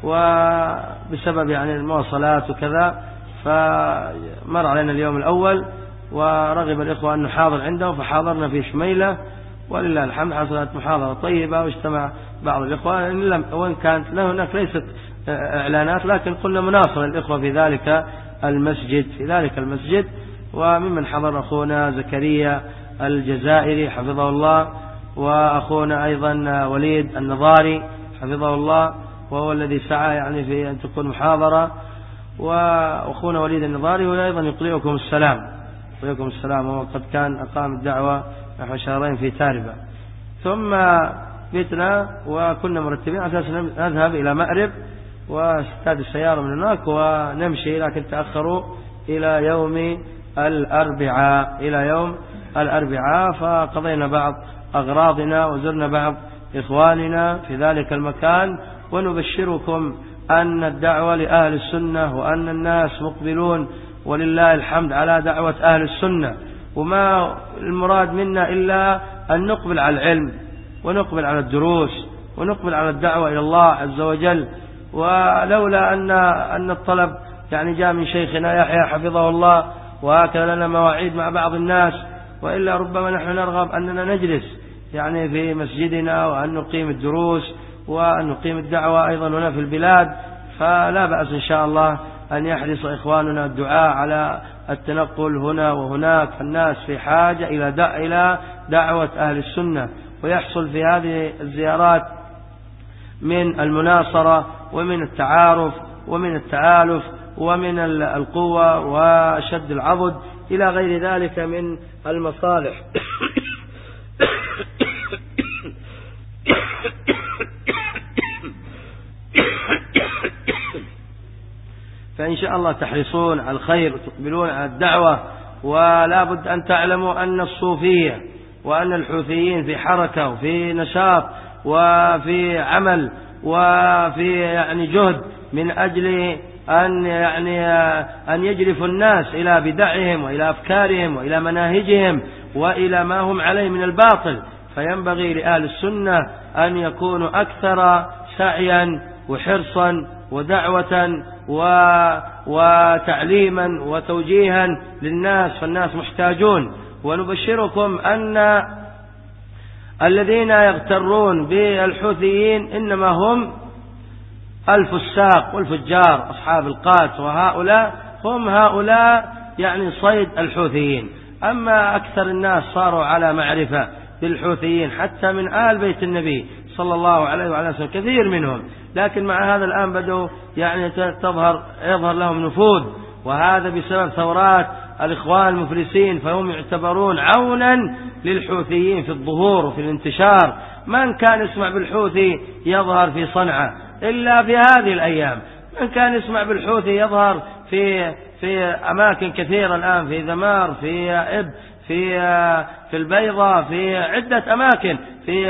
وبسبب يعني المواصلات وكذا، فمر علينا اليوم الأول ورغب الإخوة أن نحاضر عندهم، فحاضرنا في شميلة ولله الحمد، حصلت محاضرة طيبة واجتمع بعض الإخوة، وإن كانت هناك ليست إعلانات لكن قلنا مناصرة الإخوة في ذلك المسجد في ذلك المسجد وممن حضر أخونا زكريا الجزائري حفظه الله، وأخونا أيضا وليد النظاري حفظه الله، وهو الذي سعى يعني في أن تكون محاضرة، وأخونا وليد النظاري وأيضا يقلئكم السلام يقلئكم السلام وهو قد كان أقام الدعوة نحو شهرين في تاربة. ثم بيتنا وكنا مرتبين على أساس نذهب إلى مأرب واستاد السيارة من هناك ونمشي، لكن تأخروا إلى يوم الأربعاء إلى يوم الأربعاء فقضينا بعض أغراضنا وزرنا بعض إخواننا في ذلك المكان. ونبشركم أن الدعوة لأهل السنة وأن الناس مقبلون ولله الحمد على دعوة أهل السنة، وما المراد منا إلا أن نقبل على العلم ونقبل على الدروس ونقبل على الدعوة إلى الله عز وجل. ولولا أن أن الطلب يعني جاء من شيخنا يحيى حفظه الله وهكذا لنا مواعيد مع بعض الناس، وإلا ربما نحن نرغب أننا نجلس يعني في مسجدنا وأن نقيم الدروس وأن نقيم الدعوة أيضا هنا في البلاد، فلا بأس إن شاء الله أن يحرص إخواننا الدعاء على التنقل هنا وهناك، فالناس في حاجة إلى دع إلى دعوة أهل السنة، ويحصل في هذه الزيارات من المناصرة ومن التعارف ومن التآلف ومن القوة وشد العضد إلى غير ذلك من المصالح. فإن شاء الله تحرصون على الخير وتقبلون على الدعوة. ولا بد أن تعلموا أن الصوفية وأن الحوثيين في حركة وفي نشاط وفي عمل وفي يعني جهد من أجل أن يعني أن يجرفوا الناس إلى بدعهم وإلى أفكارهم وإلى مناهجهم وإلى ما هم عليه من الباطل. فينبغي لأهل السنة أن يكونوا أكثر سعيا وحرصا ودعوة وتعليما وتوجيها للناس، فالناس محتاجون. ونبشركم أن الذين يغترون بالحوثيين إنما هم الفساق والفجار أصحاب القات، وهؤلاء هم هؤلاء يعني صيد الحوثيين. أما أكثر الناس صاروا على معرفة بالحوثيين حتى من آل بيت النبي صلى الله عليه وعلى وسلم كثير منهم، لكن مع هذا الآن بدأوا يعني تظهر يظهر لهم نفوذ، وهذا بسبب ثورات الإخوان المفلسين، فهم يعتبرون عونا للحوثيين في الظهور وفي الانتشار. من كان يسمع بالحوثي يظهر في صنعاء إلا في هذه الأيام، من كان يسمع بالحوثي يظهر في في أماكن كثيرة الآن، في ذمار، في إب، في في البيضة، في عدة أماكن، في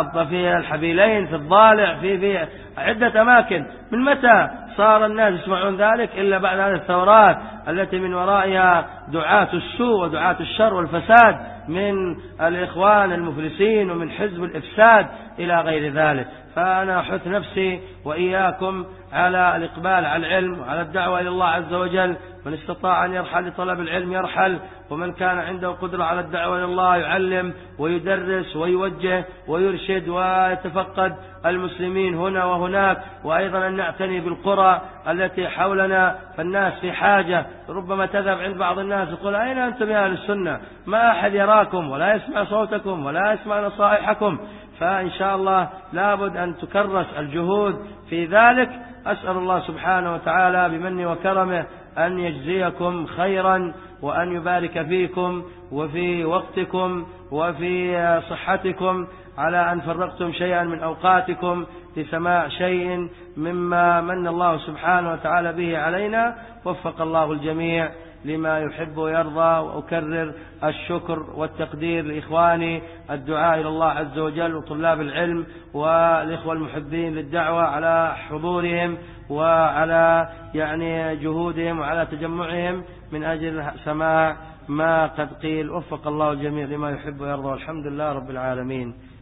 في الحبيلين، في الضالع، في في عدة أماكن. من متى صار الناس يسمعون ذلك إلا بعد هذه الثورات التي من ورائها دعاة السوء ودعاة الشر والفساد من الإخوان المفلسين ومن حزب الإفساد إلى غير ذلك. فأنا أحث نفسي وإياكم على الإقبال على العلم وعلى الدعوة إلى الله عز وجل. من استطاع أن يرحل لطلب العلم يرحل، ومن كان عنده قدرة على الدعوة إلى الله يعلم ويدرس ويوجه ويرشد ويتفقد المسلمين هنا وهناك. وأيضا أن نعتني بالقرى التي حولنا، فالناس في حاجة. ربما تذهب عند بعض الناس يقول أين أنتم يا أهل السنة؟ ما أحد يراكم ولا يسمع صوتكم ولا يسمع نصائحكم. فإن شاء الله لابد أن تكرس الجهود في ذلك. أسأل الله سبحانه وتعالى بمنه وكرمه أن يجزيكم خيرا، وأن يبارك فيكم وفي وقتكم وفي صحتكم، على أن فرقتم شيئا من أوقاتكم لسماع شيء مما من الله سبحانه وتعالى به علينا. وفق الله الجميع لما يحب ويرضى. وأكرر الشكر والتقدير لإخواني الدعاء إلى الله عز وجل وطلاب العلم والإخوة المحبين للدعوة على حضورهم وعلى يعني جهودهم وعلى تجمعهم من أجل سماع ما قد قيل. وفق الله الجميع لما يحب ويرضى، والحمد لله رب العالمين.